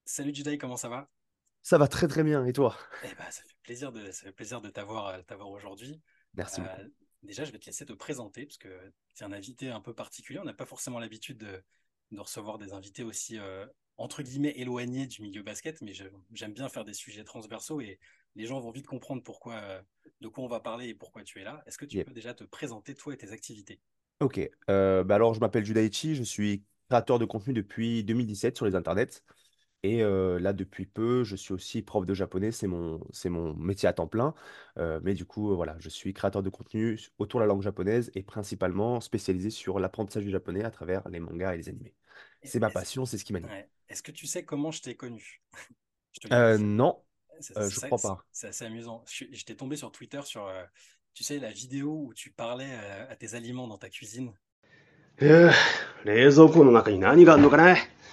Salut Jedi, comment ça va? Ça va très très bien. Et toi? Eh ben, ça fait plaisir de t'avoir aujourd'hui. Merci beaucoup. Euh, Déjà, je vais te laisser te présenter parce que tu es un invité un peu particulier. On n'a pas forcément l'habitude de recevoir des invités aussi entre guillemets éloignés du milieu basket, mais j'aime bien faire des sujets transversaux et les gens vont vite comprendre de quoi on va parler et pourquoi tu es là. Est-ce que tu Yep. peux déjà te présenter toi et tes activités? Ok. Alors, je m'appelle Judaichi, je suis créateur de contenu depuis 2017 sur les internets. Et là, depuis peu, je suis aussi prof de japonais, c'est mon métier à temps plein. Mais du coup, voilà, je suis créateur de contenu autour de la langue japonaise et principalement spécialisé sur l'apprentissage du japonais à travers les mangas et les animés. C'est ma Est-ce, passion, c'est ce qui m'anime. ouais. Est-ce que tu sais comment je t'ai connu? Je te le dis. Non, je C'est crois pas. c'est assez amusant. J'étais tombé sur Twitter sur, tu sais, la vidéo où tu parlais à tes aliments dans ta cuisine. 冷蔵庫の中に何があるのかな。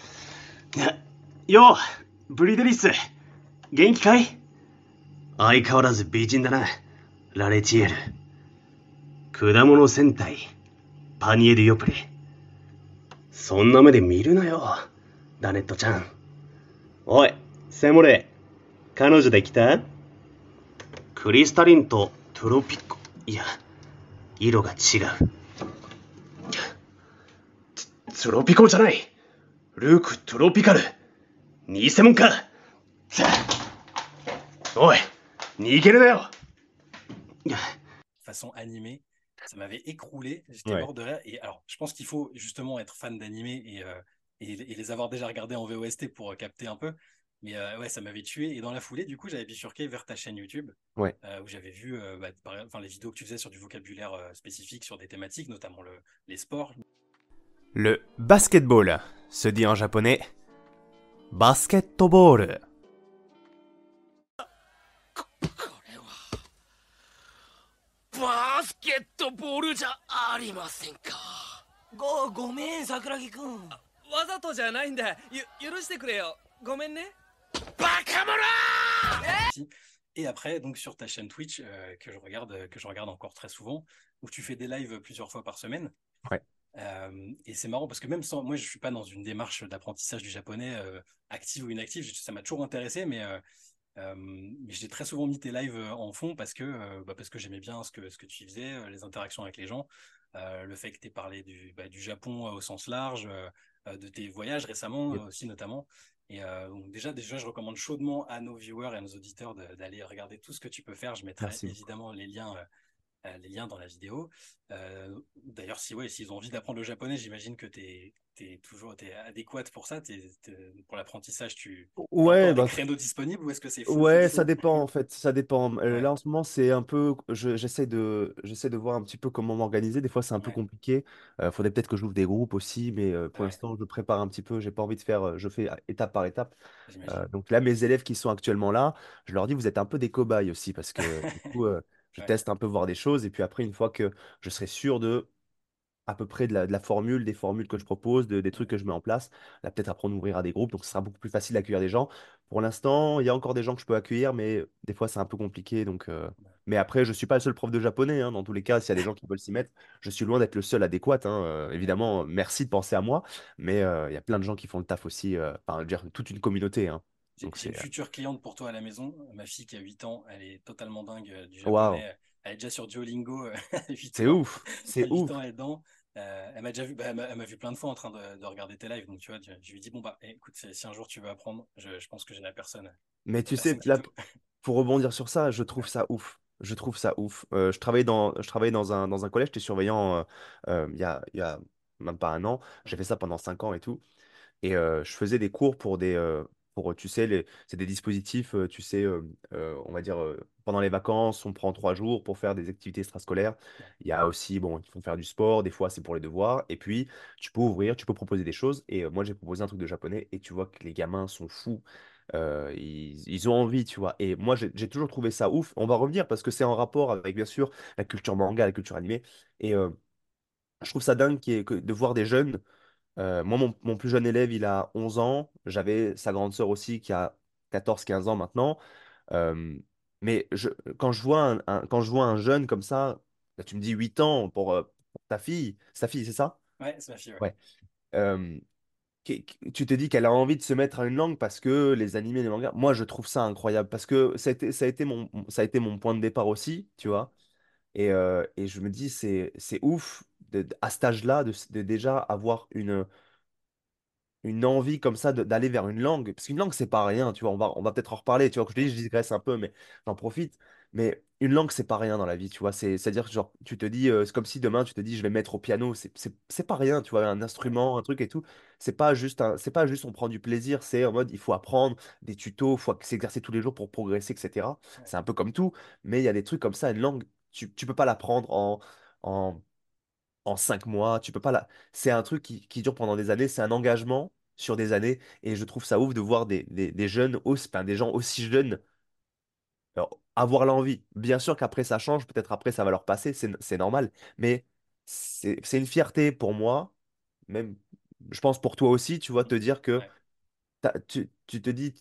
よう、ブリデリス、元気かい？相変わらず美人だな、ラレチエル。果物戦隊、パニエル・ヨプレ。そんな目で見るなよ、ダネットちゃん。おい、セモレ、彼女できた？クリスタリンとトロピコ。いや、色が違う。トロピコじゃない。ルーク・トロピカル。偽物か。おい、逃げるなよ。 Façon animée. Ça m'avait écroulé. J'étais Ouais. mort de rire. Et alors, je pense qu'il faut justement être fan d'animé et les avoir déjà regardés en VOST pour capter un peu. Mais ouais, ça m'avait tué. Et dans la foulée, du coup, j'avais bifurqué vers ta chaîne YouTube Ouais. où j'avais vu enfin, les vidéos que tu faisais sur du vocabulaire spécifique, sur des thématiques, notamment les sports. Le basketball se dit en japonais basketball. バスケットボールじゃありませんか。 ごめん、桜木くん。 わざとじゃないんだ。許してくれよ。ごめんね。バカ者。 Et après, donc sur ta chaîne Twitch, que je regarde encore très souvent, où tu fais des lives plusieurs fois par semaine. Ouais. Et c'est marrant parce que même sans, moi, je suis pas dans une démarche d'apprentissage du japonais active ou inactive. Ça m'a toujours intéressé, mais j'ai très souvent mis tes lives en fond parce que j'aimais bien ce que tu faisais, les interactions avec les gens, le fait que tu aies parlé du Japon au sens large, de tes voyages récemment Yep. aussi notamment. Et donc déjà, je recommande chaudement à nos viewers et à nos auditeurs d'aller regarder tout ce que tu peux faire. Je mettrai Merci beaucoup. évidemment les liens dans la vidéo. D'ailleurs, si ouais, s'ils ont envie d'apprendre le japonais, j'imagine que t'es adéquate pour ça. Pour l'apprentissage, tu as encore Ouais, des bah, créneaux disponibles ou est-ce que c'est full ouais, ça dispo? dépend en fait, ça dépend. Ouais, Là en ce moment, c'est un peu, j'essaie de voir un petit peu comment m'organiser. Des fois, c'est un peu ouais, compliqué. Faudrait peut-être que j'ouvre des groupes aussi, mais pour ouais, l'instant, je prépare un petit peu. J'ai pas envie de faire, je fais étape par étape. j'imagine. Donc là, mes élèves qui sont actuellement là, je leur dis, vous êtes un peu des cobayes aussi parce que du coup, je Ouais, teste un peu voir des choses et puis après, une fois que je serai sûr de à peu près de la formule, des formules que je propose, des trucs que je mets en place. Là, peut-être après, on ouvrira des groupes, donc ce sera beaucoup plus facile d'accueillir des gens. Pour l'instant, il y a encore des gens que je peux accueillir, mais des fois, c'est un peu compliqué. Mais après, je ne suis pas le seul prof de japonais, hein. Dans tous les cas, s'il y a des gens qui veulent s'y mettre, je suis loin d'être le seul adéquat, hein. ouais. Évidemment, merci de penser à moi, mais il y a plein de gens qui font le taf aussi, enfin, je veux dire, toute une communauté, hein. Donc, J'ai une future cliente pour toi à la maison. Ma fille qui a 8 ans, elle est totalement dingue du waouh, japonais. Elle est déjà sur Duolingo à 8 c'est ans. ouf, À c'est 8 ans, ouf. elle est dedans. Elle m'a déjà vu, elle m'a vu plein de fois en train de regarder tes lives. Donc, tu vois, je lui dis, bon, bah, écoute, si un jour tu veux apprendre, je pense que j'ai Mais la tu sais, personne qu'il là, faut. pour rebondir sur ça, je trouve Ouais, ça ouf. Je trouve ça ouf. Je travaillais dans un collège, j'étais surveillant il y a même pas un an. J'ai fait ça pendant 5 ans et tout. Et je faisais des cours pour, tu sais, c'est des dispositifs, tu sais, on va dire, pendant les vacances, on prend 3 jours pour faire des activités extrascolaires. ouais, Il y a aussi, bon, il faut faire du sport, des fois c'est pour les devoirs. Et puis, tu peux proposer des choses. Et moi, j'ai proposé un truc de japonais et tu vois que les gamins sont fous. Ils ont envie, tu vois. Et moi, j'ai toujours trouvé ça ouf. On va revenir parce que c'est en rapport avec, bien sûr, la culture manga, la culture animée. Et je trouve ça dingue de voir des jeunes moi, mon plus jeune élève, il a 11 ans. J'avais sa grande sœur aussi qui a 14 15 ans maintenant. Euh, mais quand quand je vois un jeune comme ça, là, tu me dis 8 ans pour ta fille, sa fille, c'est ça? ouais, c'est ma fille, ouais. Ouais. Euh, Tu te dis qu'elle a envie de se mettre à une langue parce que les animés, les mangas, moi je trouve ça incroyable parce que ça a été mon point de départ aussi, tu Mhm. vois. Et je me dis, c'est ouf à cet âge-là de déjà avoir une envie comme ça d'aller vers une langue. Parce qu'une langue, c'est pas rien, tu vois. On va peut-être en reparler, tu vois. Comme je te dis, je digresse un peu, mais j'en profite. Mais une langue, c'est pas rien dans la vie, tu vois. C'est-à-dire que, genre, tu te dis, c'est comme si demain, tu te dis, je vais mettre au piano. C'est pas rien, tu vois. Un Ouais, instrument, un truc et tout. C'est pas juste on prend du plaisir. C'est en mode, il faut apprendre des tutos, il faut s'exercer tous les jours pour progresser, etc. ouais, C'est un peu comme tout. Mais il y a des trucs comme ça. Une langue, tu peux pas l'apprendre en 5 mois, tu peux pas la... C'est un truc qui dure pendant des années, c'est un engagement sur des années, et je trouve ça ouf de voir des jeunes, enfin, des gens aussi jeunes avoir l'envie. Bien sûr qu'après ça change, peut-être après ça va leur passer, c'est normal, mais c'est une fierté pour moi, même, je pense pour toi aussi, tu vois, te dire que ouais, tu te dis,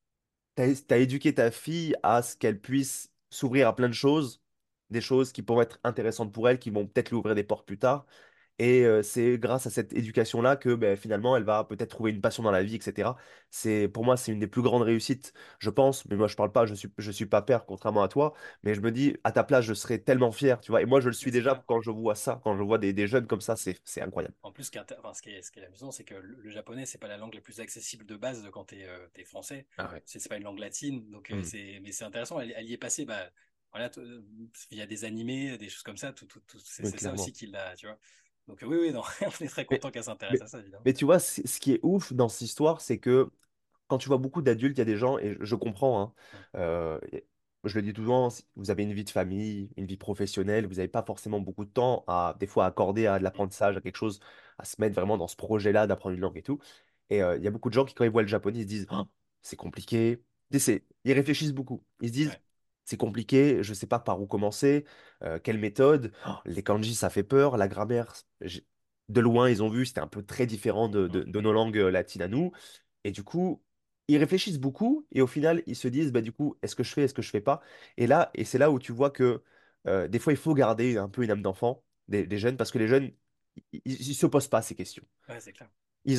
t'as éduqué ta fille à ce qu'elle puisse s'ouvrir à plein de choses, des choses qui pourront être intéressantes pour elle, qui vont peut-être lui ouvrir des portes plus tard. Et c'est grâce à cette éducation-là que ben, finalement, elle va peut-être trouver une passion dans la vie, etc. Pour moi, c'est une des plus grandes réussites, je pense. Mais moi, je parle pas, je suis pas père, contrairement à toi. Mais je me dis, à ta place, je serais tellement fier, tu vois. Et moi, je le mais suis c'est déjà clair. quand je vois ça, quand je vois des jeunes comme ça, c'est incroyable. En plus, ce qui est amusant, c'est que le japonais, c'est pas la langue la plus accessible de base quand t'es français. Ah ouais. C'est pas une langue latine, donc Hmm. mais c'est intéressant. Elle y est passée, bah, voilà, il y a des animés, des choses comme ça. Oui, C'est ça aussi clairement. qui l'a, tu vois. Donc oui, oui, non, on est très Mais, content qu'elle s'intéresse mais, à ça, évidemment. mais tu vois, ce qui est ouf dans cette histoire, c'est que quand tu vois beaucoup d'adultes, il y a des gens, et je comprends, hein, Mm, je le dis tout le temps, si vous avez une vie de famille, une vie professionnelle, vous n'avez pas forcément beaucoup de temps à, des fois, accorder à de mm, l'apprentissage, à quelque chose, à se mettre vraiment dans ce projet-là d'apprendre une langue et tout. Et il y a beaucoup de gens qui, quand ils voient le japonais, ils se disent, oh, c'est compliqué. Tu sais, ils réfléchissent beaucoup. Ils se disent, ouais, c'est compliqué, je ne sais pas par où commencer, quelle méthode. Oh, les kanji, ça fait peur. La grammaire, de loin, ils ont vu, c'était un peu très différent de, mm, de nos langues latines à nous. Et du coup, ils réfléchissent beaucoup et au final, ils se disent, bah, du coup, est-ce que je fais, est-ce que je fais pas? Et c'est là où tu vois que des fois, il faut garder un peu une âme d'enfant des jeunes parce que les jeunes, ils se posent pas ces questions. ouais, c'est clair.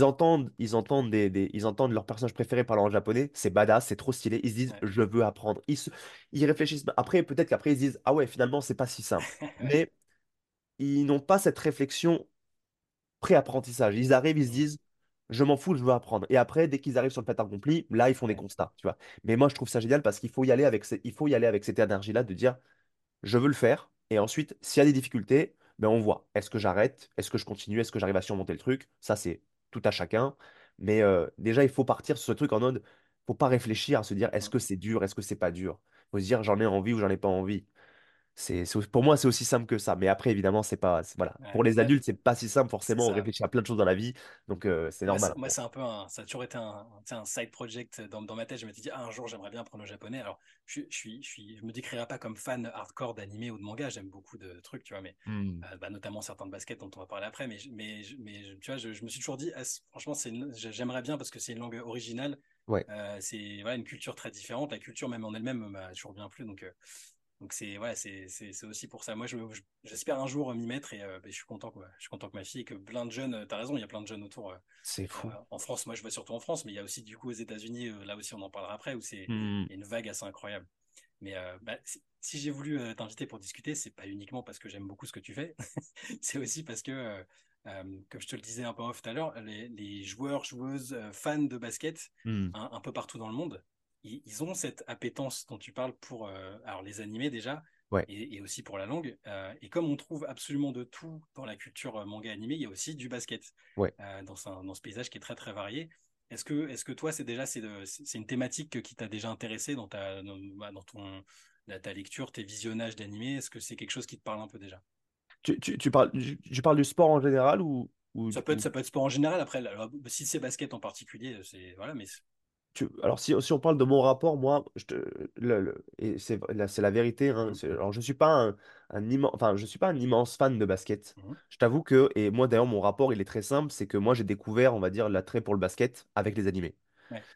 Ils entendent leur personnage préféré parler en japonais, c'est badass, c'est trop stylé. Ils se disent, Ouais, je veux apprendre. Ils réfléchissent. Après, peut-être qu'après, ils se disent, ah ouais, finalement, c'est pas si simple. ouais, Mais ils n'ont pas cette réflexion pré-apprentissage. Ils arrivent, ils se mm, disent, je m'en fous, je veux apprendre. Et après, dès qu'ils arrivent sur le fait accompli, là, ils font des ouais, constats, tu vois. Mais moi, je trouve ça génial parce qu'il faut y aller avec, il faut y aller avec cette énergie-là de dire, je veux le faire. Et ensuite, s'il y a des difficultés, ben on voit. Est-ce que j'arrête? Est-ce que je continue? Est-ce que j'arrive à surmonter le truc? Ça, c'est tout à chacun. Mais déjà, il faut partir sur ce truc en mode, faut pas réfléchir à se dire, est-ce mm, que c'est dur? Est-ce que c'est pas dur? Faut se dire, j'en ai envie ou j'en ai pas envie. Pour moi, c'est aussi simple que ça. Mais après, évidemment, voilà. ouais. Pour les Bah, adultes, c'est pas si simple, c'est forcément. On ça. réfléchit à plein de choses dans la vie. Donc, c'est normal, Moi, après. c'est un peu ça a toujours été tu sais, un side project dans ma tête. Je m'étais dit, ah, un jour, j'aimerais bien apprendre le japonais. Alors, je me décrirais pas comme fan hardcore d'anime ou de manga. J'aime beaucoup de trucs, tu vois, mais Hmm. bah, notamment certains de basket dont on va parler après. Tu vois, je me suis toujours dit, ah, franchement, j'aimerais bien parce que c'est une langue originale. Ouais. C'est voilà, une culture très différente. La culture, même en elle-même, m'a toujours bien plu. Donc c'est voilà, c'est aussi pour ça. Moi, j'espère un jour m'y mettre et ben, je suis content quoi. Je suis content que ma fille et que plein de jeunes. T'as raison, il y a plein de jeunes autour. C'est fou. En France, moi je vois surtout en France, mais il y a aussi du coup aux États-Unis. Là aussi, on en parlera après où Hmm. il y a une vague assez incroyable. Mais bah, si j'ai voulu t'inviter pour discuter, c'est pas uniquement parce que j'aime beaucoup ce que tu fais, c'est aussi parce que comme je te le disais un peu en off tout à l'heure, les joueurs, joueuses, fans de basket Hmm. un peu partout dans le monde ils ont cette appétence dont tu parles pour alors les animés déjà Ouais. et aussi pour la langue. Et comme on trouve absolument de tout dans la culture manga animé, il y a aussi du basket Ouais. dans ce paysage qui est très très varié. Est-ce que toi c'est une thématique qui t'a déjà intéressé dans ta lecture, tes visionnages d'animés? Est-ce que c'est quelque chose qui te parle un peu déjà? Tu parles du sport en général Ça peut être sport en général. Après, si c'est basket en particulier, c'est voilà, mais alors si on parle de mon rapport, moi, et c'est la vérité, hein, Mhm, alors je suis pas enfin, je suis pas un immense fan de basket. mhm, Je t'avoue que, et moi d'ailleurs mon rapport il est très simple, c'est que moi j'ai découvert, on va dire, l'attrait pour le basket avec les animés. ouais.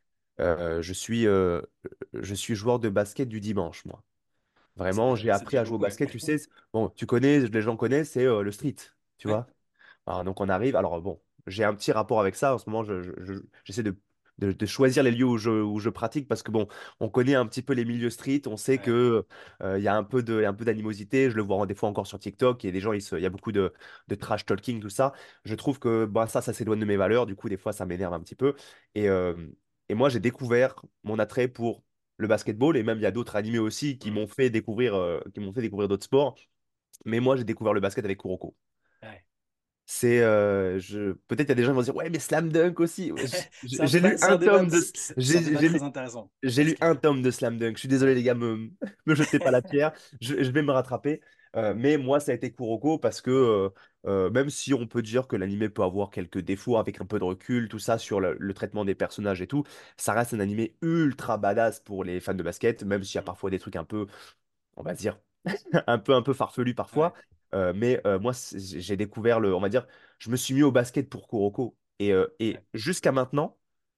Je suis joueur de basket du dimanche, moi. Vraiment, j'ai C'est appris déjà à jouer au beaucoup, ouais. basket, bon, tu connais, les gens connaissent, c'est le street, tu Ouais, vois. Alors, donc on arrive, alors bon, j'ai un petit rapport avec ça. En ce moment, j'essaie de choisir les lieux où je pratique parce que bon, on connaît un petit peu les milieux street, on sait Ouais. que il y a il y a un peu d'animosité. Je le vois des fois encore sur TikTok. Il y a des gens, il y a beaucoup de trash talking, tout ça. Je trouve que bah, ça s'éloigne de mes valeurs. Du coup, des fois, ça m'énerve un petit peu. Et, euh, et moi, j'ai découvert mon attrait pour le basketball et même il y a d'autres animés aussi Mm. qui m'ont fait découvrir d'autres sports. Mais moi, j'ai découvert le basket avec Kuroko. Ouais. C'est peut-être il y a des gens qui vont dire ouais mais Slam Dunk aussi. Ouais, j'ai lu C'est un un débat, tome de c'est un débat j'ai très lu intéressant. j'ai Parce lu que. un tome de Slam Dunk. Je suis désolé les gars, me jetez pas la pierre. Je vais me rattraper. Mais moi ça a été Kuroko parce que même si on peut dire que l'animé peut avoir quelques défauts avec un peu de recul, tout ça sur le traitement des personnages et tout, ça reste un animé ultra badass pour les fans de basket, même s'il y a Mm. parfois des trucs un peu, on va dire un peu farfelu parfois. Ouais. Mais moi, j'ai découvert on va dire, je me suis mis au basket pour Kuroko. Ouais. Et jusqu'à maintenant,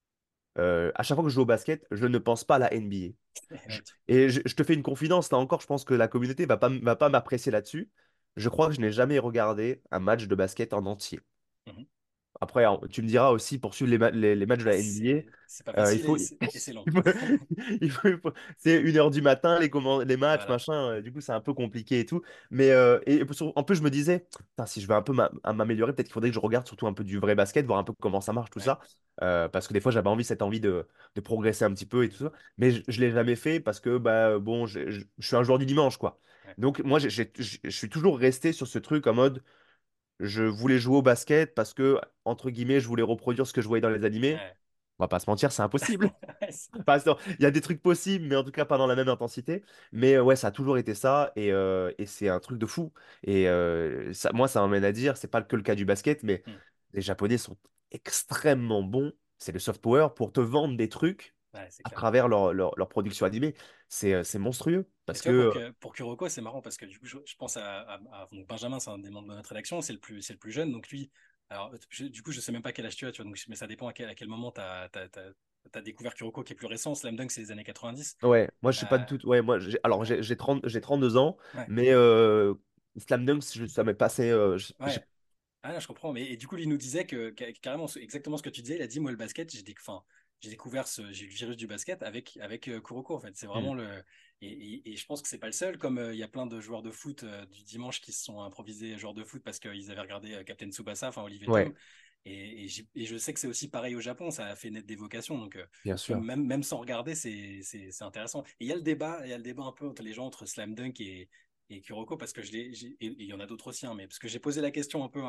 à chaque fois que je joue au basket, je ne pense pas à la NBA. Ouais, Je te fais une confidence, là encore, je pense que la communauté va pas m'apprécier là-dessus. Je crois que je n'ai jamais regardé un match de basket en entier. Mhm. Après, hein, tu me diras aussi, pour suivre les matchs de la C'est pas NBA, facile et c'est long. il faut- il faut- c'est 1 heure du matin, les matchs, Voilà. machin, du coup, c'est un peu compliqué et tout. Mais en plus, je me disais, putain, si je veux un peu à m'améliorer, peut-être qu'il faudrait que je regarde surtout un peu du vrai basket, voir un peu comment ça marche, tout Ouais. ça. Parce que des fois, j'avais cette envie de progresser un petit peu et tout ça. Mais je l'ai jamais fait parce que, bah, bon, je suis un joueur du dimanche, quoi. Ouais. Donc, moi, je suis toujours resté sur ce truc en mode. Je voulais jouer au basket parce que, entre guillemets, je voulais reproduire ce que je voyais dans les animés. Ouais. On va pas se mentir, c'est impossible. Ouais, Enfin, il y a des trucs possibles, mais en tout cas pas dans la même intensité. Mais ouais, ça a toujours été ça et c'est un truc de fou. Et moi, ça m'amène à dire, c'est pas que le cas du basket, mais Mm. les Japonais sont extrêmement bons. C'est le soft power pour te vendre des trucs Ouais, c'est à clair. travers leur production animée. C'est monstrueux Mais parce tu vois, que, pour Kuroko, c'est marrant parce que du coup, je pense donc Benjamin, c'est un des membres de notre rédaction, c'est le plus jeune. Donc lui, alors, du coup, je sais même pas quel âge tu as, tu vois, donc, mais ça dépend à quel moment tu as découvert Kuroko qui est plus récent. Slam Dunk, c'est les années 90. ouais, moi je sais pas du Euh, tout. Ouais, moi, alors ouais, j'ai 32 ans, ouais, mais Slam Dunk, ça m'est passé. ouais. Ah, là, je comprends. Mais et du coup, lui nous disait carrément exactement ce que tu disais. Il a dit, moi, le basket, enfin, j'ai découvert j'ai eu le virus du basket avec Kuroko, en fait. C'est Hmm. vraiment le. Et je pense que c'est pas le seul, comme il y a plein de joueurs de foot du dimanche qui se sont improvisés joueurs de foot parce qu'ils avaient regardé Captain Tsubasa, enfin Olivier Tom. Ouais, Et je sais que c'est aussi pareil au Japon, ça a fait naître des vocations. Donc, bien tu vois, sûr. même sans regarder, c'est intéressant. Et il y a le débat un peu entre les gens entre Slam Dunk et Kuroko, parce que et il y en a d'autres aussi, hein, mais parce que j'ai posé la question un peu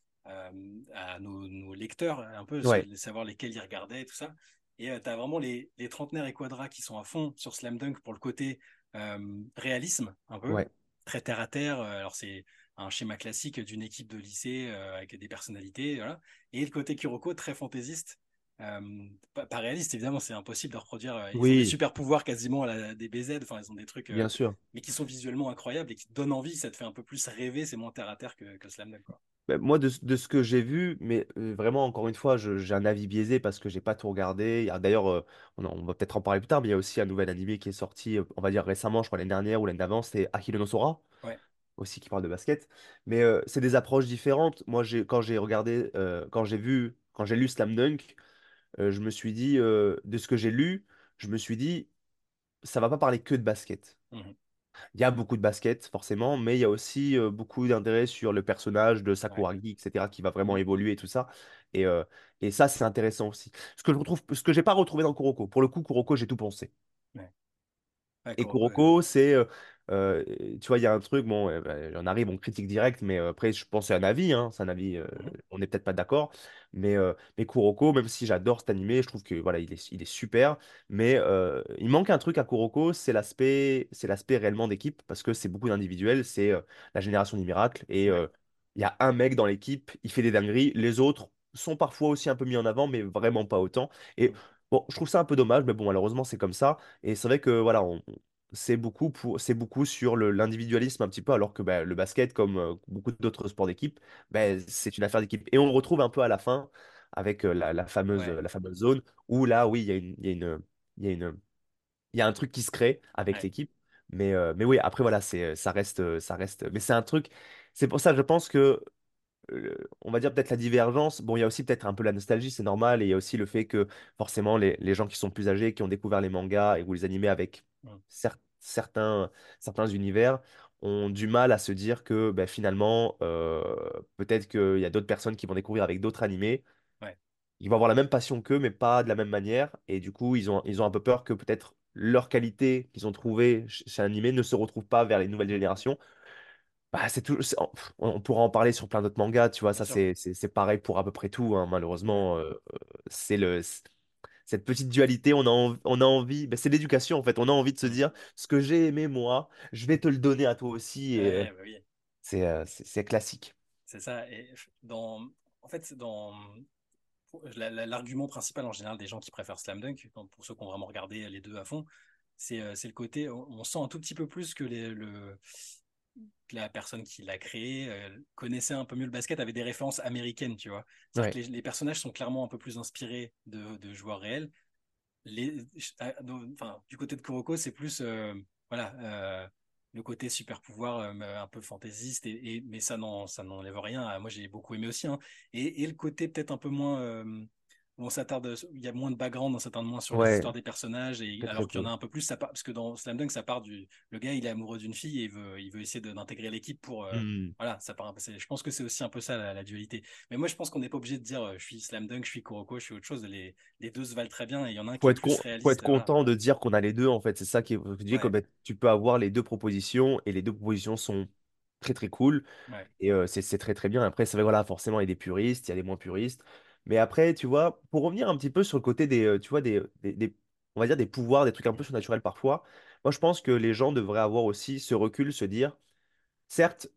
à nos lecteurs, un peu, Ouais, savoir lesquels ils regardaient et tout ça. Et tu as vraiment les trentenaires et quadras qui sont à fond sur Slam Dunk pour le côté réalisme, un peu, ouais. très terre à terre. Alors, c'est un schéma classique d'une équipe de lycée avec des personnalités, voilà. Et le côté Kuroko, très fantaisiste. Pas réaliste, évidemment, c'est impossible de reproduire. Ils ont des Oui, super pouvoirs quasiment des BZ, enfin, ils ont des trucs, bien sûr. mais qui sont visuellement incroyables et qui te donnent envie. Ça te fait un peu plus rêver, c'est moins terre à terre que Slam Dunk, quoi. Ben, moi, de ce que j'ai vu, mais vraiment, encore une fois, j'ai un avis biaisé parce que j'ai pas tout regardé. D'ailleurs, on va peut-être en parler plus tard, mais il y a aussi un nouvel animé qui est sorti, on va dire récemment, je crois l'année dernière ou l'année d'avant, c'est Akira no Sora, Ouais, aussi qui parle de basket. Mais c'est des approches différentes. Moi, quand j'ai lu Slam Dunk, je me suis dit, de ce que j'ai lu, je me suis dit, ça va pas parler que de basket. mhm, Il y a beaucoup de basket, forcément, mais il y a aussi beaucoup d'intérêt sur le personnage de ouais, Sakuragi, etc., qui va vraiment mhm, évoluer et tout ça. Et, euh, et ça, c'est intéressant aussi. Ce que j'ai pas retrouvé dans Kuroko. Pour le coup, Kuroko, j'ai tout pensé. ouais. Ouais, Et Kuroko, Kuroko, euh, tu vois, il y a un truc, bon, bah, on arrive, on critique direct, mais après, je pense que c'est un avis, hein, c'est un avis, mhm, on n'est peut-être pas d'accord, mais Kuroko, même si j'adore cet animé, je trouve que voilà, il est super, mais il manque un truc à Kuroko, c'est l'aspect réellement d'équipe, parce que c'est beaucoup d'individuels, c'est la génération du miracle, et ouais, il y a un mec dans l'équipe, il fait des dingueries, les autres sont parfois aussi un peu mis en avant, mais vraiment pas autant. Et mhm, bon, je trouve ça un peu dommage, mais bon, malheureusement, c'est comme ça. Et c'est vrai que voilà, c'est beaucoup sur l'individualisme un petit peu, alors que bah, le basket, comme beaucoup d'autres sports d'équipe, bah, c'est une affaire d'équipe. Et on le retrouve un peu à la fin avec ouais, la fameuse zone où là, oui, il y a il y a un truc qui se crée avec ouais, l'équipe. Mais oui, après, voilà, ça reste. Mais c'est un truc. C'est pour ça, je pense que on va dire peut-être la divergence. Bon, il y a aussi peut-être un peu la nostalgie, c'est normal, et il y a aussi le fait que forcément les gens qui sont plus âgés, qui ont découvert les mangas et ou les animés avec Mm. certains univers, ont du mal à se dire que ben, finalement, peut-être qu'il y a d'autres personnes qui vont découvrir avec d'autres animés. Ouais, Ils vont avoir la même passion qu'eux, mais pas de la même manière. Et du coup, ils ont un peu peur que peut-être leur qualité qu'ils ont trouvée chez l'animé ne se retrouve pas vers les nouvelles générations. Bah, on pourra en parler sur plein d'autres mangas, tu vois, bien ça sûr. c'est pareil pour à peu près tout, hein, Ouais. malheureusement. C'est cette petite dualité, on a envie, bah, c'est l'éducation en fait, on a envie de se Mm. dire, ce que j'ai aimé moi, je vais te le donner à toi aussi, et Ouais, bah oui, c'est classique. c'est ça. Et en fait, l'argument principal en général des gens qui préfèrent Slam Dunk, pour ceux qui ont vraiment regardé les deux à fond, c'est le côté, on sent un tout petit peu plus que la personne qui l'a créé connaissait un peu mieux le basket, avait des références américaines, tu vois. C'est-à-dire que Ouais, les personnages sont clairement un peu plus inspirés de joueurs réels. Enfin, du côté de Kuroko, c'est plus voilà, le côté super pouvoir un peu fantaisiste, mais ça n'enlève rien. Moi, j'ai beaucoup aimé aussi. Hein. Et le côté peut-être un peu moins. Où on s'attarde, il y a moins de background, on s'attarde moins sur les ouais, histoires des personnages, très très alors qu'il y en peu. a un peu plus, parce que dans Slam Dunk, ça part le gars, il est amoureux d'une fille et il veut essayer d'intégrer l'équipe pour, Hmm. voilà, ça part un peu, je pense que c'est aussi un peu ça la dualité. Mais moi, je pense qu'on n'est pas obligé de dire je suis Slam Dunk, je suis Kuroko, je suis autre chose. Les deux se valent très bien et il y en a un qui est plus Faut être réaliste. Voilà. content de dire qu'on a les deux, en fait. C'est ça qui est, je dis que Ouais, ben, tu peux avoir les deux propositions, et les deux propositions sont très très cool. ouais. Et c'est très très bien. Après, c'est vrai, voilà, forcément, il y a des puristes, il y a des moins puristes. Mais après, tu vois, pour revenir un petit peu sur le côté tu vois, on va dire des pouvoirs, des trucs un peu surnaturels parfois, moi je pense que les gens devraient avoir aussi ce recul, se dire, certes,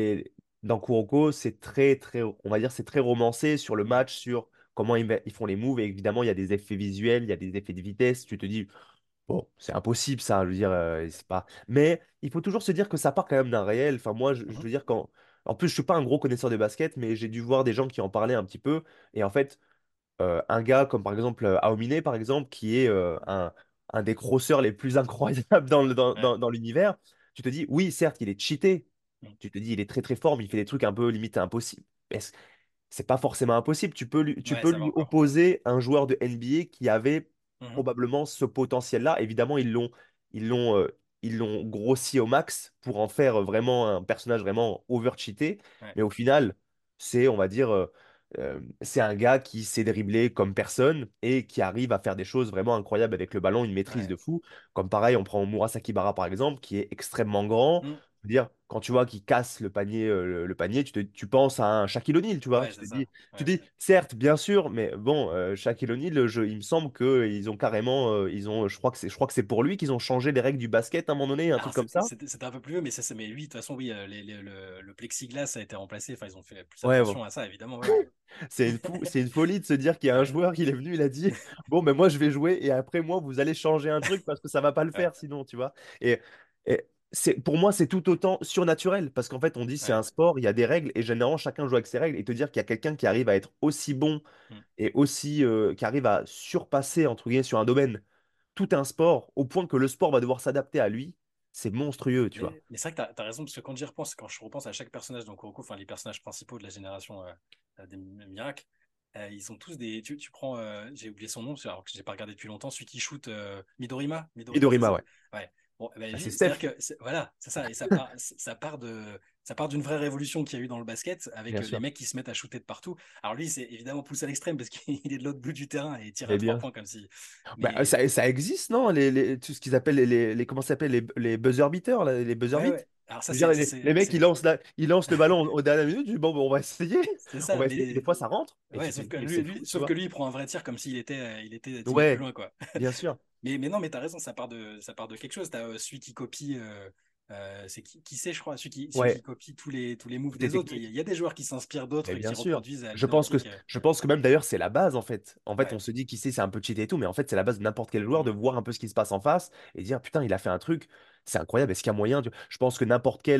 dans Kuroko, c'est très très, on va dire, c'est très romancé sur le Mm, match, sur comment ils font les moves. Et évidemment, il y a des effets visuels, il y a des effets de vitesse. Tu te dis, bon, c'est impossible ça, je veux dire, c'est pas. Mais il faut toujours se dire que ça part quand même d'un réel. Enfin, moi, je mhm, veux dire, en plus, je suis pas un gros connaisseur de basket, mais j'ai dû voir des gens qui en parlaient un petit peu. Et en fait, un gars comme par exemple Aomine, par exemple, qui est un des crosseurs les plus incroyables ouais, dans l'univers, tu te dis, oui, certes, il est cheaté. mm, Tu te dis, il est très très fort, mais il fait des trucs un peu limite impossibles. C'est pas forcément impossible. Tu ouais, peux ça va lui encore. opposer un joueur de NBA qui avait Mhm, probablement ce potentiel-là. Évidemment, ils l'ont, euh, ils l'ont grossi au max pour en faire vraiment un personnage vraiment over-cheaté. ouais, Mais au final, on va dire, c'est un gars qui sait dribbler comme personne et qui arrive à faire des choses vraiment incroyables avec le ballon, une maîtrise ouais. de fou. Comme pareil, on prend Murasaki Bara par exemple, qui est extrêmement grand. Mm, Je veux dire, quand tu vois qu'il casse le panier, le panier, tu penses à un Shaquille O'Neal, tu vois. ouais, c'est ça. Tu Ouais. dis, certes, bien sûr, mais bon, Shaquille O'Neal, il me semble qu'ils ont carrément, je crois que c'est pour lui qu'ils ont changé les règles du basket à un moment donné, un Alors, truc comme ça. c'était un peu plus vieux, mais mais lui, de toute façon, oui, le plexiglas a été remplacé. Enfin, ils ont fait plus Ouais, bon. attention à ça, évidemment. Ouais, ouais. C'est une folie de se dire qu'il y a un Ouais, joueur qui est venu, il a dit, bon, ben moi je vais jouer et après moi vous allez changer un truc parce que ça va pas le ouais, faire sinon, tu vois. Et, pour moi c'est tout autant surnaturel parce qu'en fait on dit c'est un ouais. sport, il y a des règles et généralement chacun joue avec ses règles, et te dire qu'il y a quelqu'un qui arrive à être aussi bon Mm. et aussi qui arrive à surpasser entre guillemets sur un domaine tout un sport au point que le sport va devoir s'adapter à lui, c'est monstrueux, tu vois. Mais c'est vrai que tu as raison, parce que quand j'y repense, quand je repense à chaque personnage dans Kuroko, enfin les personnages principaux de la génération des miracles, ils ont tous des. Tu prends, j'ai oublié son nom, alors que j'ai pas regardé depuis longtemps, celui qui shoot Midorima, c'est Midorima, ça? ouais. Ouais. Bon, eh ben, Bah, c'est c'est-à-dire Steph, que voilà, c'est ça, et ça part d'une vraie révolution qu'il y a eu dans le basket avec bien les sûr. mecs qui se mettent à shooter de partout. Alors lui, c'est évidemment poussé à l'extrême parce qu'il est de l'autre bout du terrain et il tire à Mais trois bien. points comme si. Bah, Mais ça existe, non? Tout ce qu'ils appellent comment ça s'appelle les buzzer beaters, là, les buzzer ouais, beats. ouais. Alors Je ça, veux dire, les mecs, ils lancent le ballon au dernier minute, je dis, bon, on va essayer. c'est On ça, va essayer. Et des mais fois, ça rentre. Et ouais, tu te sauf que dis, c'est fou, tu sauf que vois. lui, il prend un vrai tir comme s'il il était 10 mètres plus Ouais, loin, quoi. bien sûr. Mais non, mais t'as raison, ça part de quelque chose. T'as celui qui copie, c'est qui c'est, je crois, celui qui Ouais, copie tous les moves toutes les des autres. techniques. Il y a des joueurs qui s'inspirent d'autres Mais et bien qui sûr. reproduisent à Je pense que, l'identique. je pense que même d'ailleurs, c'est la base, en fait. En fait, on Ouais, se dit qui c'est un peu cheaté et tout, mais en fait, c'est la base de n'importe quel joueur de mm, voir un peu ce qui se passe en face et dire, putain, il a fait un truc, c'est incroyable, est-ce qu'il y a moyen? Je pense que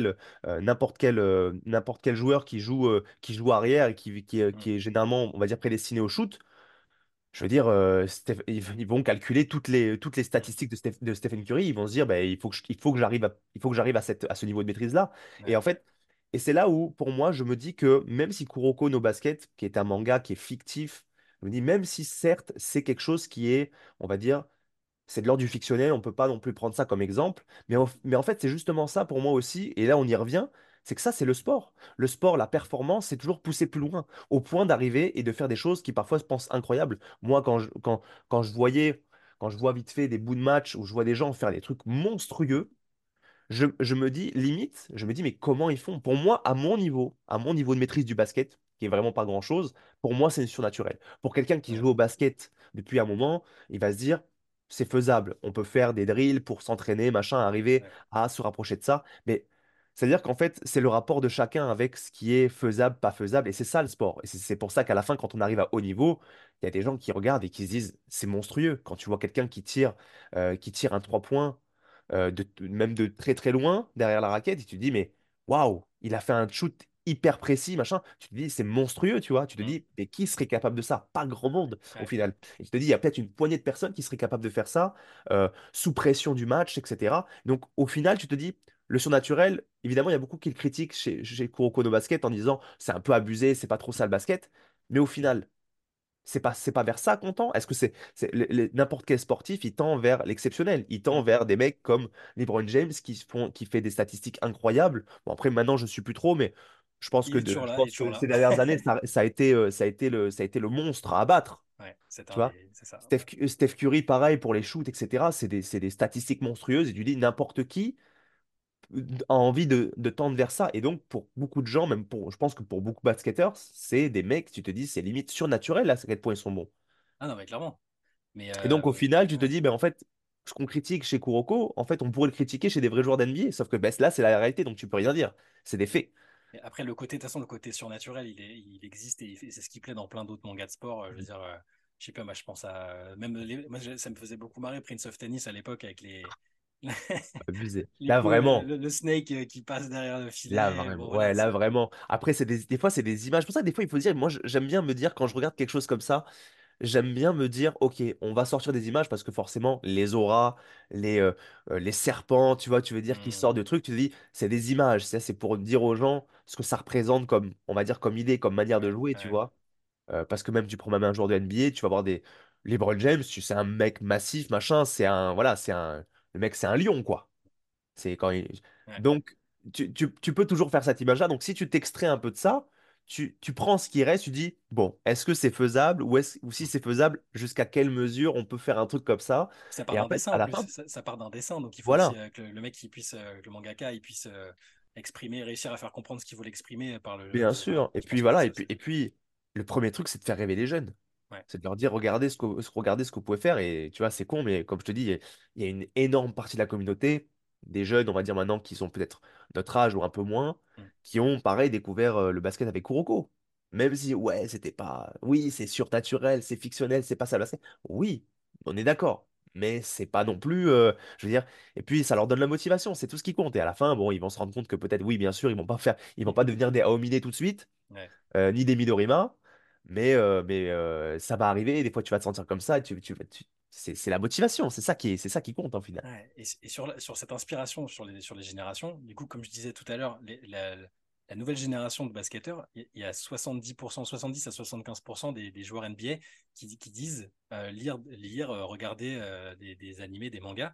n'importe quel joueur qui joue arrière et mm, qui est généralement, on va dire, prédestiné au shoot, je veux dire, ils vont calculer toutes les mm, statistiques de Stephen Curry. Ils vont se dire, bah, il faut que j'arrive à ce niveau de maîtrise-là. Et ouais, en fait, Et c'est là où, pour moi, je me dis que même si Kuroko no Basket, qui est un manga qui est fictif, je me dis, même si certes, c'est quelque chose qui est, on va dire, c'est de l'ordre du fictionnel, on peut pas non plus prendre ça comme exemple, mais en fait, c'est justement ça pour moi aussi, et là, on y revient, c'est que ça, c'est le sport. Le sport, la performance, c'est toujours pousser plus loin, au point d'arriver et de faire des choses qui parfois se pensent incroyables. Moi, quand je voyais, quand je vois vite fait des bouts de match où je vois des gens faire des trucs monstrueux, je me dis, limite, je me dis, mais comment ils font? Pour moi, à mon niveau de maîtrise du basket, qui est vraiment pas grand-chose, pour moi, c'est surnaturel. Pour quelqu'un qui Ouais, joue au basket depuis un moment, il va se dire, c'est faisable. On peut faire des drills pour s'entraîner, machin, arriver ouais. à se rapprocher de ça. Mais c'est-à-dire qu'en fait, c'est le rapport de chacun avec ce qui est faisable, pas faisable. Et c'est ça le sport. Et c'est pour ça qu'à la fin, quand on arrive à haut niveau, il y a des gens qui regardent et qui se disent, c'est monstrueux. Quand tu vois quelqu'un qui tire un 3 points même de très très loin derrière la raquette, et tu te dis, mais waouh, il a fait un shoot hyper précis, machin. Tu te dis, c'est monstrueux, tu vois. Tu te Mm. dis, mais qui serait capable de ça? Pas grand monde au Ouais. final. Et tu te dis, il y a peut-être une poignée de personnes qui seraient capables de faire ça sous pression du match, etc. Donc au final, tu te dis, le surnaturel, évidemment, il y a beaucoup qui le critiquent chez Kuroko no Basket en disant, c'est un peu abusé, c'est pas trop ça le basket. Mais au final, c'est pas vers ça qu'on tend? Est-ce que n'importe quel sportif, il tend vers l'exceptionnel. Il tend Mm. vers des mecs comme LeBron James qui fait des statistiques incroyables. Bon, après, maintenant, je suis plus trop, mais Il est toujours je là, il est pense toujours que là. ces dernières années, ça a été le monstre à abattre. Ouais, c'est Tu un vois? des. C'est ça. Steph Curry, pareil pour les shoots, etc. C'est des statistiques monstrueuses. Et tu dis, n'importe qui a envie de tendre vers ça. Et donc, pour beaucoup de gens, je pense que pour beaucoup de basketteurs, c'est des mecs, tu te dis, c'est limite surnaturel à quel point ils sont bons. Ah non, mais clairement. Mais Et donc, au final, tu te ouais. dis, ben, en fait, ce qu'on critique chez Kuroko, en fait, on pourrait le critiquer chez des vrais joueurs d'NBA. Sauf que ben, là, c'est la réalité, donc tu peux rien dire. C'est des faits. Et après, de toute façon, le côté surnaturel, il existe et c'est ce qui plaît dans plein d'autres mangas de sport. Je veux dire, je sais pas, moi, je pense à. Même moi, ça me faisait beaucoup marrer Prince of Tennis à l'époque avec les. Abusé. Les Là, coups, vraiment. le snake qui passe derrière le Là, filet. Bon, vraiment. voilà, Ouais, là, vraiment. Après, des fois, c'est des images. Pour ça, que des fois, il faut se dire, moi, j'aime bien me dire, quand je regarde quelque chose comme ça, j'aime bien me dire, OK, on va sortir des images parce que forcément, les auras, les serpents, tu vois, tu veux dire qu'ils Hmm, sortent de trucs, tu te dis, c'est des images. C'est pour dire aux gens ce que ça représente comme, on va dire, comme idée, comme manière de ouais, jouer, tu ouais, vois. Parce que même tu prends même un joueur de NBA, tu vas voir des LeBron James, c'est un mec massif, machin, voilà, le mec, c'est un lion, quoi. C'est quand il... ouais. Donc, tu peux toujours faire cette image-là. Donc, si tu t'extrais un peu de ça, tu prends ce qui reste, tu dis, bon, est-ce que c'est faisable ou si Hmm. c'est faisable, jusqu'à quelle mesure on peut faire un truc comme ça? Ça part Et en d'un fait, dessin à en la plus. fin, Ça part d'un dessin, donc il faut aussi voilà. que le mec qui puisse, que le mangaka, il puisse exprimer, réussir à faire comprendre ce qu'il voulait exprimer par Bien Enfin, sûr. Et je puis pense que voilà, ça, c'est. et puis le premier truc, c'est de faire rêver les jeunes. Ouais. C'est de leur dire, regardez ce que vous pouvez faire. Et tu vois, c'est con, mais comme je te dis, il y a une énorme partie de la communauté, des jeunes, on va dire maintenant, qui sont peut-être notre âge ou un peu moins, Hmm. qui ont, pareil, découvert le basket avec Kuroko. Même si, ouais, c'était pas. Oui, c'est surnaturel, c'est fictionnel, c'est pas ça le basket. Oui, on est d'accord. Mais c'est pas non plus. Je veux dire, et puis ça leur donne la motivation, c'est tout ce qui compte. Et à la fin, bon, ils vont se rendre compte que peut-être, oui, bien sûr, ils vont pas devenir des Aomine tout de suite, Ouais. ni des Midorima, mais ça va arriver. Des fois, tu vas te sentir comme ça. C'est la motivation, c'est ça qui compte en final. Ouais, et sur cette inspiration sur les générations, du coup, comme je disais tout à l'heure, la nouvelle génération de basketteurs, il y a 70%, 70 à 75% des joueurs NBA qui disent lire, regarder des animés, des mangas.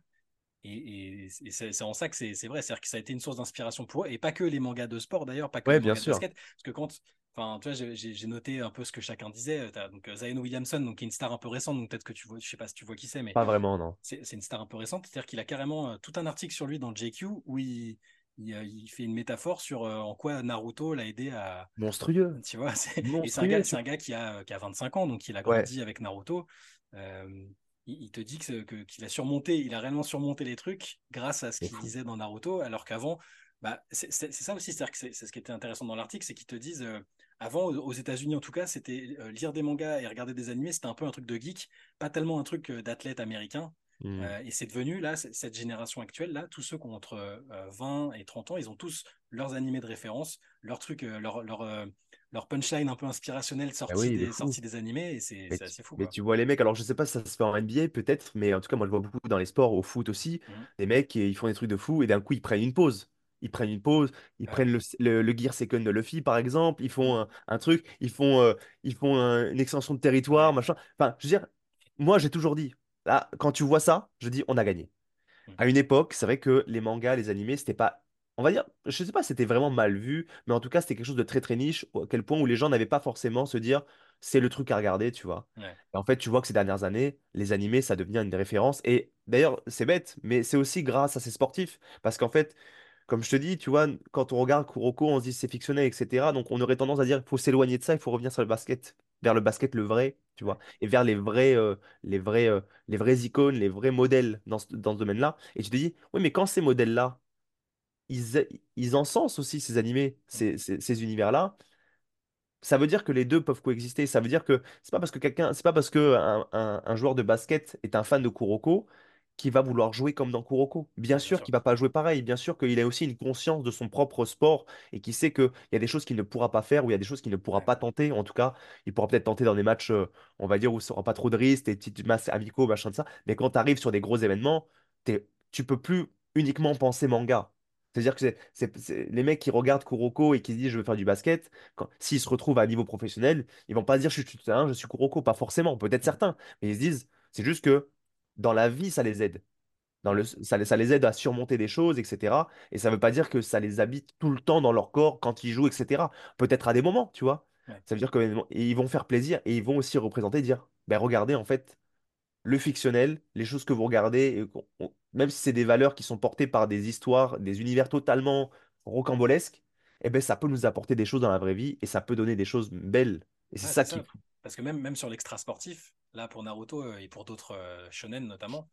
Et c'est en ça que c'est vrai, c'est-à-dire que ça a été une source d'inspiration pour eux, et pas que les mangas de sport d'ailleurs, pas que Ouais, les bien mangas de sûr. basket, parce que enfin, tu vois, j'ai noté un peu ce que chacun disait. T'as donc Zion Williamson, donc qui est une star un peu récente, donc peut-être que tu vois, je sais pas si tu vois qui c'est, mais Pas vraiment, non. c'est une star un peu récente, c'est-à-dire qu'il a carrément tout un article sur lui dans JQ où il fait une métaphore sur en quoi Naruto l'a aidé à, Monstrueux. tu vois, et Monstrueux. c'est un gars qui a 25 ans, donc il a Ouais. grandi avec Naruto. Euh, il te dit qu'il a surmonté, il a réellement surmonté les trucs grâce à ce C'est qu'il fou. lisait dans Naruto, alors qu'avant, bah, c'est ça aussi, c'est-à-dire que c'est ce qui était intéressant dans l'article, c'est qu'ils te disent, avant, aux États-Unis en tout cas, c'était lire des mangas et regarder des animés, c'était un peu un truc de geek, pas tellement un truc d'athlète américain. Hmm. Et c'est devenu, là, cette génération actuelle, là, tous ceux qui ont entre 20 et 30 ans, ils ont tous leurs animés de référence, leurs trucs, leur punchline un peu inspirationnelle Ah oui, de fou. sortie des animés, et c'est assez fou, Mais quoi. tu vois les mecs, alors je sais pas si ça se fait en NBA peut-être, mais en tout cas, moi je vois beaucoup dans les sports, au foot aussi, Mhm. les mecs, ils font des trucs de fou et d'un coup ils prennent une pause. ils prennent une pause, ils Ouais. prennent le Gear Second de Luffy, par exemple, ils Mm. font un truc, ils font une extension de territoire, Ouais. machin. Enfin, je veux dire, moi, j'ai toujours dit, là, quand tu vois ça, je dis, on a gagné. Mm. À une époque, c'est vrai que les mangas, les animés, c'était pas, on va dire, je sais pas, si c'était vraiment mal vu, mais en tout cas, c'était quelque chose de très très niche, à quel point où les gens n'avaient pas forcément se dire, c'est le truc à regarder, tu vois. Ouais. Et en fait, tu vois que ces dernières années, les animés, ça devient une des références. Et d'ailleurs, c'est bête, mais c'est aussi grâce à ces sportifs. Parce qu'en fait, comme je te dis, tu vois, quand on regarde Kuroko, on se dit c'est fictionnel, etc. Donc on aurait tendance à dire qu'il faut s'éloigner de ça, il faut revenir sur le basket, vers le basket le vrai, tu vois, Ouais. et vers les vrais, les vraies icônes, les vrais modèles dans ce domaine-là. Et tu te dis, oui, mais quand ces modèles-là, ils encensent aussi ces animés, Mm. ces univers-là, ça veut dire que les deux peuvent coexister. Ça veut dire que c'est pas parce que un joueur de basket est un fan de Kuroko qu'il va vouloir jouer comme dans Kuroko. Bien Ouais, bien sûr sûr. qu'il va pas jouer pareil. Bien sûr qu'il a aussi une conscience de son propre sport et qu'il sait qu'il y a des choses qu'il ne pourra pas faire ou il y a des choses qu'il ne pourra Ouais. pas tenter. En tout cas, il pourra peut-être tenter dans des matchs, on va dire, où il n'y aura pas trop de risques, des petites matchs amicaux, machin de ça. Mais quand tu arrives sur des gros événements, tu peux plus uniquement penser manga. C'est-à-dire que les mecs qui regardent Kuroko et qui se disent je veux faire du basket, s'ils se retrouvent à un niveau professionnel, ils vont pas se dire je suis Kuroko, pas forcément, peut-être Mm. certains, mais ils se disent c'est juste que dans la vie, ça les aide. Ouais. Ça les aide à surmonter des choses, etc. Et ça veut pas dire que ça les habite tout le temps dans leur corps quand ils jouent, etc. Peut-être à des moments, tu vois. Ouais. Ça veut dire qu'ils vont faire plaisir et ils vont aussi représenter, dire ben regardez, en fait, le fictionnel, les choses que vous regardez, même si c'est des valeurs qui sont portées par des histoires, des univers totalement rocambolesques, eh ben, ça peut nous apporter des choses dans la vraie vie et ça peut donner des choses belles. Et c'est Ouais, c'est ça qui est ça. fou. Parce que même sur l'extra sportif, là pour Naruto et pour d'autres shonen notamment,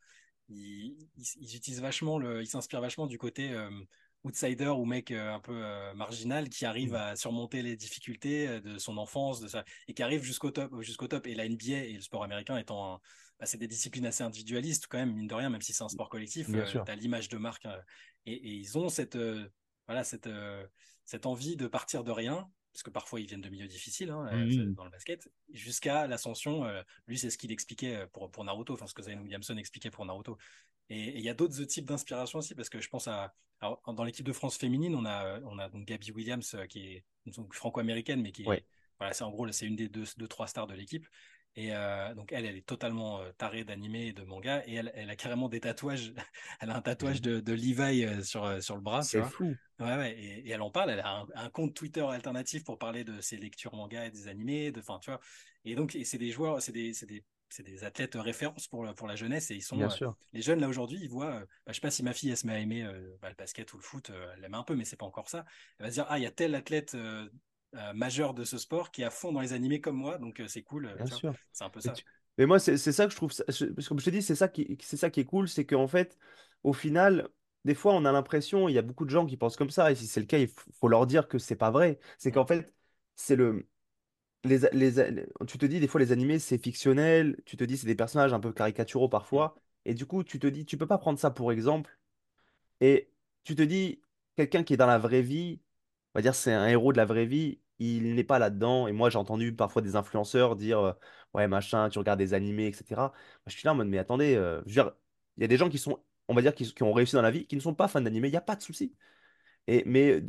ils utilisent vachement ils s'inspirent vachement du côté outsider ou mec un peu marginal qui arrive Mm. à surmonter les difficultés de son enfance, et qui arrive jusqu'au top. Et la NBA et le sport américain étant bah, c'est des disciplines assez individualistes quand même, mine de rien, même si c'est un sport collectif, Bien sûr. tu as l'image de marque et ils ont voilà, cette envie de partir de rien. Parce que parfois ils viennent de milieux difficiles hein, Mm. dans le basket, jusqu'à l'ascension. Lui, c'est ce qu'il expliquait pour Naruto, enfin ce que Zion Williamson expliquait pour Naruto. Et il y a d'autres types d'inspiration aussi, parce que je pense dans l'équipe de France féminine, on a donc Gabby Williams, qui est donc franco-américaine, mais qui Ouais. est, voilà, c'est en gros, c'est une des deux, trois stars de l'équipe. Et donc elle est totalement tarée d'animé et de manga, et elle a carrément des tatouages. Elle a un tatouage de Levi sur le bras, tu C'est vois. fou. Ouais, ouais, et elle en parle, elle a un compte Twitter alternatif pour parler de ses lectures manga et des animés, enfin, tu vois. Et donc, c'est des joueurs, c'est des athlètes références pour la jeunesse, et ils Bien sont, sûr. les jeunes là aujourd'hui, ils voient, bah, je sais pas si ma fille, elle se met à aimer bah, le basket ou le foot, elle l'aime un peu, mais c'est pas encore ça. Elle va se dire, ah, il y a tel athlète majeur de ce sport qui est à fond dans les animés comme moi, donc c'est cool, Bien tu vois. sûr. C'est un peu Mais, ça. mais moi, c'est ça que je trouve. Parce que comme je te dis, c'est ça qui est cool. C'est qu'en fait, au final, des fois, on a l'impression, il y a beaucoup de gens qui pensent comme ça. Et si c'est le cas, il faut leur dire que c'est pas vrai. C'est Mm, qu'en fait, c'est le. Tu te dis, des fois, les animés, c'est fictionnel. Tu te dis, c'est des personnages un peu caricaturaux mm, parfois. Et du coup, tu te dis, tu peux pas prendre ça pour exemple. Et tu te dis, quelqu'un qui est dans la vraie vie, on va dire, c'est un héros de la vraie vie, il n'est pas là-dedans. Et moi, j'ai entendu parfois des influenceurs dire, ouais, machin, tu regardes des animés, etc. Moi, je suis là en mode, mais attendez, je veux dire, il y a des gens qui sont, on va dire, qui ont réussi dans la vie, qui ne sont pas fans d'animés, il n'y a pas de souci. Mais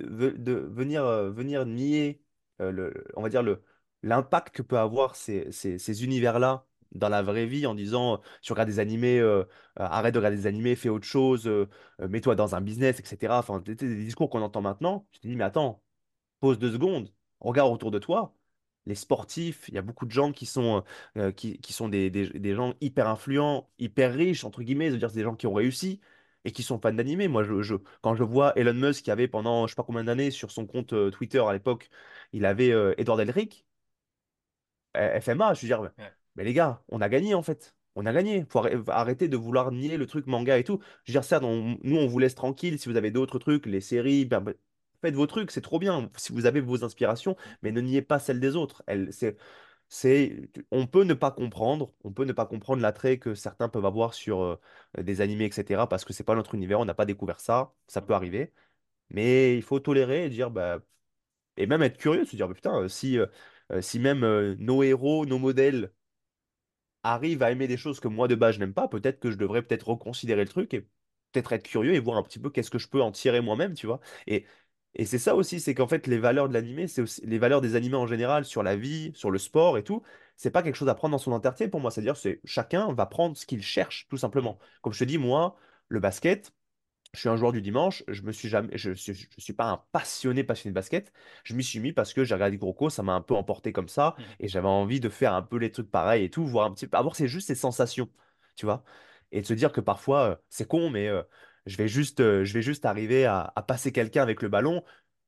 venir nier, on va dire, l'impact que peut avoir ces univers-là dans la vraie vie en disant, tu regardes des animés, arrête de regarder des animés, fais autre chose, mets-toi dans un business, etc. Enfin, des discours qu'on entend maintenant. Je te dis, mais attends, pause 2 secondes, regarde autour de toi. Les sportifs, il y a beaucoup de gens qui sont des gens hyper influents, hyper riches, entre guillemets, c'est-à-dire c'est des gens qui ont réussi et qui sont fans d'animé. Moi, quand je vois Elon Musk qui avait pendant je sais pas combien d'années sur son compte Twitter à l'époque, il avait Edward Elric, FMA, je veux dire, ouais, mais les gars, on a gagné en fait. On a gagné. Faut arrêter de vouloir nier le truc manga et tout. Je veux dire, certes, nous, on vous laisse tranquille. Si vous avez d'autres trucs, les séries, ben, faites vos trucs, c'est trop bien. Si vous avez vos inspirations, mais ne niez pas celles des autres. On peut ne pas comprendre, on peut ne pas comprendre l'attrait que certains peuvent avoir sur des animés, etc. Parce que c'est pas notre univers, on n'a pas découvert ça. Ça mm, peut arriver. Mais il faut tolérer et dire, bah, et même être curieux, se dire, bah, putain, si même nos héros, nos modèles arrivent à aimer des choses que moi de base je n'aime pas, peut-être que je devrais peut-être reconsidérer le truc peut-être être curieux et voir un petit peu qu'est-ce que je peux en tirer moi-même, tu vois. Et, et c'est ça aussi, c'est qu'en fait, les valeurs de l'animé, c'est aussi les valeurs des animés en général, sur la vie, sur le sport et tout, c'est pas quelque chose à prendre dans son entièreté pour moi. C'est-à-dire, c'est chacun va prendre ce qu'il cherche, tout Mm. simplement. Comme je te dis, moi, le basket, je suis un joueur du dimanche, je me suis jamais, je suis pas un passionné de basket. Je m'y suis mis parce que j'ai regardé Groco, ça m'a un peu emporté comme ça, Mhm. et j'avais envie de faire un peu les trucs pareils et tout, voir un petit peu, avoir c'est juste ces sensations, tu vois, et de se dire que parfois c'est con, mais je vais juste arriver à passer quelqu'un avec le ballon.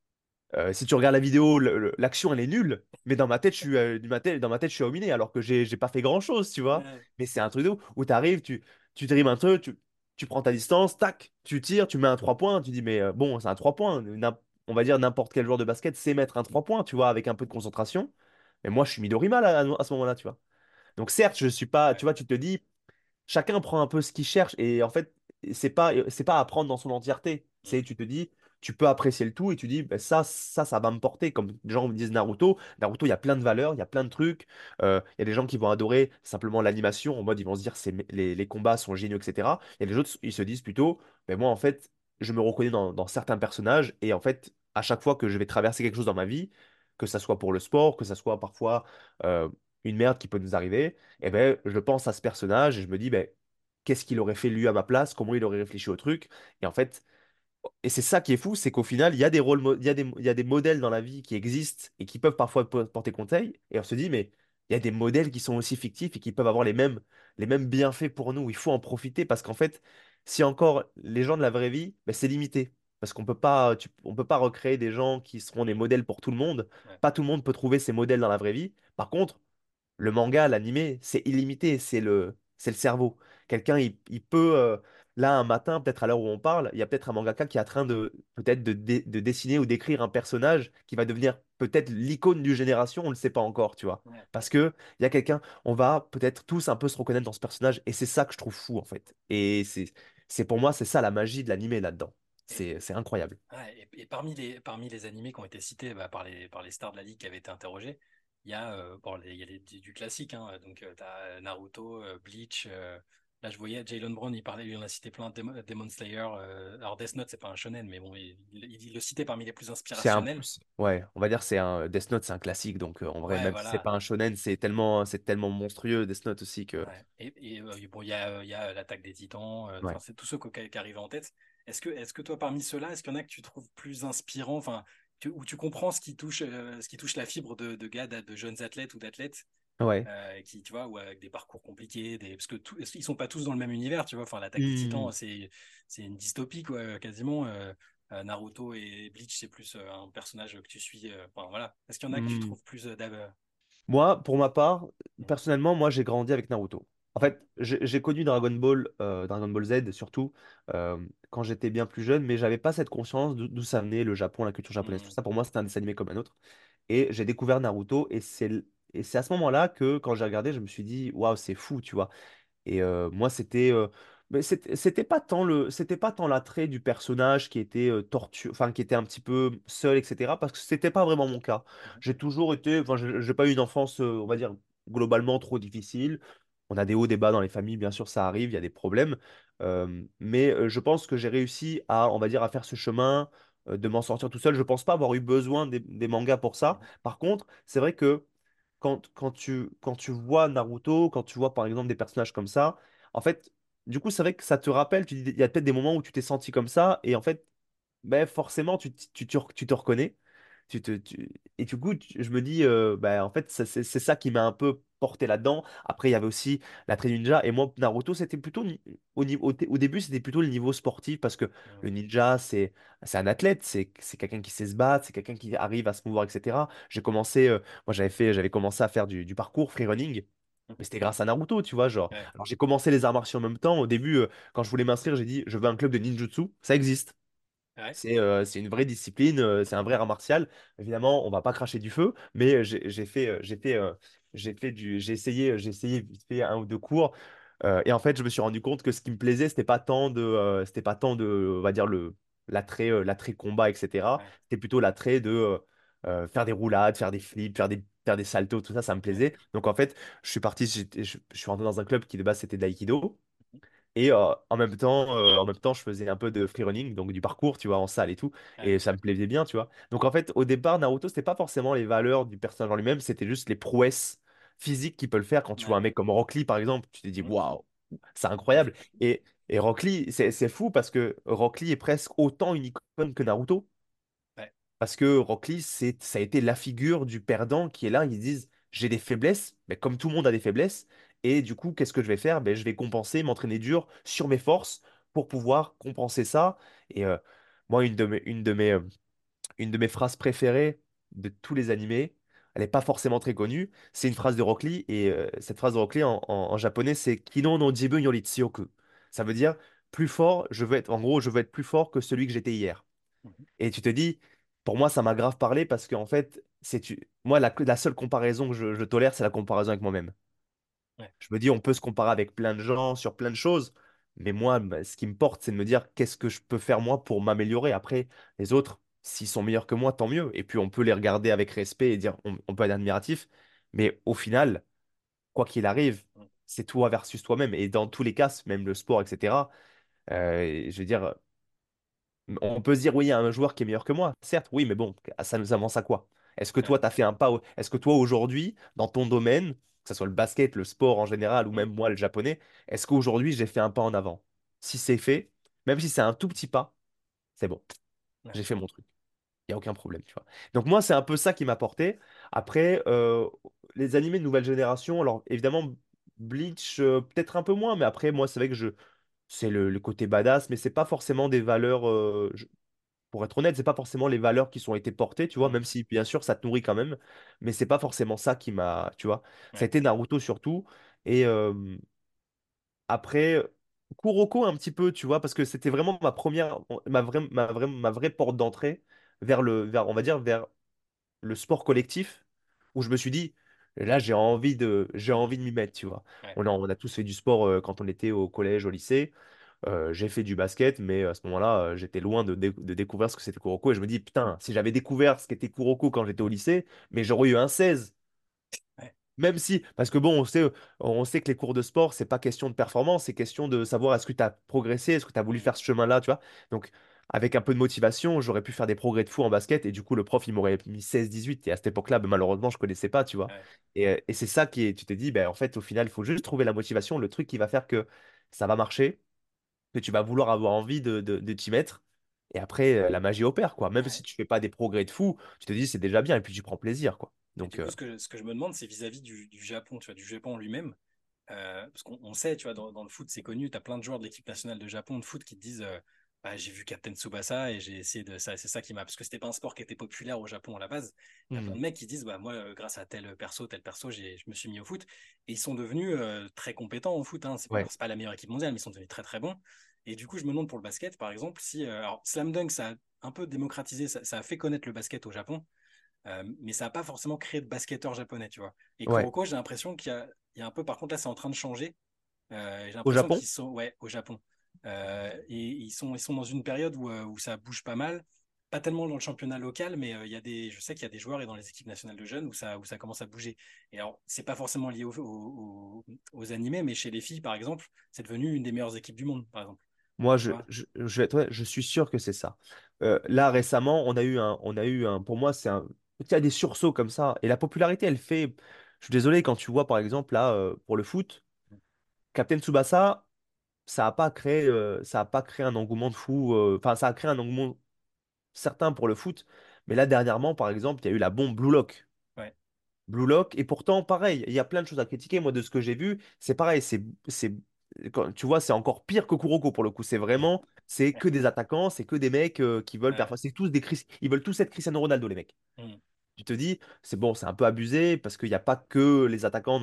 Si tu regardes la vidéo, l'action elle est nulle, mais dans ma tête, dans ma tête, je suis dominé alors que j'ai pas fait grand-chose, tu vois. Ouais, Mais c'est un truc de ouf où tu arrives, tu dribbles un truc, tu prends ta distance, tac, tu tires, tu mets un 3 points, tu dis, mais bon, c'est un 3 points. On va dire n'importe quel joueur de basket sait mettre un 3 points, tu vois, avec un peu de concentration. Mais moi, je suis Midori mal à ce moment-là, tu vois. Donc certes, je suis pas, ouais. tu vois, tu te dis, chacun prend un peu ce qu'il cherche et en fait c'est pas à prendre dans son entièreté, Mm. c'est tu te dis tu peux apprécier le tout et tu dis ben, ça va me porter comme les gens me disent Naruto il y a plein de valeurs, il y a plein de trucs. Il y a des gens qui vont adorer simplement l'animation en mode ils vont se dire les combats sont géniaux, etc. Il y a des autres ils se disent plutôt ben moi en fait je me reconnais dans certains personnages et en fait à chaque fois que je vais traverser quelque chose dans ma vie, que ça soit pour le sport, que ça soit parfois euh, une merde qui peut nous arriver, eh ben, je pense à ce personnage et je me dis, ben, qu'est-ce qu'il aurait fait lui à ma place, comment il aurait réfléchi au truc. Et en fait, et c'est ça qui est fou, c'est qu'au final, il y a des il y a des modèles dans la vie qui existent et qui peuvent parfois porter conseil. Et on se dit, mais il y a des modèles qui sont aussi fictifs et qui peuvent avoir les mêmes bienfaits pour nous. Il faut en profiter parce qu'en fait, si encore les gens de la vraie vie, ben, c'est limité. Parce qu'on peut pas, on peut pas recréer des gens qui seront des modèles pour tout le monde. Ouais. Pas tout le monde peut trouver ces modèles dans la vraie vie. Par contre, le manga, l'animé, c'est illimité, c'est le cerveau. Quelqu'un, il peut, là, un matin, peut-être à l'heure où on parle, il y a peut-être un mangaka qui est en train de, peut-être de dessiner ou d'écrire un personnage qui va devenir peut-être l'icône du génération, on ne le sait pas encore, tu vois. Ouais. Parce que il y a quelqu'un, on va peut-être tous un peu se reconnaître dans ce personnage, et c'est ça que je trouve fou, en fait. Et c'est pour moi, c'est ça la magie de l'animé là-dedans. Et, C'est incroyable. ouais, et parmi les animés qui ont été cités bah, par les stars de la ligue qui avaient été interrogés, il y a, bon, il y a du classique, hein, donc tu as Naruto, Bleach. Là, je voyais Jalen Brown, il parlait, il en a cité plein, Demon Slayer. Alors, Death Note, c'est pas un shonen, mais bon, il le citait parmi les plus inspirationnels. Ouais, on va dire c'est un Death Note, c'est un classique, donc en vrai, Ouais, même si c'est voilà. pas un shonen, c'est tellement monstrueux Death Note aussi que Ouais. Bon, il y a l'Attaque des Titans, enfin, ouais. c'est tous ceux qui arrivent en tête. Est-ce que toi, parmi ceux-là, est-ce qu'il y en a que tu trouves plus inspirants, enfin, où tu comprends ce qui touche la fibre de gars, de jeunes athlètes ou d'athlètes, Ouais. qui, tu vois, ou avec des parcours compliqués, parce que ils sont pas tous dans le même univers, tu vois. Enfin, l'Attaque des Hmm. Titans, c'est une dystopie, quoi, quasiment. Naruto et Bleach, c'est plus un personnage que tu suis. Enfin, voilà. Est-ce qu'il y en a que tu Hmm. trouves plus Moi, pour ma part, personnellement, moi j'ai grandi avec Naruto. En Mm, fait, j'ai connu Dragon Ball Z surtout euh, quand j'étais bien plus jeune, mais j'avais pas cette conscience d'où ça venait, le Japon, la culture japonaise, tout mm, ça. Pour moi, c'était un dessin animé comme un autre. Et j'ai découvert Naruto, et c'est à ce moment-là que, quand j'ai regardé, je me suis dit, waouh, c'est fou, tu vois. Et moi, mais c'était pas tant l'attrait du personnage qui était enfin, qui était un petit peu seul, etc. Parce que c'était pas vraiment mon cas. mm, J'ai toujours été, enfin, j'ai pas eu une enfance, on va dire, globalement trop difficile. On a des hauts, des bas dans les familles, bien sûr, ça arrive, il y a des problèmes. Mais je pense que j'ai réussi à, on va dire, à faire ce chemin, de m'en sortir tout seul. Je pense pas avoir eu besoin des mangas pour ça. mm, Par contre, c'est vrai que quand tu vois Naruto, quand tu vois par exemple des personnages comme ça, en fait, du coup, c'est vrai que ça te rappelle, il y a peut-être des moments où tu t'es senti comme ça, et en fait, ben, forcément, tu te reconnais. Et du coup, je me dis, ben, en fait, c'est ça qui m'a un peu porté là-dedans. Après, il y avait aussi la Trade Ninja, et moi, Naruto, c'était plutôt, au début, c'était plutôt le niveau sportif, parce que mm, le ninja, c'est un athlète, c'est quelqu'un qui sait se battre, c'est quelqu'un qui arrive à se mouvoir, etc. J'ai commencé, moi, j'avais commencé à faire du parcours, free running. mm. Mais c'était grâce à Naruto, tu vois, genre. Ouais, Alors j'ai commencé les arts martiaux en même temps. Au début, quand je voulais m'inscrire, j'ai dit, je veux un club de ninjutsu. Ça existe. ouais, C'est une vraie discipline, c'est un vrai art martial. Évidemment, on va pas cracher du feu, mais j'ai essayé vite fait un ou deux cours. Et en fait, je me suis rendu compte que ce qui me plaisait, c'était pas tant de, on va dire l'attrait combat, etc. ouais, C'était plutôt l'attrait de faire des roulades, faire des flips, faire des saltos, tout ça, ça me ouais. plaisait. Donc en fait, je suis rentré dans un club qui de base c'était de l'aïkido. Et en même temps, je faisais un peu de freerunning, donc du parcours, tu vois, en salle et tout. Ouais, Et ça me plaisait bien, tu vois. Donc en fait, au départ, Naruto, c'était pas forcément les valeurs du personnage en lui-même, c'était juste les prouesses physiques qu'il peut le faire. Quand tu vois un ouais. mec comme Rock Lee, par exemple, tu te dis, Mm. waouh, c'est incroyable. Et Rock Lee, c'est fou parce que Rock Lee est presque autant une icône que Naruto. Ouais, Parce que Rock Lee, ça a été la figure du perdant qui est là. Ils disent, j'ai des faiblesses, mais comme tout le monde a des faiblesses. Et du coup, qu'est-ce que je vais faire? Ben, je vais compenser, m'entraîner dur sur mes forces pour pouvoir compenser ça. Et moi, une de mes phrases préférées de tous les animés, elle n'est pas forcément très connue. C'est une phrase de Rock Lee. Et cette phrase de Rock Lee en japonais, c'est Kino no jibun yori tsuyoku. Ça veut dire plus fort, en gros, je veux être plus fort que celui que j'étais hier. mhm, Et tu te dis, pour moi, ça m'a grave parlé parce qu'en fait, moi, la seule comparaison que je tolère, c'est la comparaison avec moi-même. ouais, Je me dis, on peut se comparer avec plein de gens sur plein de choses, mais moi, bah, ce qui me porte, c'est de me dire qu'est-ce que je peux faire moi pour m'améliorer. Après, les autres, s'ils sont meilleurs que moi, tant mieux. Et puis, on peut les regarder avec respect et dire, on peut être admiratif. Mais au final, quoi qu'il arrive, mm, c'est toi versus toi-même. Et dans tous les cas, même le sport, etc., je veux dire, on peut se dire, oui, il y a un joueur qui est meilleur que moi. Certes, oui, mais bon, ça nous avance à quoi? Est-ce que toi, ouais, tu as fait un pas? Est-ce que toi, aujourd'hui, dans ton domaine, que ce soit le basket, le sport en général, ou mm, même moi, le japonais, est-ce qu'aujourd'hui, j'ai fait un pas en avant? Si c'est fait, même si c'est un tout petit pas, c'est bon, ouais, j'ai fait mon truc. Il n'y a aucun problème, tu vois. Donc moi, c'est un peu ça qui m'a porté. Après, les animés de nouvelle génération, alors évidemment, Bleach, peut-être un peu moins, mais après, moi, c'est vrai que c'est le côté badass, mais c'est pas forcément des valeurs. Pour être honnête, c'est pas forcément les valeurs qui sont été portées, tu vois, mm, même si bien sûr ça te nourrit quand même, mais c'est pas forcément ça qui m'a, tu vois. Ça a ouais, été Naruto surtout, et après Kuroko un petit peu, tu vois, parce que c'était vraiment ma première, ma vraie porte d'entrée on va dire, vers le sport collectif, où je me suis dit, là j'ai mm, envie de m'y mettre, tu vois. ouais, On a tous fait du sport quand on était au collège, au lycée. J'ai fait du basket, mais à ce moment-là, j'étais loin de découvrir ce que c'était Kuroko. Et je me dis, putain, si j'avais découvert ce qu'était Kuroko quand j'étais au lycée, mais j'aurais eu un 16. ouais, Même si, parce que bon, on sait que les cours de sport, c'est pas question de performance, c'est question de savoir est-ce que tu as progressé, est-ce que tu as voulu mm, faire ce chemin-là, tu vois. Donc, avec un peu de motivation, j'aurais pu faire des progrès de fou en basket. Et du coup, le prof, il m'aurait mis 16-18. Et à cette époque-là, ben, malheureusement, je connaissais pas, tu vois. ouais, Et c'est ça qui est, tu t'es dit, ben, en fait, au final, il faut juste trouver la motivation, le truc qui va faire que ça va marcher que tu vas vouloir avoir envie de t'y mettre. Et après, la magie opère, quoi. Même ouais. si tu fais pas des progrès de fou, tu te dis c'est déjà bien et puis tu prends plaisir, quoi. Et Donc, du coup, ce que je me demande, c'est vis-à-vis du Japon, tu vois, du Japon lui-même. Parce qu'on sait, tu vois, dans le foot, c'est connu, tu as plein de joueurs de l'équipe nationale de Japon de foot qui te disent bah, j'ai vu Captain Tsubasa et j'ai essayé de ça, c'est ça qui m'a. Parce que c'était pas un sport qui était populaire au Japon à la base. Il y a plein hmm, de mecs qui disent bah, moi, grâce à tel perso, je me suis mis au foot. Et ils sont devenus très compétents au foot. Hein. ouais, C'est pas la meilleure équipe mondiale, mais ils sont devenus très très bons. Et du coup, je me demande pour le basket, par exemple, si. Alors, Slam Dunk, ça a un peu démocratisé, ça a fait connaître le basket au Japon. Mais ça n'a pas forcément créé de basketteurs japonais, tu vois. Et ouais. Kuroko, j'ai l'impression il y a un peu, par contre, là, c'est en train de changer. J'ai Au l'impression Japon, qu'ils sont, ouais, au Japon. Et ils sont dans une période où ça bouge pas mal. Pas tellement dans le championnat local, mais je sais qu'il y a des joueurs et dans les équipes nationales de jeunes où ça commence à bouger. Et alors, c'est pas forcément lié aux animés, mais chez les filles, par exemple, c'est devenu une des meilleures équipes du monde, par exemple. moi, Tu vois? je suis sûr que c'est ça. Là, récemment, pour moi, il y a des sursauts comme ça. Et la popularité, elle fait. Je suis désolé, quand tu vois, par exemple, là, pour le foot, Captain Tsubasa, ça a pas créé un engouement de fou. Enfin, ça a créé un engouement certain pour le foot. Mais là, dernièrement, par exemple, il y a eu la bombe Blue Lock. Ouais, Blue Lock. Et pourtant, pareil, il y a plein de choses à critiquer. Moi, de ce que j'ai vu, c'est pareil. Tu vois, c'est encore pire que Kuroko pour le coup. C'est que des attaquants, c'est que des mecs qui veulent ouais, c'est tous ils veulent tous être Cristiano Ronaldo, les mecs. mm, Tu te dis, c'est bon, c'est un peu abusé parce qu'il n'y a pas que les attaquants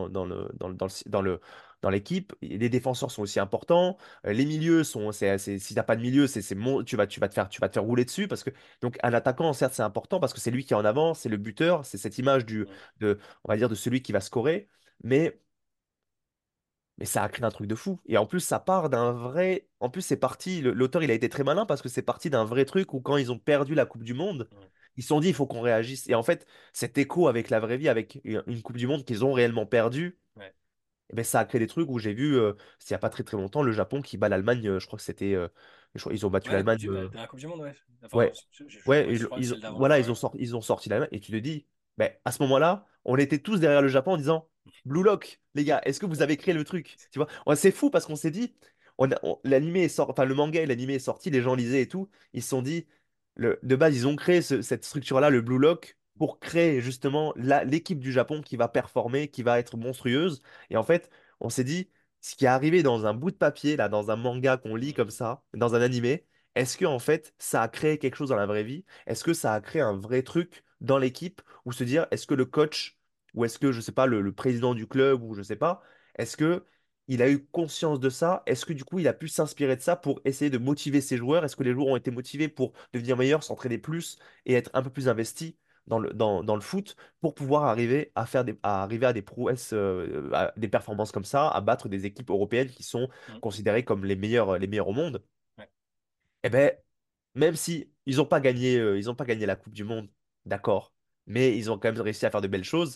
dans l'équipe. Les défenseurs sont aussi importants. Les milieux sont, si t'as pas de milieu, tu vas te faire rouler dessus parce que, donc, un attaquant, certes, c'est important parce que c'est lui qui est en avant, c'est le buteur, c'est cette image mm, on va dire, de celui qui va scorer. Mais, mais ça a créé un truc de fou. Et en plus, ça part d'un vrai, en plus, c'est parti, l'auteur, il a été très malin parce que c'est parti d'un vrai truc où quand ils ont perdu la Coupe du Monde, mm, ils se sont dit, il faut qu'on réagisse. Et en fait, cet écho avec la vraie vie, avec une Coupe du Monde qu'ils ont réellement perdue, ouais. Et ben, ça a créé des trucs où j'ai vu, il n'y a pas très très longtemps, le Japon qui bat l'Allemagne, je crois que c'était. Ils ont battu Ouais, l'Allemagne. la Coupe du Monde, ouais. Enfin, Ouais, ouais, ouais, je crois que celle d'avant, voilà, enfin, ouais. ils ont sorti l'Allemagne, et tu te dis, ben, à ce moment-là, on était tous derrière le Japon en disant, Blue Lock, les gars, est-ce que vous avez créé le truc? Tu vois, c'est fou parce qu'on s'est dit, l'animé est sorti, enfin le manga et l'animé est sorti, les gens lisaient et tout, ils se sont dit, de base, ils ont créé cette structure-là, le Blue Lock, pour créer justement l'équipe du Japon qui va performer, qui va être monstrueuse. Et en fait, on s'est dit, ce qui est arrivé dans un bout de papier, là, dans un manga qu'on lit Mm. comme ça, dans un animé, est-ce que en fait, ça a créé quelque chose dans la vraie vie? Est-ce que ça a créé un vrai truc dans l'équipe? Ou se dire, est-ce que le coach, ou est-ce que, je sais pas, le président du club, ou je sais pas, est-ce que il a eu conscience de ça? Est-ce que du coup, il a pu s'inspirer de ça pour essayer de motiver ses joueurs? Est-ce que les joueurs ont été motivés pour devenir meilleurs, s'entraîner plus et être un peu plus investis dans le foot pour pouvoir arriver à arriver à des prouesses, à des performances comme ça, à battre des équipes européennes qui sont Mm. considérées comme les meilleurs au monde? Ouais. Eh ben, même si ils ont pas gagné la Coupe du Monde, d'accord, mais ils ont quand même réussi à faire de belles choses.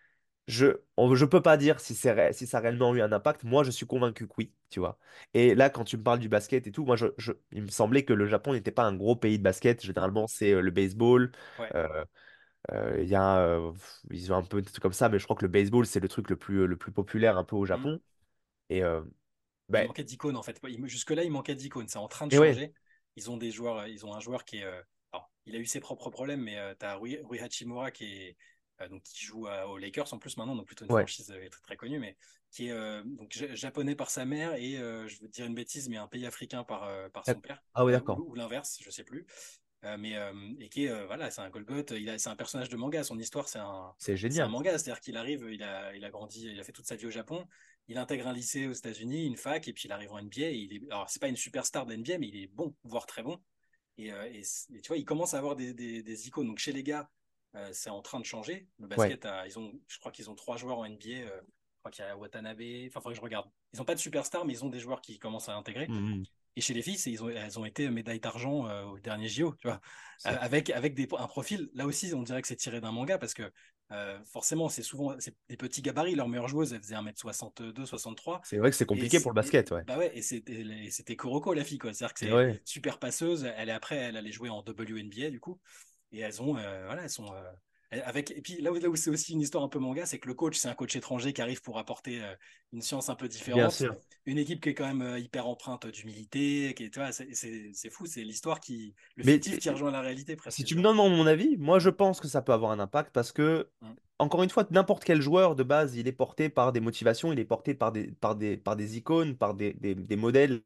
Je peux pas dire si ça a réellement eu un impact. Moi, je suis convaincu que oui, tu vois. Et là, quand tu me parles du basket et tout, moi, il me semblait que le Japon n'était pas un gros pays de basket. Mm. Généralement, c'est le baseball. Ouais. euh, il y a, ils ont un peu des trucs comme ça, mais je crois que le baseball, c'est le truc le plus populaire un peu au Mm. Japon. Et, Il ben, manquait d'icônes en fait. Jusque-là, il manquait d'icônes. C'est en train de et ouais, changer. Ils ont des joueurs, ils ont un joueur qui est. Alors, il a eu ses propres problèmes, mais tu as Rui Hachimura donc, qui joue aux Lakers en plus maintenant, donc plutôt une ouais, franchise très, très connue, mais qui est donc, japonais par sa mère et je veux dire une bêtise, mais un pays africain par son père, ah ouais, d'accord. ou l'inverse, je sais plus. Et qui est, voilà, c'est un Golgoth, c'est un personnage de manga. Son histoire, C'est c'est un génial. manga, c'est-à-dire qu'il arrive, il a grandi, il a fait toute sa vie au Japon, il intègre un lycée aux États-Unis, une fac, et puis il arrive en NBA. Alors, c'est pas une superstar de NBA, mais il est bon, voire très bon. Et tu vois, il commence à avoir des icônes. Donc chez les gars, c'est en train de changer. Le Ouais. basket, je crois qu'ils ont 3 joueurs en NBA. Je crois qu'il y a Watanabe. Enfin, il faudrait que je regarde. Ils n'ont pas de superstar, mais ils ont des joueurs qui commencent à intégrer. Mhm. Et chez les filles, elles ont été médailles d'argent au dernier JO, tu vois, C'est avec un profil. Là aussi, on dirait que c'est tiré d'un manga parce que forcément, c'est des petits gabarits. Leur meilleure joueuse, elle faisait 1m62, 63. c'est vrai que c'est Et, compliqué pour le basket, ouais. bah ouais, et c'était Kuroko, la fille, quoi. C'est-à-dire que Et c'est ouais. super passeuse. Elle allait jouer en WNBA, du coup. Et voilà, elles sont. Et puis là où c'est aussi une histoire un peu manga, c'est que le coach, c'est un coach étranger qui arrive pour apporter une science un peu Bien différente, sûr. une équipe qui est quand même hyper empreinte d'humilité, tu vois, c'est fou, c'est l'histoire le Mais fictif qui rejoint la réalité si presque, tu tu me vois. demandes mon avis, moi je pense que ça peut avoir un impact parce que, Mm. encore une fois, n'importe quel joueur de base, il est porté par des motivations, il est porté par des icônes, par des modèles.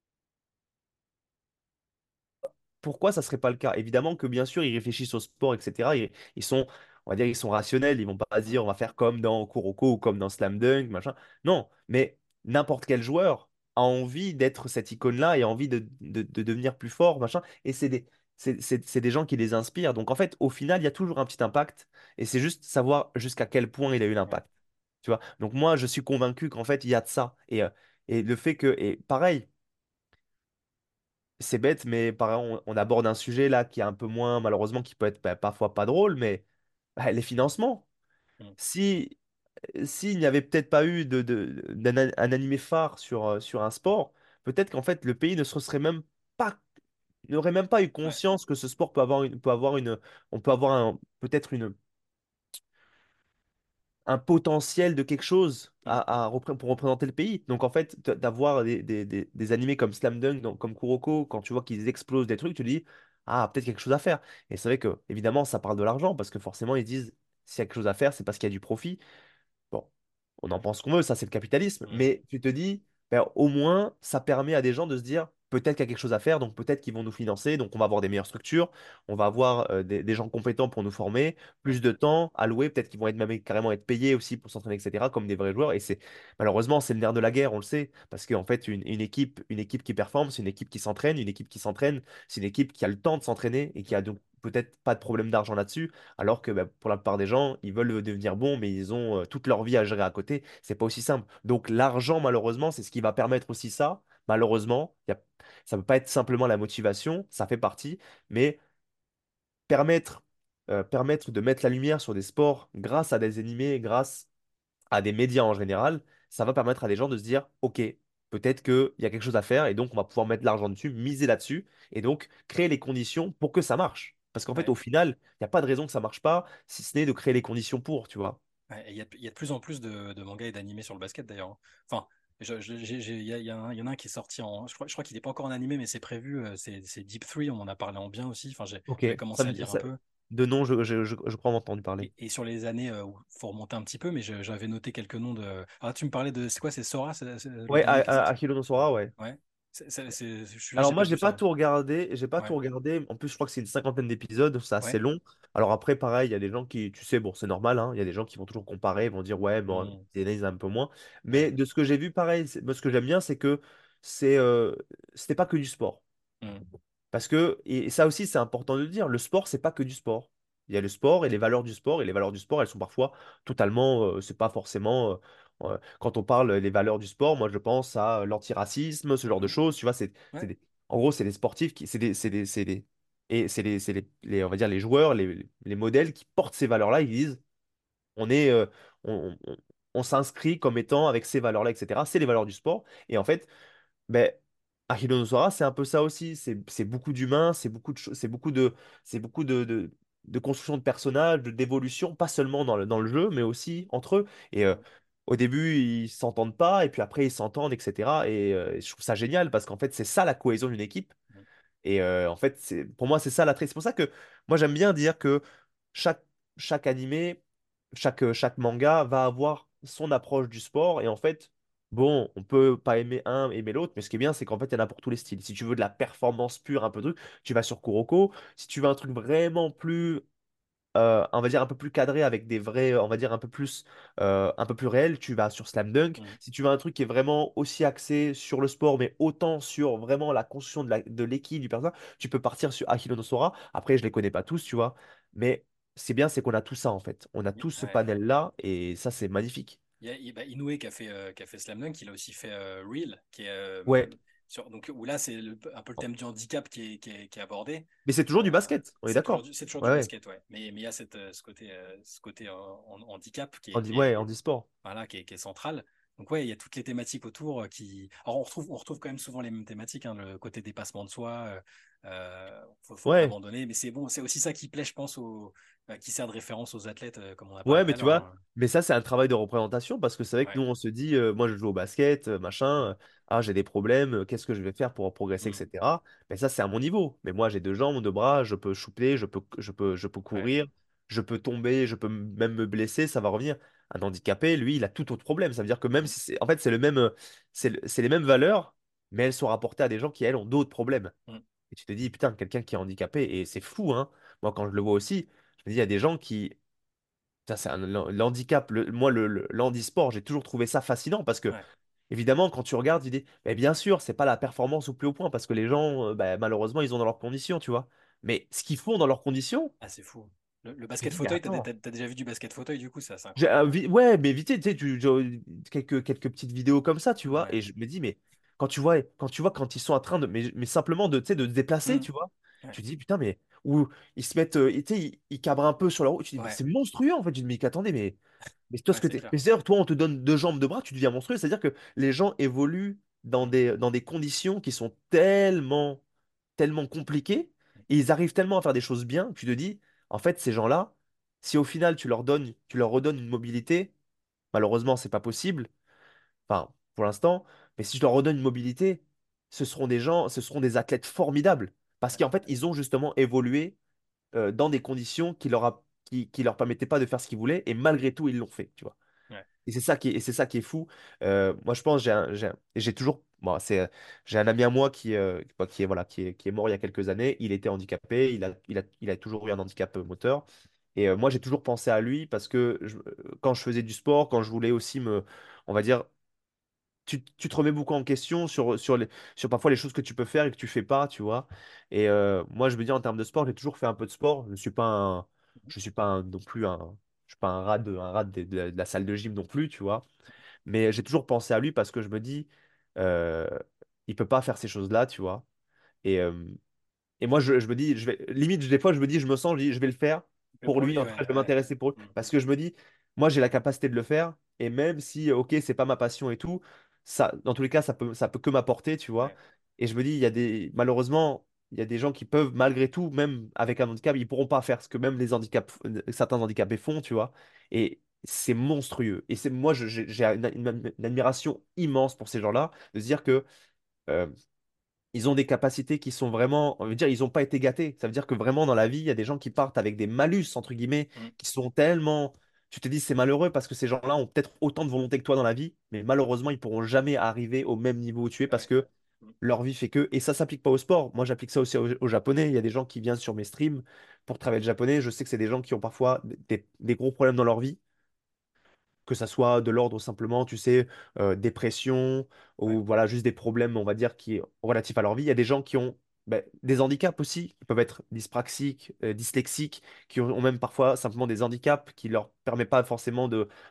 Pourquoi ça serait pas le cas? Évidemment que bien sûr, ils réfléchissent au sport, etc. Ils sont, on va dire, ils sont rationnels, ils vont pas se dire on va faire comme dans Kuroko ou comme dans Slam Dunk, machin. Non, mais n'importe quel joueur a envie d'être cette icône-là et a envie de devenir plus fort, machin. Et c'est des gens qui les inspirent. Donc en fait, au final, il y a toujours un petit impact et c'est juste savoir jusqu'à quel point il a eu Ouais. l'impact. Tu vois? Donc moi, je suis convaincu qu'en fait, il y a de ça. Et le fait que, et pareil, c'est bête, mais par exemple, on aborde un sujet là qui est un peu moins, malheureusement, qui peut être parfois pas drôle, mais les financements. Mm. Si, s'il n'y avait peut-être pas eu un animé phare sur un sport, peut-être qu'en fait le pays ne se serait même pas, n'aurait même pas eu Ouais. conscience que ce sport on peut avoir peut-être un potentiel de quelque chose Mm. pour représenter le pays. Donc en fait, d'avoir des animés comme Slam Dunk, comme Kuroko, quand tu vois qu'ils explosent des trucs, tu te dis, ah, peut-être quelque chose à faire. Et c'est vrai que, évidemment, ça parle de l'argent, parce que forcément, ils se disent, s'il y a quelque chose à faire, c'est parce qu'il y a du profit. Bon, on en pense qu'on veut, ça c'est le capitalisme. Mm. Mais tu te dis, ben, au moins, ça permet à des gens de se dire, peut-être qu'il y a quelque chose à faire, donc peut-être qu'ils vont nous financer, donc on va avoir des meilleures structures, on va avoir des gens compétents pour nous former, Ouais. plus de temps alloué, peut-être qu'ils vont être même carrément être payés aussi pour s'entraîner, etc., comme des vrais joueurs. Et c'est malheureusement, c'est le nerf de la guerre, on le sait, parce qu'en fait, une équipe qui performe, c'est une équipe qui s'entraîne, une équipe qui s'entraîne, c'est une équipe qui a le temps de s'entraîner et qui a donc peut-être pas de problème d'argent là-dessus. Alors que bah, pour la plupart des gens, ils veulent devenir bons, mais ils ont toute leur vie à gérer à côté. C'est pas aussi simple. Donc l'argent, malheureusement, c'est ce qui va permettre aussi ça. Malheureusement, ça peut pas être simplement la motivation, ça fait partie, mais permettre, permettre de mettre la lumière sur des sports grâce à des animés, grâce à des médias en général, ça va permettre à des gens de se dire, OK, peut-être qu'il y a quelque chose à faire et donc on va pouvoir mettre de l'argent dessus, miser là-dessus et donc créer les conditions pour que ça marche. Parce qu'en fait, Ouais. au final, il n'y a pas de raison que ça marche pas, si ce n'est de créer les conditions pour, tu vois. Ouais, il y a de plus en plus de mangas et d'animés sur le basket d'ailleurs, hein. Enfin, il y en a un qui est sorti je crois qu'il n'est pas encore en animé, mais c'est prévu. C'est Deep Three, on en a parlé en bien aussi. Enfin, OK, j'avais commencé à lire un peu. de nom, je crois avoir entendu parler. Et sur les années où il faut remonter un petit peu, mais j'avais noté quelques noms de. Ah, tu me parlais de. C'est quoi? C'est Sora, c'est le Ouais, dernier qui est sorti? Akira no Sora, ouais. Ouais. Celui-là, Alors j'ai moi, pas vu ça. j'ai pas tout Ouais. regardé. En plus, je crois que c'est une cinquantaine d'épisodes, c'est assez Ouais. long. Alors après, pareil, il y a des gens qui, tu sais, bon, c'est normal, hein, il y a des gens qui vont toujours comparer, vont dire, ouais, bon, Hmm. ils analysent un peu moins. Ouais. Mais de ce que j'ai vu, pareil, moi, ce que j'aime bien, c'est que c'est, c'était pas que du sport. Hmm. Parce que, et ça aussi, c'est important de le dire, le sport, c'est pas que du sport. Il y a le sport et les valeurs du sport, et les valeurs du sport, elles sont parfois totalement, c'est pas forcément, quand on parle des valeurs du sport, moi je pense à l'antiracisme, ce genre de Mhm. choses, tu vois, Ouais. en gros, c'est des sportifs et on va dire les joueurs, les modèles qui portent ces valeurs-là, ils disent, on est, on s'inscrit comme étant avec ces valeurs-là, etc. C'est les valeurs du sport, et en fait, mais Ahilonosora, c'est un peu ça aussi. C'est beaucoup d'humains, c'est beaucoup de choses, c'est beaucoup de construction de personnages, d'évolution, pas seulement dans le jeu, mais aussi entre eux. Et Mhm. au début, ils s'entendent pas, et puis après, ils s'entendent, etc. Et je trouve ça génial parce qu'en fait, c'est ça la cohésion d'une équipe. Mhm. Et en fait, pour moi, c'est ça l'attrait. C'est pour ça que moi, j'aime bien dire que chaque, chaque animé, chaque manga va avoir son approche du sport. Et en fait, bon, on peut pas aimer un, aimer l'autre, mais ce qui est bien, c'est qu'en fait, il y en a pour tous les styles. Si tu veux de la performance pure, un peu de truc, tu vas sur Kuroko. Si tu veux un truc vraiment plus on va dire un peu plus cadré avec des vrais, on va dire un peu plus réel, tu vas sur Slam Dunk. Mhm. Si tu veux un truc qui est vraiment aussi axé sur le sport, mais autant sur vraiment la construction de l'équipe, du personnage, tu peux partir sur Akilo no Sora. Après, je les connais pas tous, tu vois. Mais c'est bien, c'est qu'on a tout ça, en fait. On a tout ce Ouais. panel-là, et ça, c'est magnifique. Bah, Inoue qui a fait Slam Dunk, il a aussi fait Real, Ouais, donc, où là, c'est un peu le thème du handicap qui est abordé. mais c'est toujours du basket, on est d'accord. C'est toujours du Ouais, ouais. basket, ouais. Mais il y a ce côté handicap Ouais, handisport. voilà, qui est central. Donc, ouais, il y a toutes les thématiques autour qui. Alors, on retrouve quand même souvent les mêmes thématiques, hein, le côté dépassement de soi, faut pas Ouais. abandonner. Mais c'est bon, c'est aussi ça qui plaît, je pense, qui sert de référence aux athlètes, comme on a parlé Ouais, tout mais à tu l'heure, vois, hein. mais ça, c'est un travail de représentation parce que c'est vrai que nous, Ouais. on se dit, moi, je joue au basket, machin, Mm, ah, j'ai des problèmes, qu'est-ce que je vais faire pour progresser, mm, etc. Mais ça, c'est à mon niveau. Mais moi, j'ai deux jambes, deux bras, je peux shooter, je peux ouais. courir, je peux tomber, même me blesser, ça va revenir. Un handicapé, lui, il a tout autre problème. Ça veut dire que même Mm, si en fait, c'est le même, c'est les mêmes valeurs, mais elles sont rapportées à des gens qui, elles, ont d'autres problèmes. mm, Et tu te dis, putain, quelqu'un qui est handicapé, et c'est fou, hein. Moi, quand je le vois aussi, je me dis, il y a des gens qui ça, c'est l'handicap. Moi, l'handisport, j'ai toujours trouvé ça fascinant parce que, ouais. évidemment, quand tu regardes, tu dis, mais bien sûr, c'est pas la performance au plus haut point parce que les gens, bah, malheureusement, ils ont dans leurs conditions, tu vois. Mais ce qu'ils font dans leurs conditions, Ah, c'est fou. Le tu te basket dis, mais fauteuil, attends. t'as déjà vu du basket fauteuil, du coup, ça, c'est incroyable. Ouais, mais vite, tu sais, quelques petites vidéos comme ça, tu vois. Ouais. Et je me dis, mais quand ils sont en train mais simplement tu sais, de se déplacer, Mm, tu vois, ouais. tu te dis, putain, mais, ou ils se mettent, tu sais, ils cabrent un peu sur la roue, tu te dis, mais Ouais. c'est monstrueux, en fait. Je me dis, mais attendez, mais toi, ce Ouais, que c'est t'es. clair. Mais c'est-à-dire, toi, on te donne deux jambes, deux bras, tu deviens monstrueux. C'est-à-dire que les gens évoluent Mm, dans des conditions qui sont tellement compliquées, et ils arrivent tellement à faire des choses bien, que tu te dis, en fait, ces gens-là, si au final tu leur redonnes une mobilité, malheureusement, c'est pas possible, enfin, pour l'instant, mais si je leur redonne une mobilité, ce seront des athlètes formidables. Parce ouais. qu'en fait, ils ont justement évolué dans des conditions qui leur permettaient pas de faire ce qu'ils voulaient, et malgré tout, ils l'ont fait, tu vois. Ouais. Et c'est ça qui est fou. Moi, je pense, j'ai toujours, bon, j'ai un ami à moi voilà, qui est mort il y a quelques années. Il était handicapé. Il a toujours eu un handicap moteur. Et moi, j'ai toujours pensé à lui parce que quand je faisais du sport, quand je voulais aussi on va dire, tu te remets beaucoup en question sur parfois les choses que tu peux faire et que tu fais pas, tu vois. Et moi, je me dis en termes de sport, j'ai toujours fait un peu de sport. Je suis pas non plus je suis pas un rat de la salle de gym non plus, tu vois. Mais j'ai toujours pensé à lui parce que je me dis, euh, il peut pas faire ces choses-là, tu vois. Et, euh, et moi, je me dis, limite, des fois, je me dis, je me sens, je dis, je vais le faire Mais pour pour lui, lui, en tout cas, ouais, je vais ouais. m'intéresser pour lui. Mm, Parce que je me dis, moi, j'ai la capacité de le faire. Et même si, ok, c'est pas ma passion et tout, ça, dans tous les cas, ça peut que m'apporter, tu vois. Ouais, Et je me dis, malheureusement, il y a des gens qui peuvent, malgré tout, même avec un handicap, ils pourront pas faire ce que même certains handicapés font, tu vois. Et c'est monstrueux. Et moi, j'ai une admiration immense pour ces gens-là, de se dire que euh, ils ont des capacités qui sont vraiment, on veut dire, ils n'ont pas été gâtés. Ça veut dire que vraiment dans la vie, il y a des gens qui partent avec des malus, entre guillemets, mm, qui sont tellement. Tu te dis, c'est malheureux parce que ces gens-là ont peut-être autant de volonté que toi dans la vie, mais malheureusement, ils pourront jamais arriver au même niveau où tu es parce ouais, que mm, leur vie fait que. Et ça s'applique pas au sport. Moi, j'applique ça aussi au japonais. Il y a des gens qui viennent sur mes streams pour travailler le japonais. Je sais que c'est des gens qui ont parfois des gros problèmes dans leur vie, que ça soit de l'ordre simplement, tu sais, dépression ouais, ou voilà, juste des problèmes, on va dire, qui est relatifs à leur vie. Il y a des gens qui ont ben, des handicaps aussi, qui peuvent être dyspraxiques, dyslexiques, qui ont même parfois simplement des handicaps qui leur permettent pas forcément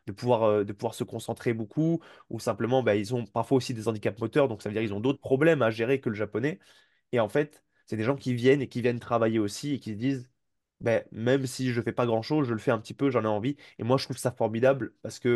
de pouvoir se concentrer beaucoup, ou simplement, ben, ils ont parfois aussi des handicaps moteurs, donc ça veut dire qu'ils mm, ont d'autres problèmes à gérer que le japonais. Et en fait, c'est des gens qui viennent et qui viennent travailler aussi et qui se disent, ben, même si je fais pas grand-chose, je le fais un petit peu, j'en ai envie. Et moi, je trouve ça formidable parce que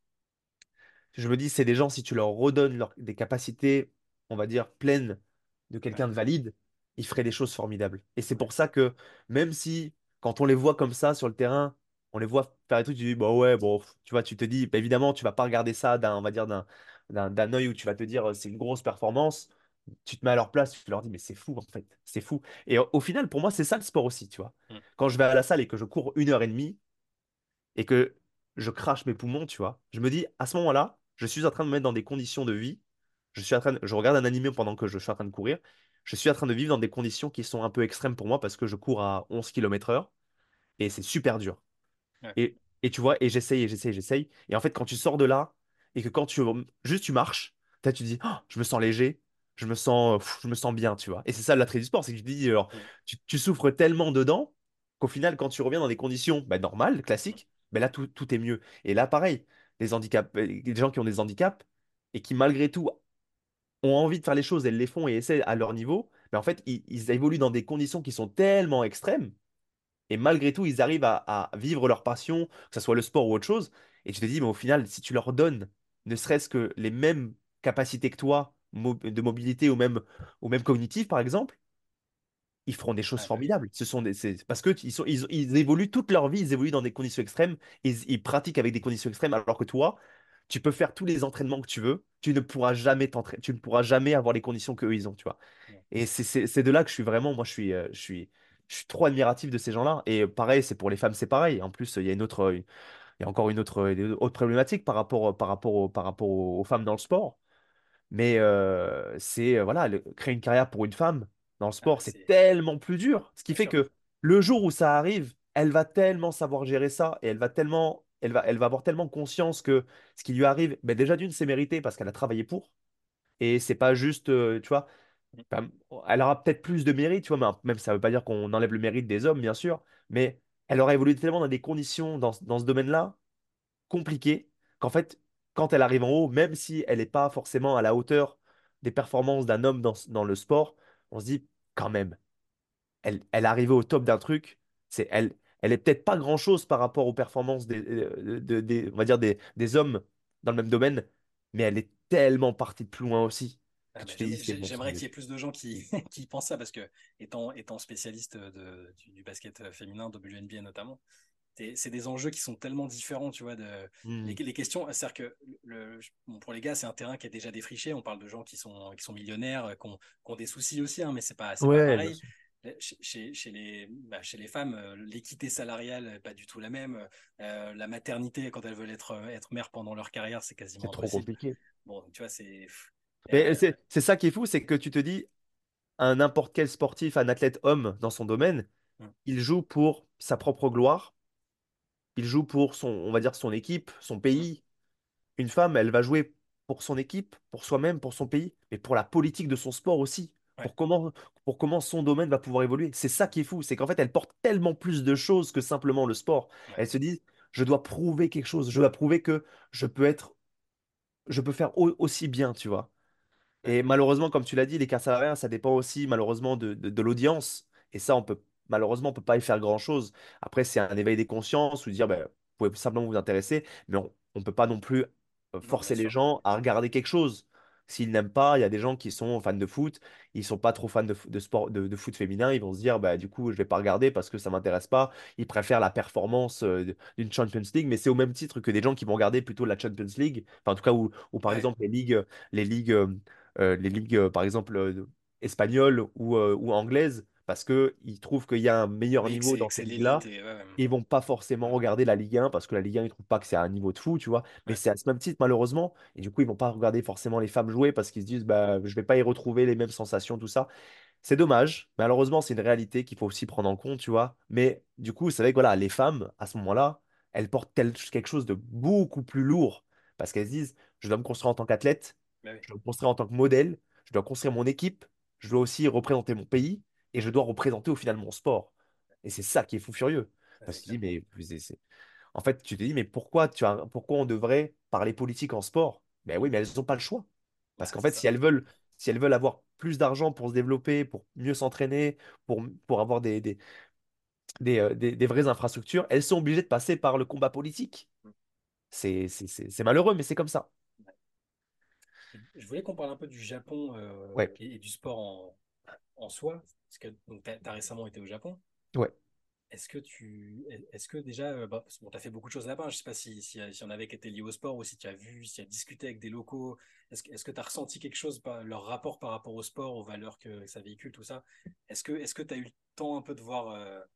je me dis, c'est des gens, si tu leur redonnes des capacités, on va dire, pleines de ouais, quelqu'un de valide, ils feraient des choses formidables. Et c'est ouais, pour ça que même si, quand on les voit comme ça sur le terrain, on les voit faire des trucs, tu dis, bah ouais, bon, tu vois, tu te dis, bah évidemment, tu vas pas regarder ça on va dire, d'un œil où tu vas te dire, c'est une grosse performance. Tu te mets à leur place, tu leur dis, mais c'est fou, en fait, c'est fou. Et au final, pour moi, c'est ça le sport aussi, tu vois. mm, Quand je vais à la salle et que je cours 1 heure et demie, et que je crache mes poumons, tu vois, je me dis, à ce moment-là, je suis en train de me mettre dans des conditions de vie. Je regarde un animé pendant que je suis en train de courir. Je suis en train de vivre dans des conditions qui sont un peu extrêmes pour moi parce que je cours à 11 km/h et c'est super dur. ouais, Et tu vois, et j'essaye, et j'essaye, j'essaye. Et en fait, quand tu sors de là et que quand juste tu marches, tu te dis, oh, je me sens léger, je me sens bien, tu vois. Et c'est ça l'attrait du sport, c'est que tu te dis, alors, mm, tu souffres tellement dedans qu'au final, quand tu reviens dans des conditions bah, normales, mm, classiques, bah, là, tout est mieux. Et là, pareil, les gens qui ont des handicaps et qui, malgré tout, ont envie de faire les choses, elles les font et essaient à leur niveau, mais en fait, ils évoluent dans des conditions qui sont tellement extrêmes et malgré tout, ils arrivent à vivre leur passion, que ce soit le sport ou autre chose. Et tu te dis, mais au final, si tu leur donnes ne serait-ce que les mêmes capacités que toi, de mobilité ou même cognitive, par exemple, ils feront des choses ah, bah oui, formidables. Parce que ils évoluent toute leur vie, ils évoluent dans des conditions extrêmes, ils pratiquent avec des conditions extrêmes, alors que toi, tu peux faire tous les entraînements que tu veux, tu ne pourras jamais t'entraîner, tu ne pourras jamais avoir les conditions qu'eux, ils ont, tu vois. ouais, Et c'est de là que je suis vraiment, moi, je suis trop admiratif de ces gens-là. Et pareil, c'est pour les femmes, c'est pareil. En plus, il y a encore une autre problématique par rapport aux femmes dans le sport. Mais voilà, créer une carrière pour une femme dans le ah, sport, bah c'est c'est, tellement plus dur. Ce qui bien fait sûr, que le jour où ça arrive, elle va tellement savoir gérer ça et elle va avoir tellement conscience que ce qui lui arrive, ben déjà d'une, c'est mérité parce qu'elle a travaillé pour. Et c'est pas juste, tu vois, mm, enfin, elle aura peut-être plus de mérite, tu vois, mais même ça veut pas dire qu'on enlève le mérite des hommes, bien sûr, mais elle aura évolué tellement dans des conditions dans ce domaine-là compliqué qu'en fait, quand elle arrive en haut, même si elle n'est pas forcément à la hauteur des performances d'un homme dans le sport, on se dit quand même, elle est arrivée au top d'un truc, elle est peut-être pas grand-chose par rapport aux performances on va dire des hommes dans le même domaine, mais elle est tellement partie de plus loin aussi que ah, tu bah, te dis c'est j'aimerais qu'il monstrueux. y ait plus de gens qui, qui pensent ça parce que étant spécialiste du basket féminin, WNBA notamment, c'est des enjeux qui sont tellement différents, tu vois, Hmm. les questions, c'est-à-dire que bon, pour les gars, c'est un terrain qui est déjà défriché, on parle de gens qui sont millionnaires, qui ont des soucis aussi, hein, mais c'est pas Ouais, bien pareil. sûr. Chez les femmes, l'équité salariale n'est pas du tout la même. La maternité, quand elles veulent être mères pendant leur carrière, c'est C'est quasiment trop impossible. compliqué. Bon, tu vois, Mais euh, c'est ça qui est fou, c'est que tu te dis, un n'importe quel sportif, un athlète homme dans son domaine, mm, il joue pour sa propre gloire, il joue pour on va dire, son équipe, son mm, pays. Une femme, elle va jouer pour son équipe, pour soi-même, pour son pays, mais pour la politique de son sport aussi, ouais, pour comment son domaine va pouvoir évoluer. C'est ça qui est fou, c'est qu'en fait, elle porte tellement plus de choses que simplement le sport. ouais, Elle se dit, je dois prouver quelque chose, je dois prouver que je peux être, je peux faire aussi bien, tu vois. ouais, Et malheureusement, comme tu l'as dit, les cas salariés, ça dépend aussi malheureusement de l'audience. Et ça, malheureusement, on peut pas y faire grand-chose. Après, c'est un éveil des consciences ou dire, ben, vous pouvez simplement vous intéresser, mais on peut pas non plus Non, bien forcer les sûr. gens à regarder quelque chose. S'ils n'aiment pas, il y a des gens qui sont fans de foot, ils sont pas trop fans de sport, de foot féminin, ils vont se dire, bah, du coup, je vais pas regarder parce que ça m'intéresse pas. Ils préfèrent la performance d'une Champions League, mais c'est au même titre que des gens qui vont regarder plutôt la Champions League, enfin, en tout cas, ou par Ouais. exemple les ligues, par exemple, espagnoles ou anglaises, parce qu'ils trouvent qu'il y a un meilleur Oui, niveau que dans ces c'est l'élite ligues-là. et ouais, ouais. Ils vont pas forcément regarder la Ligue 1 parce que la Ligue 1, ils trouvent pas que c'est un niveau de fou, tu vois. Mais Ouais. c'est à ce même titre, malheureusement. Et du coup, ils vont pas regarder forcément les femmes jouer parce qu'ils se disent, bah, je vais pas y retrouver les mêmes sensations, tout ça. C'est dommage. Malheureusement, c'est une réalité qu'il faut aussi prendre en compte, tu vois. Mais du coup, c'est vrai que voilà, les femmes, à ce moment-là, elles portent quelque chose de beaucoup plus lourd parce qu'elles se disent, je dois me construire en tant qu'athlète, Bah oui. je dois me construire en tant que modèle, je dois construire mon équipe, je dois aussi représenter mon pays et je dois représenter au final mon sport. Et c'est ça qui est fou furieux. Ouais, Parce c'est que tu dis, clair. mais en fait, tu te dis, mais pourquoi on devrait parler politique en sport? Ben oui, mais elles n'ont pas le choix. Ouais, Parce qu'en c'est fait, ça. si elles veulent avoir plus d'argent pour se développer, pour mieux s'entraîner, pour avoir des vraies infrastructures, elles sont obligées de passer par le combat politique. C'est malheureux, mais c'est comme ça. Je voulais qu'on parle un peu du Japon Ouais, et du sport en soi, parce que donc, tu as récemment été au Japon. ouais. Est-ce que déjà, bah, parce que bon, tu as fait beaucoup de choses là-bas, je sais pas si on avait qui était lié au sport ou si tu as vu, si tu as discuté avec des locaux, est-ce que tu as ressenti quelque chose, leur rapport par rapport au sport, aux valeurs que ça véhicule, tout ça? Est-ce que tu as eu le temps un peu de voir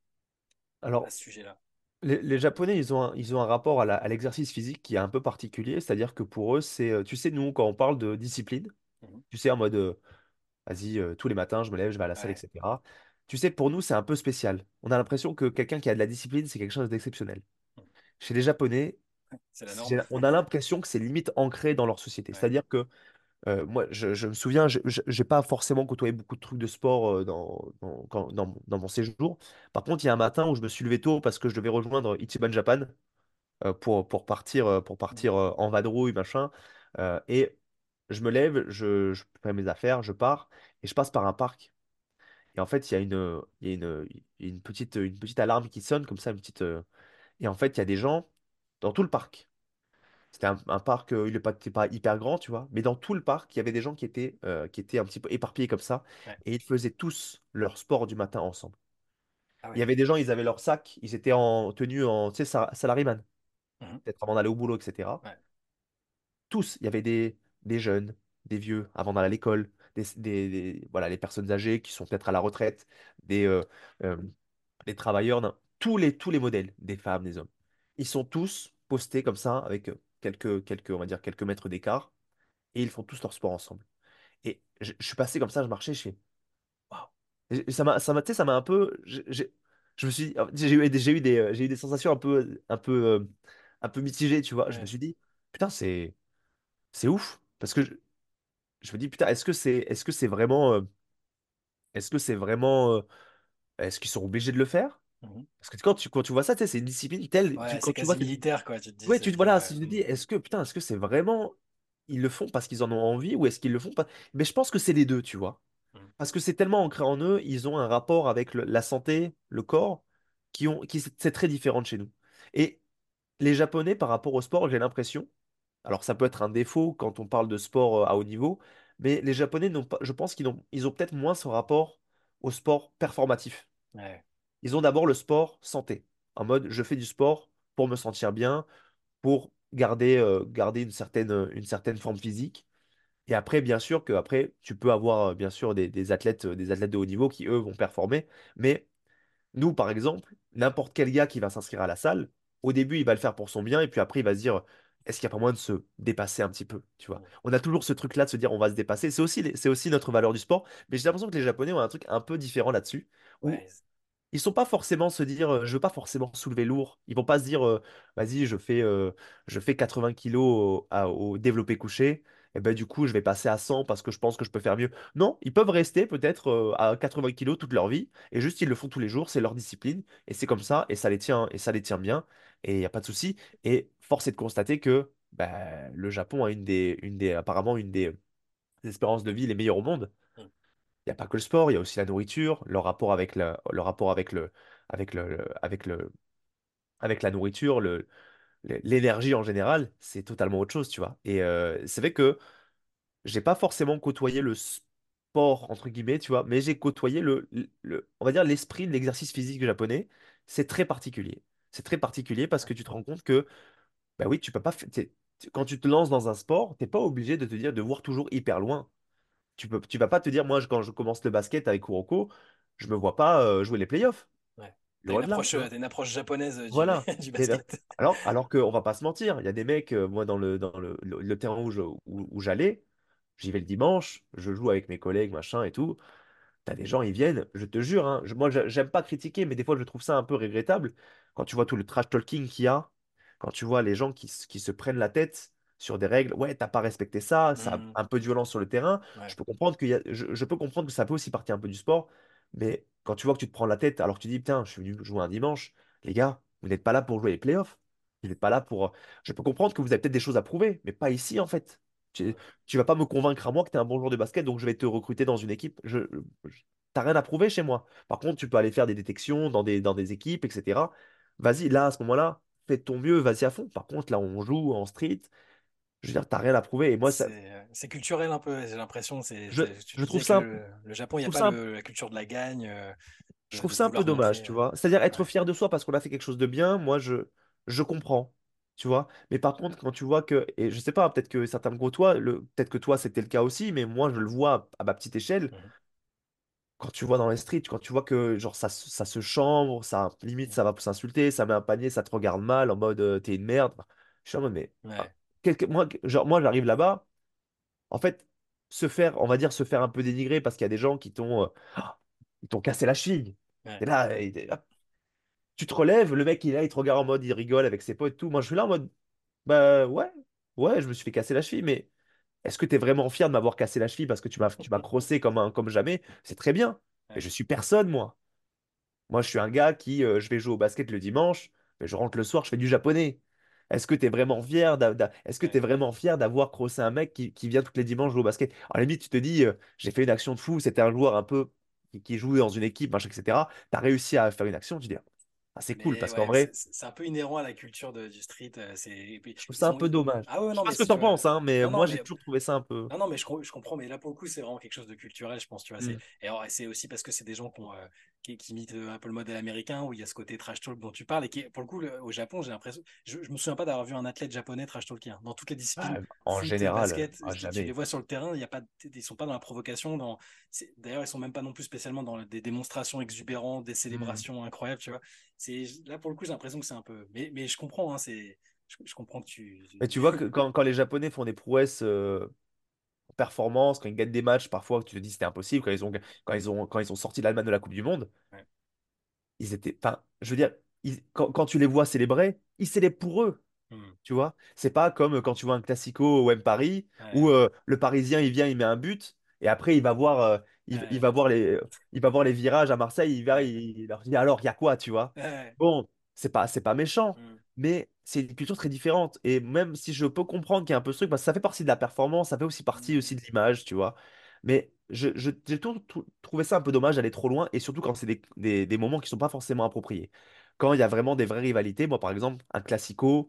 à Alors, ce sujet-là? les Japonais, ils ont un rapport à l'exercice physique qui est un peu particulier. C'est-à-dire que pour eux, tu sais, nous, quand on parle de discipline, Mhm. tu sais, en mode, vas-y, tous les matins, je me lève, je vais à la salle, Ouais. etc. Tu sais, pour nous, c'est un peu spécial. On a l'impression que quelqu'un qui a de la discipline, c'est quelque chose d'exceptionnel. Mhm. Chez les Japonais, C'est la norme. on a l'impression que c'est limite ancré dans leur société. Ouais. C'est-à-dire que moi, je me souviens, j'ai pas forcément côtoyé beaucoup de trucs de sport dans mon séjour. Par contre, il y a un matin où je me suis levé tôt parce que je devais rejoindre Ichiban Japan pour partir Mhm. en vadrouille, machin. Et je me lève, je fais mes affaires, je pars et je passe par un parc. Et en fait, il y a une petite alarme qui sonne comme ça, et en fait, il y a des gens dans tout le parc. C'était un parc, il n'est pas hyper grand, tu vois, mais dans tout le parc, il y avait des gens qui étaient un petit peu éparpillés comme ça, Ouais. et ils faisaient tous leur sport du matin ensemble. Ah Il y ouais. avait des gens, ils avaient leur sac, ils étaient en tenue en, tu sais, salaryman, Mhm. peut-être avant d'aller au boulot, etc. Ouais. Tous, il y avait des jeunes, des vieux, avant d'aller à l'école, voilà, les personnes âgées qui sont peut-être à la retraite, euh, des travailleurs, tous les modèles, des femmes, des hommes. Ils sont tous postés comme ça, avec on va dire, quelques mètres d'écart, et ils font tous leur sport ensemble. Et je suis passé comme ça, je marchais, je fais, waouh. Et tu sais, ça m'a un peu, je me suis, j'ai eu des sensations un peu mitigées, tu vois. Je me Ouais. suis dit, putain, c'est ouf, parce que je me dis, putain, est-ce qu'ils sont obligés de le faire? Mhm. Parce que quand tu vois ça, tu sais, c'est une discipline telle. Ouais, Quand c'est tu vois quasi cette. militaire, quoi. Tu te dis, Ouais, c'est voilà, pas. si tu te dis, est-ce que c'est vraiment. Ils le font parce qu'ils en ont envie ou est-ce qu'ils le font pas. Mais je pense que c'est les deux, tu vois. Mhm. Parce que c'est tellement ancré en eux, ils ont un rapport avec la santé, le corps, c'est très différent de chez nous. Et les Japonais, par rapport au sport, j'ai l'impression, alors ça peut être un défaut quand on parle de sport à haut niveau, mais les Japonais n'ont pas, je pense qu'ils ont peut-être moins ce rapport au sport performatif. Ouais. Ils ont d'abord le sport santé, en mode je fais du sport pour me sentir bien, pour garder une certaine forme physique. Et après, bien sûr que après, tu peux avoir bien sûr des athlètes de haut niveau qui, eux, vont performer. Mais nous, par exemple, n'importe quel gars qui va s'inscrire à la salle, au début, il va le faire pour son bien, et puis après, il va se dire, est-ce qu'il n'y a pas moyen de se dépasser un petit peu, tu vois? Mhm. On a toujours ce truc-là de se dire, on va se dépasser. C'est aussi notre valeur du sport, mais j'ai l'impression que les Japonais ont un truc un peu différent là-dessus, où Ouais. ils sont pas forcément se dire, je veux pas forcément soulever lourd. Ils vont pas se dire, vas-y, je fais 80 kilos au développé couché. Et ben du coup, je vais passer à 100 parce que je pense que je peux faire mieux. Non, ils peuvent rester peut-être à 80 kilos toute leur vie et juste ils le font tous les jours, c'est leur discipline et c'est comme ça et ça les tient bien et il y a pas de souci. Et force est de constater que le Japon a apparemment une des espérances de vie les meilleures au monde. Mhm. Il n'y a pas que le sport, il y a aussi la nourriture, le rapport avec la nourriture, l'énergie en général, c'est totalement autre chose, tu vois. Et c'est vrai que j'ai pas forcément côtoyé le sport, entre guillemets, tu vois, mais j'ai côtoyé on va dire l'esprit de l'exercice physique japonais. C'est très particulier. C'est très particulier parce que tu te rends compte que, bah oui, tu peux pas, quand tu te lances dans un sport, t'es pas obligé de te dire de voir toujours hyper loin. Tu vas pas te dire, moi, quand je commence le basket avec Kuroko, je me vois pas jouer les playoffs. Ouais. Loin de là, tu vois. T'as une approche japonaise du, Voilà. du Et là- basket. alors qu'on va pas se mentir, il y a des mecs, moi, dans le terrain où j'allais, j'y vais le dimanche, je joue avec mes collègues, machin et tout. T'as des gens, ils viennent, je te jure, hein, moi, j'aime pas critiquer, mais des fois, je trouve ça un peu regrettable. Quand tu vois tout le trash talking qu'il y a, quand tu vois les gens qui se prennent la tête sur des règles, ouais, t'as pas respecté ça, ça a Hmm, un peu de violence sur le terrain. ouais, Je peux comprendre que ça peut aussi partir un peu du sport, mais quand tu vois que tu te prends la tête alors que tu dis, putain, je suis venu jouer un dimanche, les gars, vous n'êtes pas là pour jouer les playoffs. Vous n'êtes pas là pour. Je peux comprendre que vous avez peut-être des choses à prouver, mais pas ici, en fait. Tu, tu vas pas me convaincre à moi que tu es un bon joueur de basket, donc je vais te recruter dans une équipe. T'as rien à prouver chez moi. Par contre, tu peux aller faire des détections dans des équipes, etc. Vas-y, là, à ce moment-là, fais de ton mieux, vas-y à fond. Par contre, là, on joue en street. Je veux dire, t'as rien à prouver. Et moi, ça, c'est culturel un peu, j'ai l'impression. je, Tu je trouve disais que ça, le Japon, il je n'y a trouve pas ça, la culture de la gagne, je trouve de ça un peu vouloir dommage, montrer. tu vois. C'est-à-dire être Ouais. fier de soi parce qu'on a fait quelque chose de bien, moi, je comprends, tu vois. Mais par contre, quand tu vois que, et je sais pas, peut-être que certains me côtoient, peut-être que toi, c'était le cas aussi, mais moi, je le vois à ma petite échelle. Mhm. Quand tu vois dans les streets, quand tu vois que genre ça se chambre, ça limite ça va s'insulter, ça met un panier, ça te regarde mal en mode t'es une merde. Je suis en mode mais Ouais, moi j'arrive là-bas, en fait on va dire se faire un peu dénigrer parce qu'il y a des gens ils t'ont cassé la cheville. ouais, Et là, hop, tu te relèves, le mec il est là, il te regarde en mode il rigole avec ses potes et tout. Moi je suis là en mode bah ouais, je me suis fait casser la cheville, mais est-ce que tu es vraiment fier de m'avoir cassé la cheville parce que tu m'as crossé comme jamais? C'est très bien. Mais ouais, je suis personne, moi. Moi, je suis un gars je vais jouer au basket le dimanche, mais je rentre le soir, je fais du japonais. Est-ce que tu ouais. es vraiment fier d'avoir crossé un mec qui vient tous les dimanches jouer au basket? À la limite, tu te dis, j'ai fait une action de fou, c'était un joueur un peu qui jouait dans une équipe, machin, etc. Tu as réussi à faire une action, tu dis, ah, c'est cool, Mais parce qu'en ouais, vrai, c'est un peu inhérent à la culture du street. Et puis, je trouve ils ça un sont, peu dommage. ah ouais, Je sais non, pas mais ce que si tu en tu veux. penses, hein, mais Non, non, moi, j'ai mais toujours trouvé ça un peu. non, non, mais je comprends, mais là pour le coup, c'est vraiment quelque chose de culturel, je pense, tu vois. Hmm. Et alors, c'est aussi parce que c'est des gens qui imitent un peu le modèle américain, où il y a ce côté trash talk dont tu parles, et qui, pour le coup, au Japon, j'ai l'impression, je me souviens pas d'avoir vu un athlète japonais trash talker. Dans toutes les disciplines, En foot, général, basket, tu les jamais. vois sur le terrain, il y a pas, ils sont pas dans la provocation, d'ailleurs, ils sont même pas non plus spécialement dans des démonstrations exubérantes, des Hmm. célébrations incroyables, tu vois. Là pour le coup, j'ai l'impression que c'est un peu, mais je comprends, hein, je comprends que Mais tu vois que quand les Japonais font des prouesses performance, quand ils gagnent des matchs, parfois tu te dis c'était impossible, quand ils ont sorti l'Allemagne de la Coupe du Monde, Ouais, ils étaient. Enfin, je veux dire, quand tu les vois célébrer, ils célèbrent pour eux. hmm, Tu vois? C'est pas comme quand tu vois un Classico au M Paris où ouais, le Parisien il vient, il met un but et après il ouais, va voir les virages à Marseille, ouais, il leur dit alors il y a quoi, tu vois? ouais, Bon, c'est pas méchant, hmm, mais c'est une culture très différente et même si je peux comprendre qu'il y a un peu ce truc parce que ça fait partie de la performance, ça fait aussi partie hmm, aussi de l'image, tu vois? Mais j'ai toujours trouvé ça un peu dommage d'aller trop loin et surtout quand c'est des moments qui sont pas forcément appropriés. Quand il y a vraiment des vraies rivalités, moi par exemple, un Classico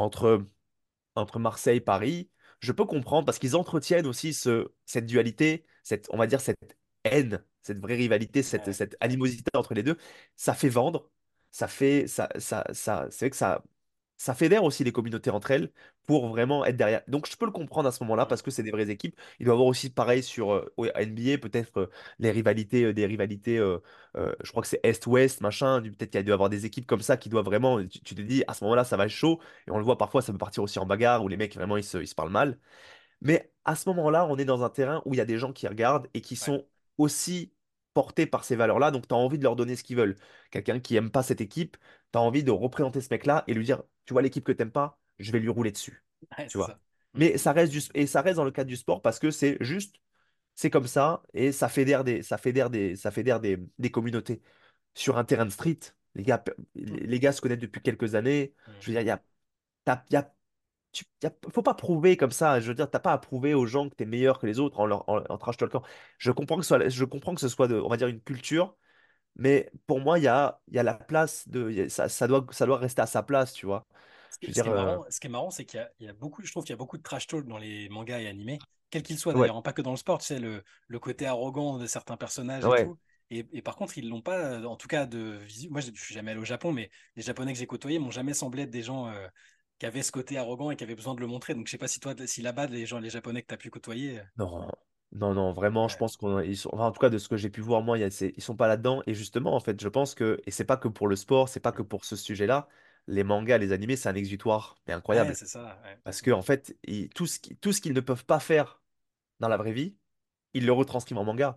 entre Marseille et Paris, je peux comprendre parce qu'ils entretiennent aussi cette dualité, on va dire cette haine, cette vraie rivalité, cette, ouais, cette animosité entre les deux. Ça fait vendre, c'est vrai que ça fédère aussi les communautés entre elles pour vraiment être derrière. Donc je peux le comprendre à ce moment-là hmm, parce que c'est des vraies équipes. Il doit y avoir aussi pareil sur ouais, NBA, peut-être les rivalités, des rivalités, je crois que c'est Est-Ouest, machin. Peut-être qu'il y a dû y avoir des équipes comme ça qui doivent vraiment, tu te dis à ce moment-là ça va être chaud. Et on le voit parfois, ça peut partir aussi en bagarre où les mecs vraiment ils se parlent mal. Mais à ce moment-là, on est dans un terrain où il y a des gens qui regardent et qui ouais, sont aussi portés par ces valeurs-là. Donc tu as envie de leur donner ce qu'ils veulent. Quelqu'un qui aime pas cette équipe, tu as envie de représenter ce mec-là et lui dire, tu vois l'équipe que t'aimes pas, je vais lui rouler dessus. ouais, Tu c'est vois. ça. Hmm, Mais ça reste dans le cadre du sport parce que c'est juste, c'est comme ça et ça fédère des communautés. Sur un terrain de street, hmm, les gars se connaissent depuis quelques années. hmm, Je veux dire, t'as- y a faut pas prouver comme ça. Je veux dire, t'as pas à prouver aux gens que t'es meilleur que les autres en trash talkant. Je comprends que ce soit, on va dire, une culture, mais pour moi, il y a la place ça doit rester à sa place, tu vois. Je veux Ce dire, qui est marrant, c'est qu'il y a beaucoup, je trouve qu'il y a beaucoup de trash talk dans les mangas et animés, quels qu'ils soient ouais, d'ailleurs, hein, pas que dans le sport, tu sais, le côté arrogant de certains personnages et ouais. tout. Et par contre, ils l'ont pas, en tout cas de visu. Moi, je suis jamais allé au Japon, mais les Japonais que j'ai côtoyés m'ont jamais semblé être des gens qui avaient ce côté arrogant et qui avaient besoin de le montrer. Donc, je sais pas si toi, si là-bas, les Japonais que tu as pu côtoyer. Non, non, non, vraiment, je Ouais, pense qu'ils sont, enfin, en tout cas, de ce que j'ai pu voir, moi, ils sont pas là-dedans. Et justement, en fait, je pense que, et c'est pas que pour le sport, c'est pas que pour ce sujet-là, les mangas, les animés, c'est un exutoire, mais ouais, incroyable. c'est ça. Ouais. Parce que, en fait, tout ce qu'ils ne peuvent pas faire dans la vraie vie, ils le retranscrivent en manga.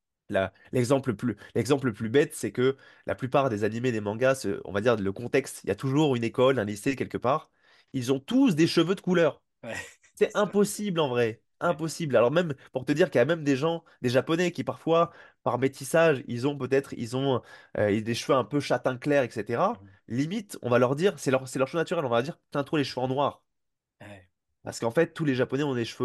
L'exemple le plus bête, c'est que la plupart des animés, des mangas, on va dire le contexte, il y a toujours une école, un lycée quelque part. Ils ont tous des cheveux de couleur. Ouais, C'est c'est ça. impossible en vrai. Ouais. Impossible. Alors même pour te dire qu'il y a même des gens, des Japonais qui parfois, par métissage, ils ont des cheveux un peu châtain clair, etc. Mhm. Limite, on va leur dire, c'est leur cheveu naturel, on va leur dire, teins-toi les cheveux en noir. Ouais. Parce qu'en fait, tous les Japonais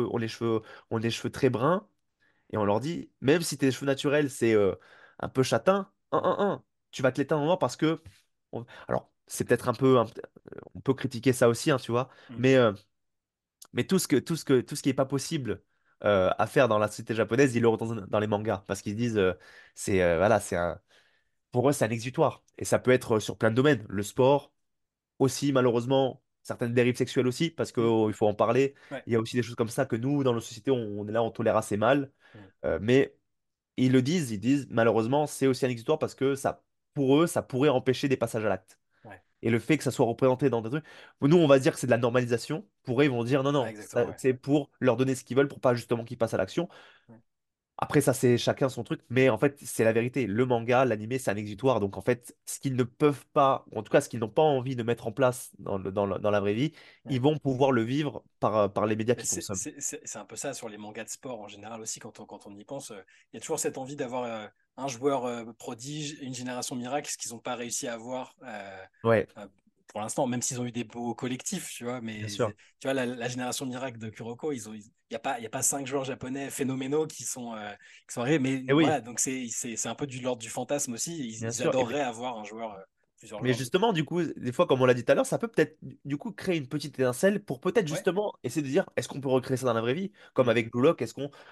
ont les cheveux très bruns. Et on leur dit, même si tes cheveux naturels, c'est un peu châtain, Mhm. tu vas te les teindre en noir parce que... Alors, c'est peut-être on peut critiquer ça aussi, hein, tu vois, Mhm. mais, euh, mais tout ce qui est pas possible à faire dans la société japonaise, ils le retournent dans les mangas parce qu'ils se disent, voilà, pour eux, c'est un exutoire. Et ça peut être sur plein de domaines. Le sport, aussi, malheureusement, certaines dérives sexuelles aussi, parce qu'il Mhm. faut en parler. Ouais. Il y a aussi des choses comme ça que nous, dans nos sociétés, on est là, on tolère assez mal. Mhm. Mais ils disent malheureusement, c'est aussi un exutoire parce que ça, pour eux, ça pourrait empêcher des passages à l'acte. Ouais. Et le fait que ça soit représenté dans des trucs, nous, on va dire que c'est de la normalisation. Pour eux, ils vont dire non, Ouais, non, exactement. Ouais. c'est pour leur donner ce qu'ils veulent pour pas justement qu'ils passent à l'action. Ouais. Après, ça, c'est chacun son truc, mais en fait, c'est la vérité. Le manga, l'animé, c'est un exutoire. Donc, en fait, ce qu'ils ne peuvent pas, ou en tout cas, ce qu'ils n'ont pas envie de mettre en place dans la vraie vie, ils Ouais. vont pouvoir le vivre par les médias Mais qu'ils consomment. c'est un peu ça sur les mangas de sport en général aussi, quand on y pense. Il y a toujours cette envie d'avoir un joueur prodige, une génération miracle, ce qu'ils n'ont pas réussi à avoir Ouais, euh, pour l'instant, même s'ils ont eu des beaux collectifs, tu vois. bien Mais sûr. tu vois, la génération miracle de Kuroko, il n'y a pas cinq joueurs japonais phénoménaux qui sont arrivés. Mais Et oui, voilà, donc c'est un peu du l'ordre du fantasme aussi. bien Ils sûr. adoreraient avoir un joueur, plusieurs Mais joueurs. justement, du coup, des fois, comme on l'a dit tout à l'heure, ça peut peut-être du coup créer une petite étincelle pour peut-être Ouais. justement essayer de dire est-ce qu'on peut recréer ça dans la vraie vie? Comme Mm. avec Blue Lock,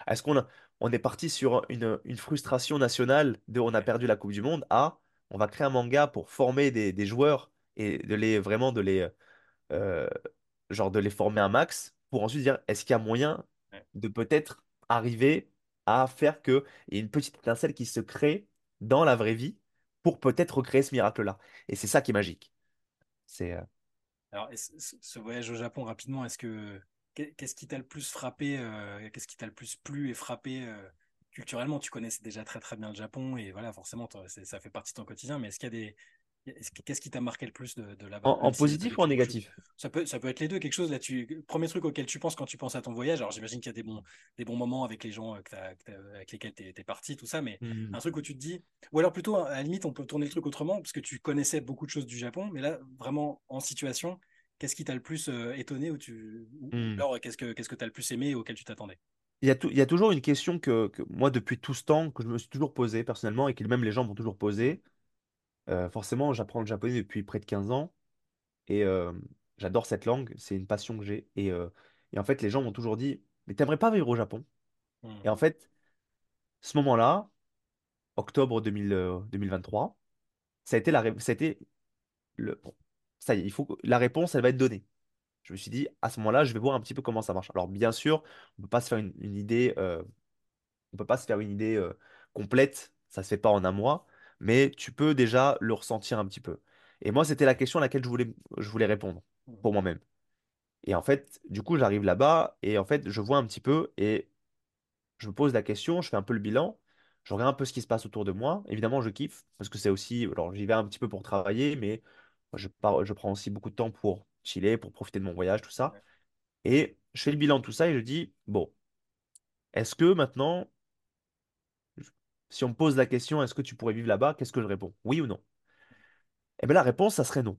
on est parti sur une frustration nationale de on a Ouais. perdu la Coupe du Monde à on va créer un manga pour former des joueurs et de les vraiment euh, de les former un max pour ensuite dire est-ce qu'il y a moyen Ouais. de peut-être arriver à faire qu'il y ait une petite étincelle qui se crée dans la vraie vie pour peut-être recréer ce miracle-là. Et c'est ça qui est magique. C'est Alors, ce voyage au Japon, rapidement, qu'est-ce qui t'a le plus frappé, qu'est-ce qui t'a le plus plu et frappé culturellement? Tu connaissais déjà très très bien le Japon et voilà, forcément, ça fait partie de ton quotidien, mais est-ce qu'il y a qu'est-ce qui t'a marqué le plus de là-bas, en même si tu as positif ou en vécu beaucoup de choses? négatif? Ça peut être les deux, quelque chose premier truc auquel tu penses quand tu penses à ton voyage. Alors, j'imagine qu'il y a des bons moments avec les gens avec lesquels tu es parti, tout ça, mais Hmm. un truc où tu te dis, ou alors plutôt, à la limite, on peut tourner le truc autrement, parce que tu connaissais beaucoup de choses du Japon, mais là, vraiment en situation, qu'est-ce qui t'a le plus étonné ou Hmm. alors qu'est-ce que tu as le plus aimé et auquel tu t'attendais? Il y a toujours une question que moi, depuis tout ce temps, que je me suis toujours posée personnellement et que même les gens m'ont toujours Mhm. posé. Forcément, j'apprends le japonais depuis près de 15 ans et j'adore cette langue. C'est une passion que j'ai. Et en fait, les gens m'ont toujours dit, mais t'aimerais pas vivre au Japon? Mhm. Et en fait, ce moment-là, octobre 2023, ça a été bon, ça y est, la réponse, elle va être donnée. Je me suis dit, à ce moment-là, je vais voir un petit peu comment ça marche. Alors, bien sûr, on peut pas se faire une idée, on peut pas se faire une idée complète, ça se fait pas en un mois, mais tu peux déjà le ressentir un petit peu. Et moi, c'était la question à laquelle je voulais répondre Mhm. pour moi-même. Et en fait, du coup, j'arrive là-bas et en fait, je vois un petit peu et je me pose la question, je fais un peu le bilan, je regarde un peu ce qui se passe autour de moi. Évidemment, je kiffe parce que c'est aussi, alors j'y vais un petit peu pour travailler, mais je prends aussi beaucoup de temps pour chiller, pour profiter de mon voyage, tout ça. Ouais. Et je fais le bilan de tout ça et je dis, bon, est-ce que maintenant, si on me pose la question, est-ce que tu pourrais vivre là-bas, qu'est-ce que je réponds? Oui ou non? Eh bien, la réponse, ça serait non.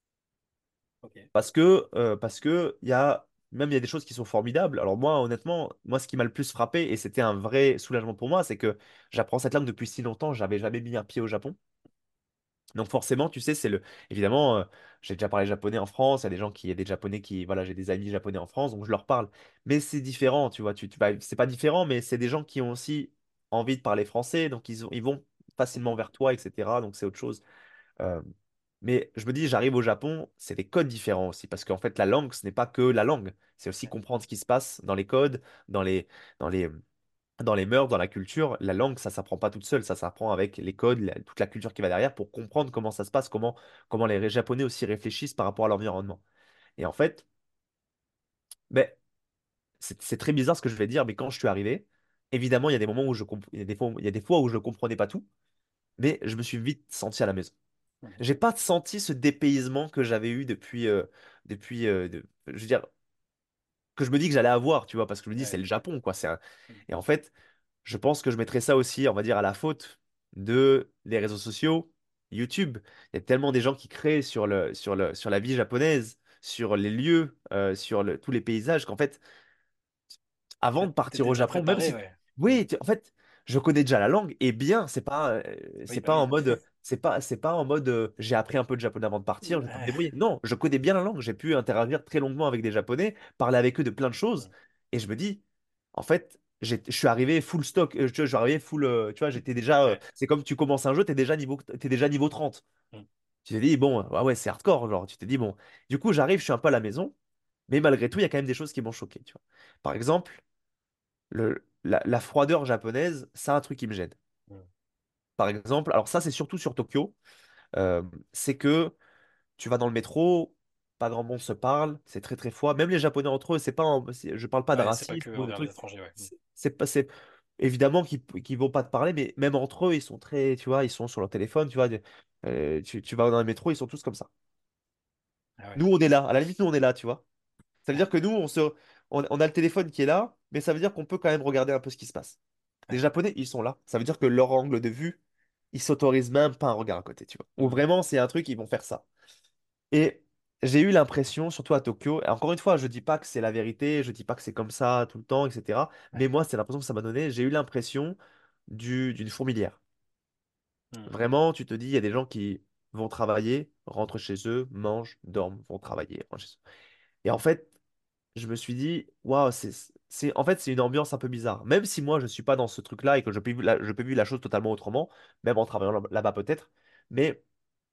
Ok. Parce que il y a des choses qui sont formidables. Alors moi, honnêtement, moi, ce qui m'a le plus frappé, et c'était un vrai soulagement pour moi, c'est que j'apprends cette langue depuis si longtemps, j'avais jamais mis un pied au Japon. Donc forcément, tu sais, évidemment, j'ai déjà parlé japonais en France, il y a des Japonais qui, voilà, j'ai des amis japonais en France, donc je leur parle. Mais c'est différent, tu vois, c'est pas différent, mais c'est des gens qui ont aussi envie de parler français, donc ils vont facilement vers toi, etc. Donc c'est autre chose. Euh, mais je me dis, j'arrive au Japon, c'est des codes différents aussi, parce qu'en fait, la langue, ce n'est pas que la langue, c'est aussi comprendre ce qui se passe dans les codes, dans dans les, dans les mœurs, dans la culture. La langue, ça s'apprend pas toute seule, ça s'apprend avec les codes, toute la culture qui va derrière pour comprendre comment ça se passe, comment les Japonais aussi réfléchissent par rapport à l'environnement. Et en fait, ben, c'est très bizarre ce que je vais dire, mais quand je suis arrivé, évidemment, il y a des moments où il y a des fois où je comprenais pas tout, mais je me suis vite senti à la maison. Mhm. J'ai pas senti ce dépaysement que j'avais eu je veux dire, que je me dis que j'allais avoir, tu vois, parce que je me dis, c'est Ouais. le Japon, quoi. Mhm. Et en fait, je pense que je mettrais ça aussi, on va dire, à la faute de les réseaux sociaux, YouTube. Il y a tellement des gens qui créent sur la vie japonaise, sur les lieux, tous les paysages, qu'en fait, avant de partir T'étais au déjà Japon, même préparé, si, ouais. Mhm. oui, en fait, je connais déjà la langue et bien, Oui, c'est bah pas en oui. mode, c'est pas en mode, j'ai appris un peu de japonais avant de partir, je vais pas me Ouais. débrouiller. Non, je connais bien la langue, j'ai pu interagir très longuement avec des Japonais, parler avec eux de plein de choses, Mhm. et je me dis, en fait, je suis arrivé full stock, je suis arrivé full, tu vois, j'étais déjà, Ouais. c'est comme tu commences un jeu, t'es déjà niveau 30. Mhm. Tu t'es dit, bon, ouais, c'est hardcore, genre, tu t'es dit, bon, du coup, j'arrive, je suis un peu à la maison, mais malgré tout, il y a quand même des choses qui m'ont choqué, tu vois. Par exemple, la froideur japonaise, c'est un truc qui me gêne. Mhm. Par exemple, alors ça, c'est surtout sur Tokyo, euh, c'est que tu vas dans le métro, pas grand monde se parle, c'est très très froid. Même les Japonais entre eux, je parle pas de Ouais, c'est pas que racisme ou de envers les trucs. étrangers, ouais. Mhm. C'est évidemment qu'ils vont pas te parler, mais même entre eux, ils sont très, tu vois, ils sont sur leur téléphone, tu vois. Tu vas dans le métro, ils sont tous comme ça. Ah ouais. Nous, on est là. À la limite, nous, on est là, tu vois. Ça veut Ouais. dire que nous, on a le téléphone qui est là, mais ça veut dire qu'on peut quand même regarder un peu ce qui se passe. Les Ouais. Japonais, ils sont là. Ça veut dire que leur angle de vue, ils s'autorisent même pas un regard à côté, tu vois. Ou Mhm. vraiment, c'est un truc, ils vont faire ça. Et j'ai eu l'impression, surtout à Tokyo, et encore une fois, je dis pas que c'est la vérité, je dis pas que c'est comme ça tout le temps, etc. Mais Ouais. moi, c'est l'impression que ça m'a donné. J'ai eu l'impression d'une fourmilière. Mhm. Vraiment, tu te dis, il y a des gens qui vont travailler, rentrent chez eux, mangent, dorment, vont travailler, rentrent chez eux. Et en fait, je me suis dit, waouh, en fait, c'est une ambiance un peu bizarre. Même si moi, je suis pas dans ce truc-là et que je peux vivre la chose totalement autrement, même en travaillant là-bas peut-être, mais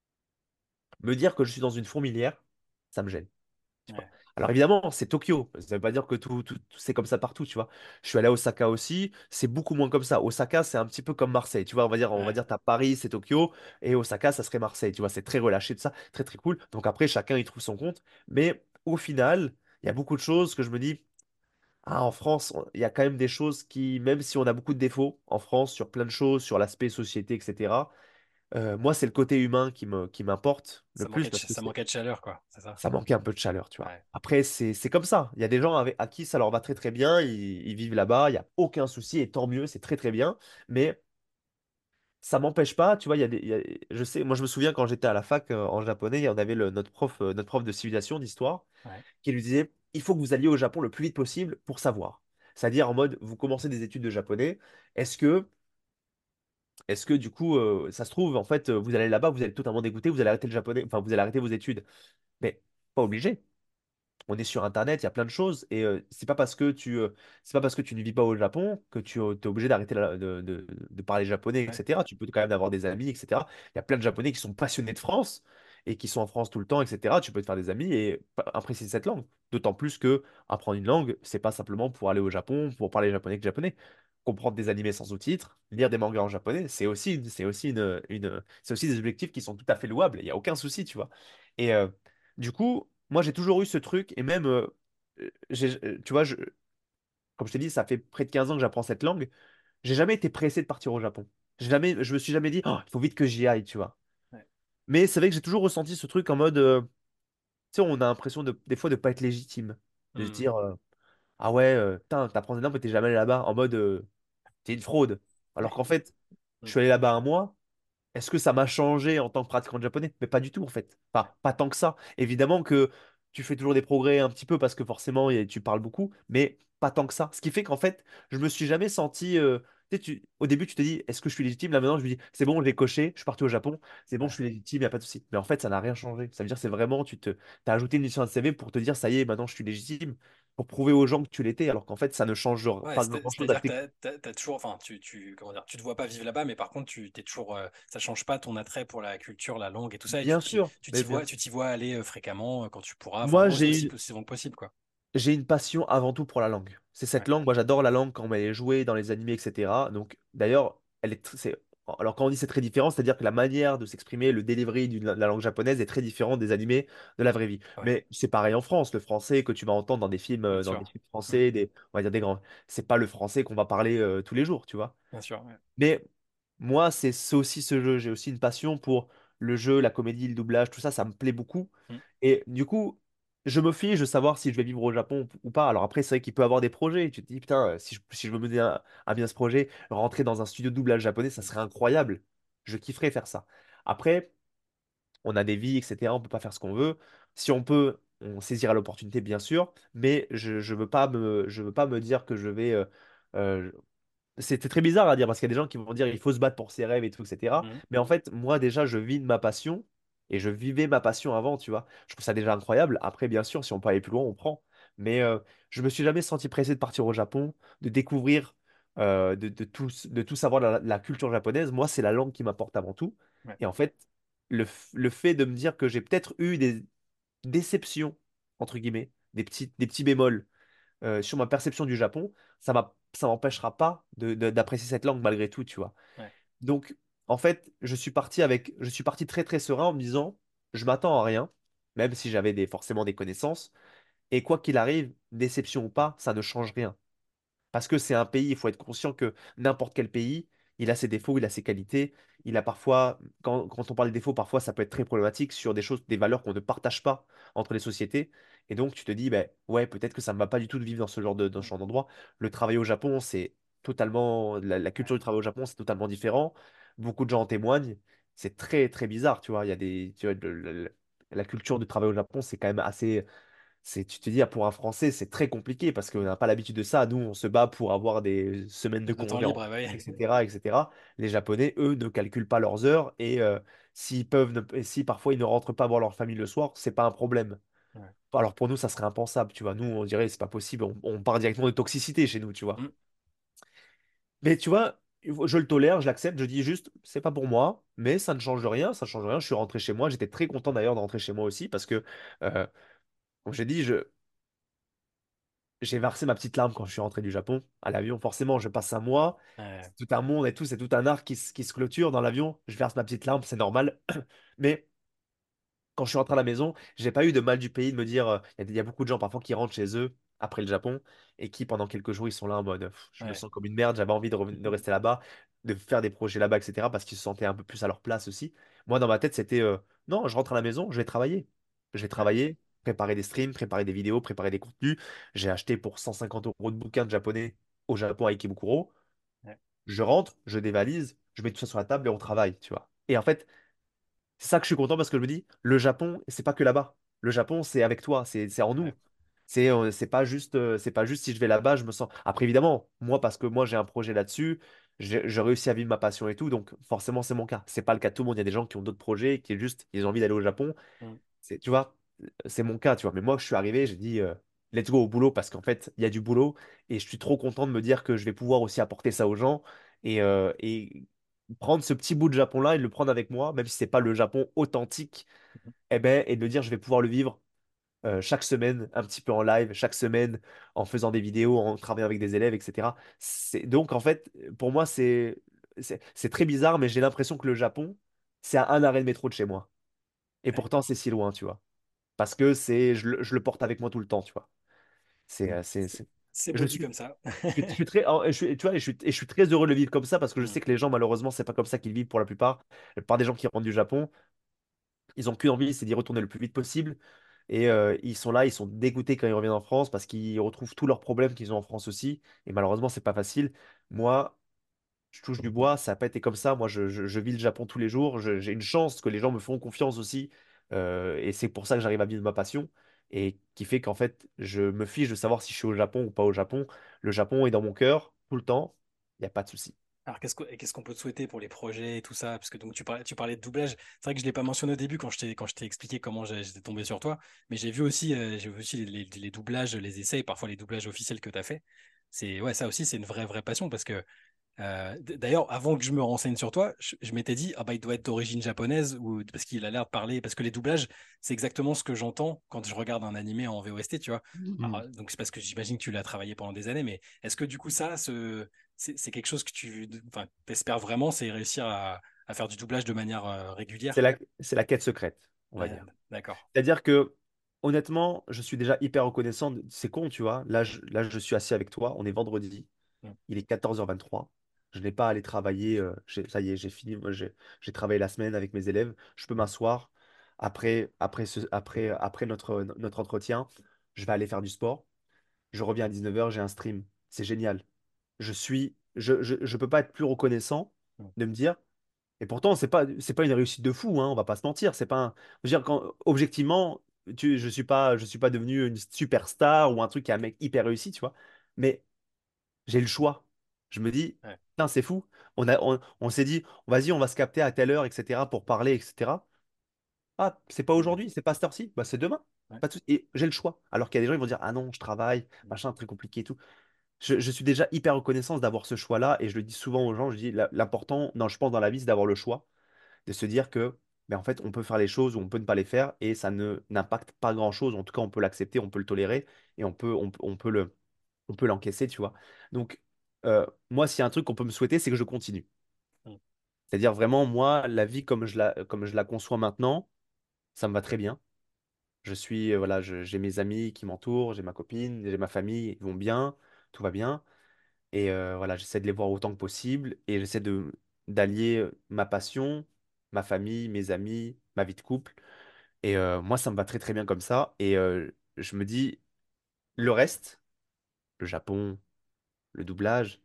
me dire que je suis dans une fourmilière, ça me gêne. Tu vois. Ouais. Alors évidemment, c'est Tokyo. Ça veut pas dire que c'est comme ça partout, tu vois. Je suis allé à Osaka aussi, c'est beaucoup moins comme ça. Osaka, c'est un petit peu comme Marseille, tu vois. On va Ouais. dire, t'as Paris, c'est Tokyo, et Osaka, ça serait Marseille, tu vois. C'est très relâché de ça, très très cool. Donc après, chacun y trouve son compte. Mais au final, il y a beaucoup de choses que je me dis. Ah, en France, il y a quand même des choses qui, même si on a beaucoup de défauts en France sur plein de choses, sur l'aspect société, etc., moi, c'est le côté humain qui m'importe le plus parce que Ça manquait de chaleur, quoi. C'est ça. ça manquait un peu de chaleur, tu vois. Ouais. Après, c'est comme ça. Il y a des gens à qui ça leur va très très bien, ils vivent là-bas, il n'y a aucun souci et tant mieux, c'est très très bien. Mais ça m'empêche pas, tu vois, je sais, moi je me souviens quand j'étais à la fac en japonais, on avait notre prof de civilisation, d'histoire, Ouais. qui lui disait, il faut que vous alliez au Japon le plus vite possible pour savoir. C'est-à-dire en mode, vous commencez des études de japonais, est-ce que, est-ce que du coup, ça se trouve, en fait, vous allez là-bas, vous allez totalement dégoûté, vous allez arrêter le japonais, enfin, vous allez arrêter vos études. Mais pas obligé. On est sur Internet, il y a plein de choses, et c'est pas parce que tu ne vis pas au Japon que tu es obligé d'arrêter de parler japonais, Ouais. etc. Tu peux quand même avoir des amis, etc. Il y a plein de Japonais qui sont passionnés de France et qui sont en France tout le temps, etc. Tu peux te faire des amis et apprécier cette langue. D'autant plus que apprendre une langue, c'est pas simplement pour aller au Japon, pour parler japonais que japonais. Comprendre des animés sans sous-titres, lire des mangas en japonais, c'est aussi des objectifs qui sont tout à fait louables. Il n'y a aucun souci, tu vois. Et du coup, moi, j'ai toujours eu ce truc, et même, tu vois, comme je t'ai dit, ça fait près de 15 ans que j'apprends cette langue. J'ai jamais été pressé de partir au Japon. Je me suis jamais dit, oh, il faut vite que j'y aille, tu vois. Ouais. Mais c'est vrai que j'ai toujours ressenti ce truc en mode, tu sais, on a l'impression des fois de pas être légitime. De se Mhm. dire, ah ouais, putain, t'apprends des langues, mais t'es jamais allé là-bas, en mode, t'es une fraude. Alors qu'en fait, je Mhm. suis allé là-bas un mois. Est-ce que ça m'a changé en tant que pratiquant de japonais? Mais pas du tout, en fait. Enfin, pas tant que ça. Évidemment que tu fais toujours des progrès un petit peu parce que forcément, tu parles beaucoup, mais pas tant que ça. Ce qui fait qu'en fait, je me suis jamais senti. Tu sais, au début, tu te dis, est-ce que je suis légitime? Là, maintenant, je me dis, c'est bon, j'ai coché, je suis parti au Japon, c'est bon, je Ouais. suis légitime, il n'y a pas de souci. Mais en fait, ça n'a rien changé. Ça veut dire, c'est vraiment, t'as ajouté une mission à CV pour te dire, ça y est, maintenant, je suis légitime, pour prouver aux gens que tu l'étais, alors qu'en fait, ça ne change Ouais, pas grand-chose à c'est-à-dire que tes. t'as toujours, enfin, comment dire, tu te vois pas vivre là-bas, mais par contre, tu t'es toujours, ça change pas ton attrait pour la culture, la langue et tout ça, et Bien sûr, mais bien tu sûr. t'y vois aller fréquemment quand tu pourras, enfin, Moi, j'ai aussi, une, aussi souvent que possible, quoi. j'ai une passion avant tout pour la langue. C'est cette Ouais, langue, moi j'adore la langue quand elle est jouée dans les animés, etc. Donc d'ailleurs, alors quand on dit c'est très différent, c'est-à-dire que la manière de s'exprimer, le delivery de la langue japonaise est très différent des animés de la vraie vie. ouais, Mais c'est pareil en France, le français que tu vas entendre bien dans des sûr. films Mm, français, on va dire des grands, c'est pas le français qu'on va parler tous les jours, tu vois. bien sûr, ouais. Mais moi, c'est aussi ce jeu. J'ai aussi une passion pour le jeu, la comédie, le doublage, tout ça, ça me plaît beaucoup. Mm, Et du coup, je me fiche de savoir si je vais vivre au Japon ou pas. Alors après, c'est vrai qu'il peut y avoir des projets. Tu te dis, putain, si je veux mener à bien ce projet, rentrer dans un studio de doublage japonais, ça serait incroyable. Je kifferais faire ça. Après, on a des vies, etc. On peut pas faire ce qu'on veut. Si on peut, on saisira l'opportunité, bien sûr. Mais je veux pas me dire que je vais. Euh, C'était très bizarre à dire parce qu'il y a des gens qui vont dire il faut se battre pour ses rêves et tout, etc. mm, Mais en fait, moi déjà, je vis de ma passion et je vivais ma passion avant, tu vois. Je trouve ça déjà incroyable. Après, bien sûr, si on peut aller plus loin, on prend. Mais je me suis jamais senti pressé de partir au Japon, de découvrir, de tout savoir de la culture japonaise. Moi, c'est la langue qui m'apporte avant tout. ouais, Et en fait, le fait de me dire que j'ai peut-être eu des déceptions, entre guillemets, des petits bémols sur ma perception du Japon, ça m'empêchera pas d'apprécier cette langue malgré tout, tu vois. ouais, Donc, en fait, je suis parti très très serein en me disant, je m'attends à rien, même si j'avais forcément des connaissances, et quoi qu'il arrive, déception ou pas, ça ne change rien. Parce que c'est un pays, il faut être conscient que n'importe quel pays, il a ses défauts, il a ses qualités. Il a parfois, quand on parle des défauts, parfois ça peut être très problématique sur des choses, des valeurs qu'on ne partage pas entre les sociétés. Et donc tu te dis, ben ouais, peut-être que ça ne va pas du tout de vivre dans ce mm, genre d'endroit. Le travail au Japon, c'est totalement, la ouais, culture du travail au Japon, c'est totalement différent. Beaucoup de gens en témoignent. C'est très très bizarre, tu vois. Il y a des, tu vois, la culture du travail au Japon, c'est quand même assez tu te dis, ah, pour un Français, c'est très compliqué parce qu'on n'a pas l'habitude de ça. Nous, on se bat pour avoir des semaines de plus de temps congé, libre, ouais, ouais. etc., etc. Les Japonais, eux, ne calculent pas leurs heures et s'ils peuvent, et si parfois ils ne rentrent pas voir leur famille le soir, c'est pas un problème. Ouais. Alors pour nous, ça serait impensable, tu vois. Nous, on dirait, c'est pas possible. On part directement de toxicité chez nous, tu vois. Mm, Mais tu vois, je le tolère, je l'accepte, je dis juste, c'est pas pour moi, mais ça ne change rien, ça change rien. Je suis rentré chez moi. J'étais très content d'ailleurs de rentrer chez moi aussi parce que, euh, comme j'ai dit, j'ai versé ma petite larme quand je suis rentré du Japon à l'avion. Forcément, je passe un mois, ouais, c'est tout un monde et tout, c'est tout un art qui se clôture dans l'avion. Je verse ma petite larme, c'est normal. Mais quand je suis rentré à la maison, j'ai pas eu de mal du pays de me dire, il y a beaucoup de gens parfois qui rentrent chez eux après le Japon et qui pendant quelques jours ils sont là en mode, je me ouais, sens comme une merde, j'avais envie de rester là-bas, de faire des projets là-bas, etc. parce qu'ils se sentaient un peu plus à leur place aussi. Moi, dans ma tête, c'était, non, je rentre à la maison, je vais travailler. Je vais ouais, travailler, préparer des streams, préparer des vidéos, préparer des contenus. J'ai acheté pour 150 euros de bouquins de japonais au Japon à Ikebukuro. ouais, Je rentre, je dévalise, je mets tout ça sur la table et on travaille, tu vois. Et en fait, c'est ça que je suis content parce que je me dis, le Japon, c'est pas que là-bas. Le Japon, c'est avec toi, c'est en ouais, nous. C'est pas juste si je vais là-bas, je me sens. Après, évidemment, moi, parce que moi, j'ai un projet là-dessus, je réussis à vivre ma passion et tout, donc forcément, c'est mon cas. C'est pas le cas de tout le monde. Il y a des gens qui ont d'autres projets, qui est juste, ils ont envie d'aller au Japon. mm, Tu vois, c'est mon cas, tu vois. Mais moi, je suis arrivé, j'ai dit, let's go au boulot parce qu'en fait, il y a du boulot et je suis trop content de me dire que je vais pouvoir aussi apporter ça aux gens et prendre ce petit bout de Japon-là et le prendre avec moi, même si c'est pas le Japon authentique, mhm, eh ben, et de me dire, je vais pouvoir le vivre chaque semaine, un petit peu en live, chaque semaine, en faisant des vidéos, en travaillant avec des élèves, etc. Donc, en fait, pour moi, c'est très bizarre, mais j'ai l'impression que le Japon, c'est à un arrêt de métro de chez moi. Et ouais. pourtant, c'est si loin, tu vois. Parce que je le porte avec moi tout le temps, tu vois. C'est c'est Je beau dit suis, comme ça. je suis très, tu vois, et je suis très heureux de le vivre comme ça parce que je Mm, sais que les gens, malheureusement, c'est pas comme ça qu'ils vivent pour la plupart. La plupart des gens qui rentrent du Japon, ils ont qu'une envie, c'est d'y retourner le plus vite possible. Et ils sont là, ils sont dégoûtés quand ils reviennent en France parce qu'ils retrouvent tous leurs problèmes qu'ils ont en France aussi. Et malheureusement, c'est pas facile. Moi, je touche du bois, ça n'a pas été comme ça. Moi, je vis le Japon tous les jours. J'ai une chance que les gens me font confiance aussi. Et c'est pour ça que j'arrive à vivre ma passion. Et qui fait qu'en fait, je me fiche de savoir si je suis au Japon ou pas au Japon. Le Japon est dans mon cœur tout le temps. Il n'y a pas de souci. Alors, qu'est-ce qu'on peut te souhaiter pour les projets et tout ça? Parce que donc, tu parlais de doublage. C'est vrai que je ne l'ai pas mentionné au début quand je t'ai expliqué comment j'étais tombé sur toi. Mais j'ai vu aussi les doublages, les essais, et parfois les doublages officiels que tu as fait. Ouais, ça aussi, c'est une vraie passion parce que d'ailleurs, avant que je me renseigne sur toi, je m'étais dit, ah bah, il doit être d'origine japonaise ou parce qu'il a l'air de parler, parce que les doublages, c'est exactement ce que j'entends quand je regarde un animé en VOST, tu vois. Mhm. Alors, donc c'est parce que j'imagine que tu l'as travaillé pendant des années, mais est-ce que du coup c'est quelque chose que enfin, t'espères vraiment, c'est réussir à faire du doublage de manière régulière? C'est la quête secrète, on va Ouais, dire. d'accord. C'est-à-dire que, honnêtement, je suis déjà hyper reconnaissant. C'est con, tu vois. Là, je suis assis avec toi. On est vendredi. Mm. Il est 14h23. Je n'ai pas à aller travailler. Ça y est, j'ai fini. Moi, j'ai travaillé la semaine avec mes élèves. Je peux m'asseoir. Après notre entretien, je vais aller faire du sport. Je reviens à 19h. J'ai un stream. C'est génial. Je peux pas être plus reconnaissant Mm. de me dire. Et pourtant, c'est pas une réussite de fou, hein, on va pas se mentir. C'est pas je veux dire, objectivement, je suis pas devenu une superstar ou un truc qui est un mec hyper réussi, tu vois. Mais j'ai le choix. Je me dis, Ouais. putain, c'est fou. On s'est dit, vas-y, on va se capter à telle heure, etc., pour parler, etc. Ah, c'est pas Mm. aujourd'hui, c'est pas cette heure-ci, bah, c'est demain. Ouais. Pas de souci. Et j'ai le choix. Alors qu'il y a des gens, ils vont dire, ah non, je travaille, Mm. machin, très compliqué et tout. Je suis déjà hyper reconnaissant d'avoir ce choix-là et je le dis souvent aux gens, je dis, l'important, non, je pense dans la vie, c'est d'avoir le choix de se dire que ben, en fait, on peut faire les choses ou on peut ne pas les faire et ça ne n'impacte pas grand-chose. En tout cas, on peut l'accepter, on peut le tolérer et on peut l'encaisser, tu vois. Donc, moi, s'il y a un truc qu'on peut me souhaiter, c'est que je continue. Mm. C'est-à-dire vraiment, moi, la vie comme je la conçois maintenant, ça me va très bien. Voilà, j'ai mes amis qui m'entourent, j'ai ma copine, j'ai ma famille, ils vont bien, tout va bien. Et voilà, j'essaie de les voir autant que possible et j'essaie d'allier ma passion, ma famille, mes amis, ma vie de couple. Et moi, ça me va très très bien comme ça. Et je me dis, le reste, le Japon, le doublage,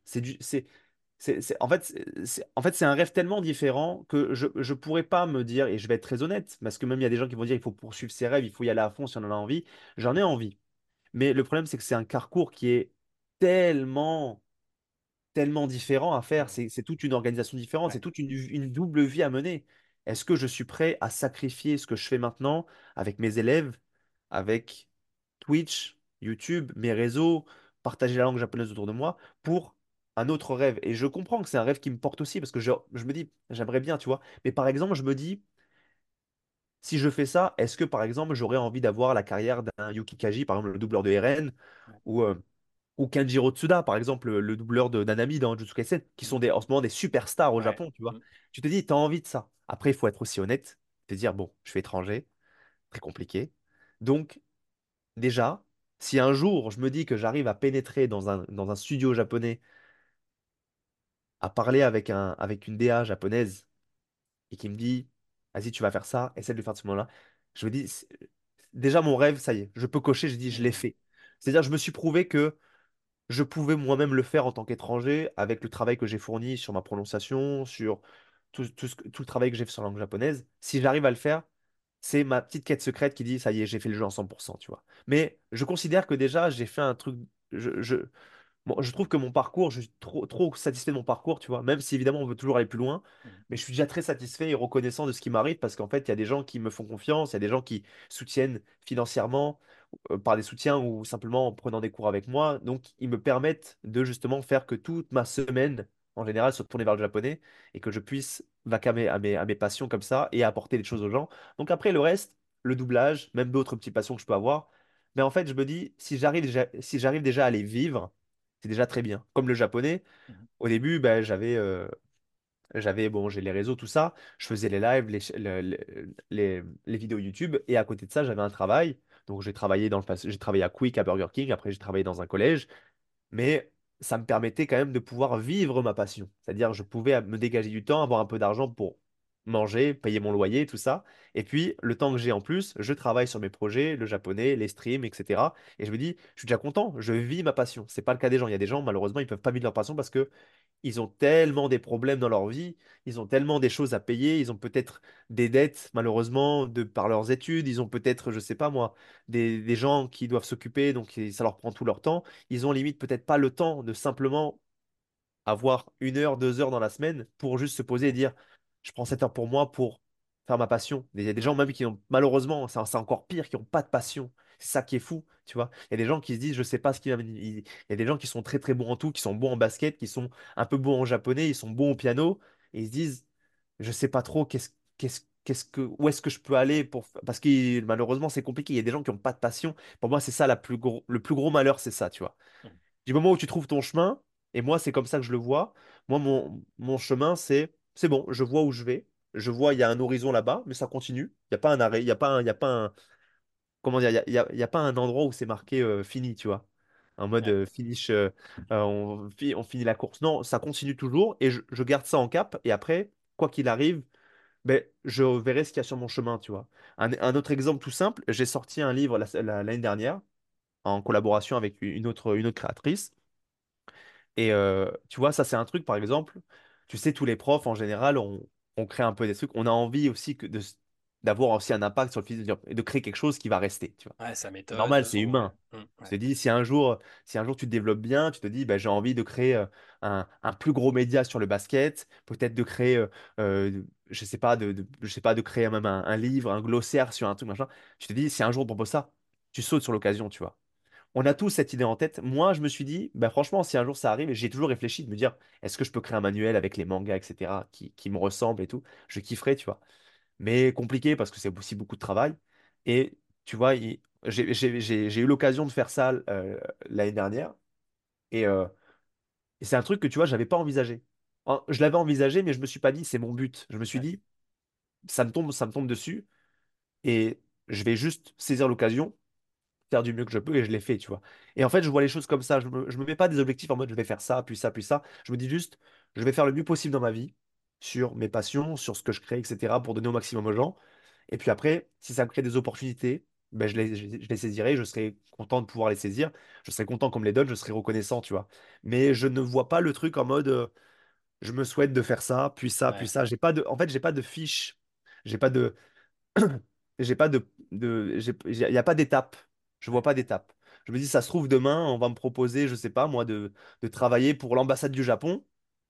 en fait, c'est un rêve tellement différent que je pourrais pas me dire, et je vais être très honnête, parce que même il y a des gens qui vont dire, il faut poursuivre ses rêves, il faut y aller à fond si on en a envie. J'en ai envie. Mais le problème, c'est que c'est un parcours qui est tellement différent à faire. Mm. C'est toute une organisation différente, Ouais. c'est toute une double vie à mener. Est-ce que je suis prêt à sacrifier ce que je fais maintenant avec mes élèves, avec Twitch, YouTube, mes réseaux, partager la langue japonaise autour de moi pour un autre rêve? Et je comprends que c'est un rêve qui me porte aussi parce que je me dis, j'aimerais bien, tu vois. Mais par exemple, je me dis, si je fais ça, est-ce que par exemple, j'aurais envie d'avoir la carrière d'un Yuki Kaji, par exemple, le doubleur de Eren, Ouais. ou ou Kenjiro Tsuda, par exemple, le doubleur de Nanami dans Jujutsu Kaisen, qui Mm. sont en ce moment des superstars au Ouais. Japon, tu vois. Mm. Tu te dis, tu as envie de ça. Après, il faut être aussi honnête, te dire, bon, je suis étranger, très compliqué. Donc, déjà, si un jour je me dis que j'arrive à pénétrer dans un studio japonais, à parler avec une DA japonaise, et qui me dit, vas-y, tu vas faire ça, essaie de le faire de ce moment-là, je me dis, déjà, mon rêve, ça y est, je peux cocher, je dis, je l'ai Mm. fait. C'est-à-dire, je me suis prouvé que je pouvais moi-même le faire en tant qu'étranger avec le travail que j'ai fourni sur ma prononciation, sur tout le travail que j'ai fait sur la langue japonaise. Si j'arrive à le faire, c'est ma petite quête secrète qui dit, ça y est, j'ai fait le jeu en 100%, tu vois. Mais je considère que déjà, j'ai fait un truc. Bon, je trouve que mon parcours, je suis trop satisfait de mon parcours, tu vois, même si évidemment on veut toujours aller plus loin, Mm. mais je suis déjà très satisfait et reconnaissant de ce qui m'arrive parce qu'en fait, il y a des gens qui me font confiance, il y a des gens qui soutiennent financièrement par des soutiens ou simplement en prenant des cours avec moi. Donc, ils me permettent de justement faire que toute ma semaine, en général, soit tournée vers le japonais et que je puisse vaquer à mes passions comme ça et apporter des choses aux gens. Donc, après, le reste, le doublage, même d'autres petites passions que je peux avoir. Mais en fait, je me dis, si j'arrive déjà à les vivre, c'est déjà très bien. Comme le japonais, Mm. au début, ben, bon, j'ai les réseaux, tout ça. Je faisais les lives, les vidéos YouTube. Et à côté de ça, j'avais un travail. Donc, j'ai travaillé dans le passé, j'ai travaillé à Quick, à Burger King. Après, j'ai travaillé dans un collège. Mais ça me permettait quand même de pouvoir vivre ma passion. C'est-à-dire, je pouvais me dégager du temps, avoir un peu d'argent pour manger, payer mon loyer, tout ça. Et puis, le temps que j'ai en plus, je travaille sur mes projets, le japonais, les streams, etc. Et je me dis, je suis déjà content, je vis ma passion. C'est pas le cas des gens. Il y a des gens, malheureusement, ils peuvent pas vivre leur passion parce que ils ont tellement des problèmes dans leur vie, ils ont tellement des choses à payer, ils ont peut-être des dettes, malheureusement, par leurs études, ils ont peut-être, je sais pas moi, des gens qui doivent s'occuper, donc ça leur prend tout leur temps. Ils ont limite peut-être pas le temps de simplement avoir 1 heure, 2 heures dans la semaine pour juste se poser et dire, je prends cette heure pour moi pour faire ma passion. Il y a des gens même qui ont, malheureusement, c'est encore pire, qui n'ont pas de passion. C'est ça qui est fou, tu vois. Il y a des gens qui se disent, je sais pas ce qui va il y a des gens qui sont très très bons en tout, qui sont bons en basket, qui sont un peu bons en japonais, ils sont bons au piano, et ils se disent, je sais pas trop où est-ce que je peux aller parce que malheureusement c'est compliqué. Il y a des gens qui n'ont pas de passion. Pour moi, c'est ça le plus gros malheur, c'est ça, tu vois. Mhm. Du moment où tu trouves ton chemin, et moi, c'est comme ça que je le vois. Moi, mon chemin, c'est bon, je vois où je vais. Je vois, il y a un horizon là-bas, mais ça continue. Il n'y a pas un arrêt, il y a pas un, comment dire, il y a pas un endroit où c'est marqué fini, tu vois. En mode Ouais, finish, on finit la course. Non, ça continue toujours et je garde ça en cap. Et après, quoi qu'il arrive, ben, je verrai ce qu'il y a sur mon chemin, tu vois. Un autre exemple tout simple, j'ai sorti un livre l'année dernière en collaboration avec une autre créatrice. Et tu vois, ça c'est un truc, par exemple, tu sais, tous les profs en général, on crée un peu des trucs. On a envie aussi d'avoir aussi un impact sur le physique et de créer quelque chose qui va rester, tu vois. ouais, sa C'est méthode, normal, c'est ouais. humain. Tu Ouais. te dis, si un jour tu te développes bien, tu te dis, bah, j'ai envie de créer un plus gros média sur le basket, peut-être de créer, je sais pas, je sais pas, de créer même un livre, un glossaire sur un truc, machin. Tu te dis, si un jour on te propose ça, tu sautes sur l'occasion, tu vois. On a tous cette idée en tête. Moi, je me suis dit, bah, franchement, si un jour ça arrive, et j'ai toujours réfléchi de me dire, est-ce que je peux créer un manuel avec les mangas, etc., qui me ressemblent et tout. Je kifferais, tu vois. Mais compliqué parce que c'est aussi beaucoup de travail. Et tu vois, j'ai eu l'occasion de faire ça l'année dernière. Et, euh, et c'est un truc que, tu vois, j'avais pas envisagé. Je l'avais envisagé, mais je me suis pas dit, c'est mon but. Je me suis Ouais. dit, ça me tombe dessus. Et je vais juste saisir l'occasion, faire du mieux que je peux et je l'ai fait, tu vois. Et en fait, je vois les choses comme ça. Je me mets pas des objectifs en mode je vais faire ça, puis ça, puis ça. Je me dis juste, je vais faire le mieux possible dans ma vie, sur mes passions, sur ce que je crée, etc., pour donner au maximum aux gens. Et puis après, si ça me crée des opportunités, ben je les saisirai, je serai content de pouvoir les saisir. Je serai content qu'on me les donne, je serai reconnaissant, tu vois. Mais je ne vois pas le truc en mode je me souhaite de faire ça, puis ça, puis Ouais. ça. En fait, j'ai pas de fiche. J'ai pas de, j'ai pas il n'y a pas d'étape. Je vois Ouais. pas d'étape. Je me dis, ça se trouve, demain, on va me proposer, je sais pas, moi, de travailler pour l'ambassade du Japon.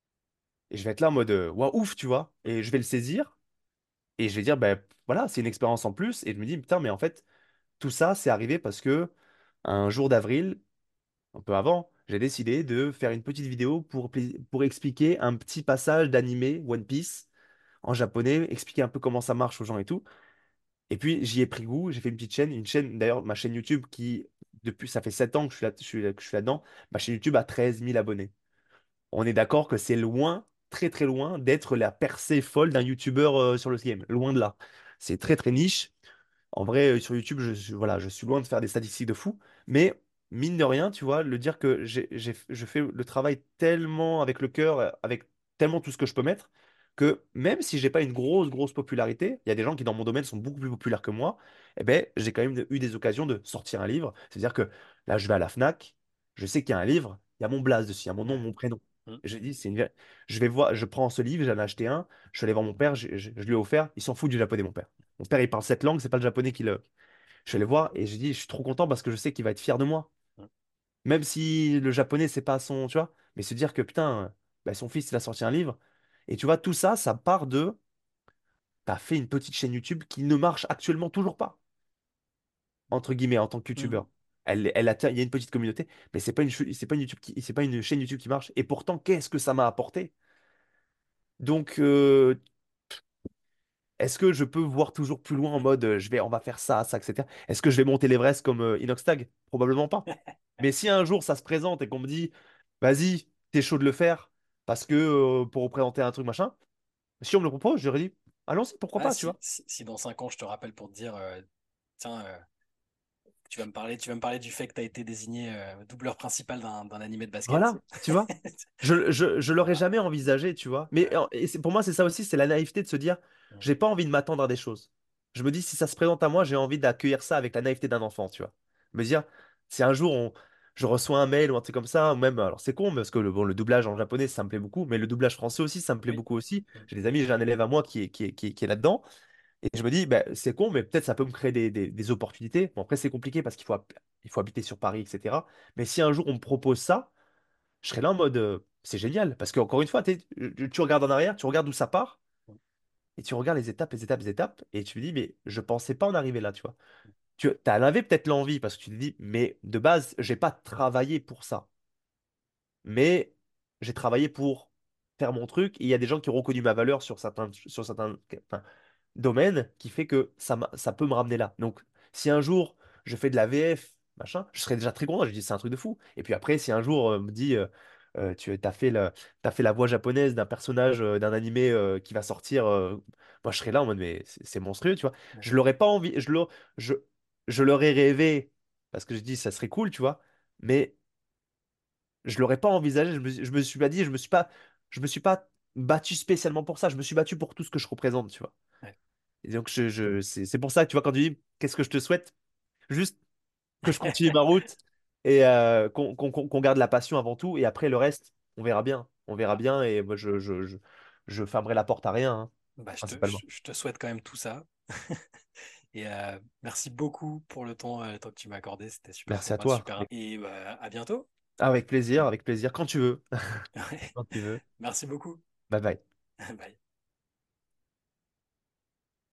Et je vais être là en mode, ouah, ouf, tu vois. Et je vais le saisir. Et je vais dire, ben voilà, c'est une expérience en plus. Et je me dis, putain, mais en fait, tout ça, c'est arrivé parce que un jour d'avril, un peu avant, j'ai décidé de faire une petite vidéo pour expliquer un petit passage d'animé One Piece en japonais, expliquer un peu comment ça marche aux gens et tout. Et puis j'y ai pris goût, j'ai fait une chaîne, d'ailleurs, ma chaîne YouTube qui, depuis, ça fait 7 ans que je suis là-dedans, ma chaîne YouTube a 13 000 abonnés. On est d'accord que c'est loin, très très loin, d'être la percée folle d'un YouTuber sur le game. Loin de là. C'est très très niche. En vrai, sur YouTube, voilà, je suis loin de faire des statistiques de fou, mais mine de rien, tu vois, le dire que je fais le travail tellement avec le cœur, avec tellement tout ce que je peux mettre, que même si j'ai pas une grosse popularité, il y a des gens qui dans mon domaine sont beaucoup plus populaires que moi, eh ben, j'ai quand même eu des occasions de sortir un livre. C'est-à-dire que là, je vais à la Fnac, je sais qu'il y a un livre, il y a mon blaze dessus, il y a mon nom, Ouais. mon prénom. Mm. Je dis, je vais voir, je prends ce livre, j'en ai acheté un, je suis allé voir mon père, je lui ai offert, il s'en fout du japonais, mon père. Mon père, il parle cette langue, c'est pas le japonais qui le. Je suis allé voir et j'ai dit, je suis trop content parce que je sais qu'il va être fier de moi. Mm. Même si le japonais, c'est pas son, tu vois, mais se dire que putain, bah, son fils, il a sorti un livre. Et tu vois, tout ça, ça part de, t'as fait une petite chaîne YouTube qui ne marche actuellement toujours pas, entre guillemets, en tant que Mm. YouTuber. Il y a une petite communauté, mais c'est pas une c'est pas une chaîne YouTube qui marche. Et pourtant, qu'est-ce que ça m'a apporté? Donc, est-ce que je peux voir toujours plus loin en mode on va faire ça, etc. Est-ce que je vais monter l'Everest comme Inoxtag? Probablement pas. Mais si un jour ça se présente et qu'on me dit, vas-y, t'es chaud de le faire parce que pour représenter un truc machin, si on me le propose, j'aurais dit, allons-y, pourquoi Ah, pas, tu vois. si dans 5 ans je te rappelle pour te dire, tiens, tu vas me parler du fait que tu as été désigné doubleur principal d'un animé de basket. Voilà, tu vois. Je l'aurais Voilà. jamais envisagé, tu vois. Mais Ouais. pour moi, c'est ça aussi, c'est la naïveté de se dire, Mm. j'ai pas envie de m'attendre à des choses. Je me dis, si ça se présente à moi, j'ai envie d'accueillir ça avec la naïveté d'un enfant, tu vois. Me dire, si un jour je reçois un mail ou un truc comme ça, ou même, alors c'est con, parce que bon, le doublage en japonais, ça me plaît beaucoup, mais le doublage français aussi, ça me plaît Oui. beaucoup aussi. Mm. J'ai des amis, j'ai un élève à moi qui est là-dedans, et je me dis, bah, c'est con, mais peut-être ça peut me créer des opportunités. Bon, après, c'est compliqué parce il faut habiter sur Paris, etc. Mais si un jour on me propose ça, je serais là en mode, c'est génial. Parce qu'encore une fois, tu regardes en arrière, tu regardes d'où ça part, et tu regardes les étapes, les étapes, les étapes, et tu te dis, mais je pensais pas en arriver là, tu vois. Tu en avais peut-être l'envie, parce que tu te dis, mais de base, j'ai pas travaillé pour ça. Mais j'ai travaillé pour faire mon truc, et il y a des gens qui ont reconnu ma valeur sur certains enfin, domaines qui fait que ça peut me ramener là. Donc, si un jour je fais de la VF, machin, je serais déjà très content. Je dis, c'est un truc de fou. Et puis après, si un jour on me dit, t'as fait la voix japonaise d'un personnage d'un animé qui va sortir, moi je serais là en mode, mais c'est monstrueux, tu vois. Ouais. Je l'aurais pas envie, je, je l'aurais rêvé parce que je dis, ça serait cool, tu vois. Mais je l'aurais pas envisagé. Je me suis pas dit, je me suis pas battu spécialement pour ça. Je me suis battu pour tout ce que je représente, tu vois. Ouais. Et donc, c'est pour ça que, tu vois, quand tu dis, qu'est-ce que je te souhaite? Juste que je continue ma route et qu'on garde la passion avant tout. Et après, le reste, on verra bien. On verra Ah, bien. Et moi, je fermerai la porte à rien, hein, bah, principalement. je te souhaite quand même tout ça. Et merci beaucoup pour le temps que tu m'as accordé. C'était super Merci à sympa, toi. super. Et bah, à bientôt. Avec plaisir, quand tu veux. Ouais. Quand tu veux. Merci beaucoup. Bye bye. Bye.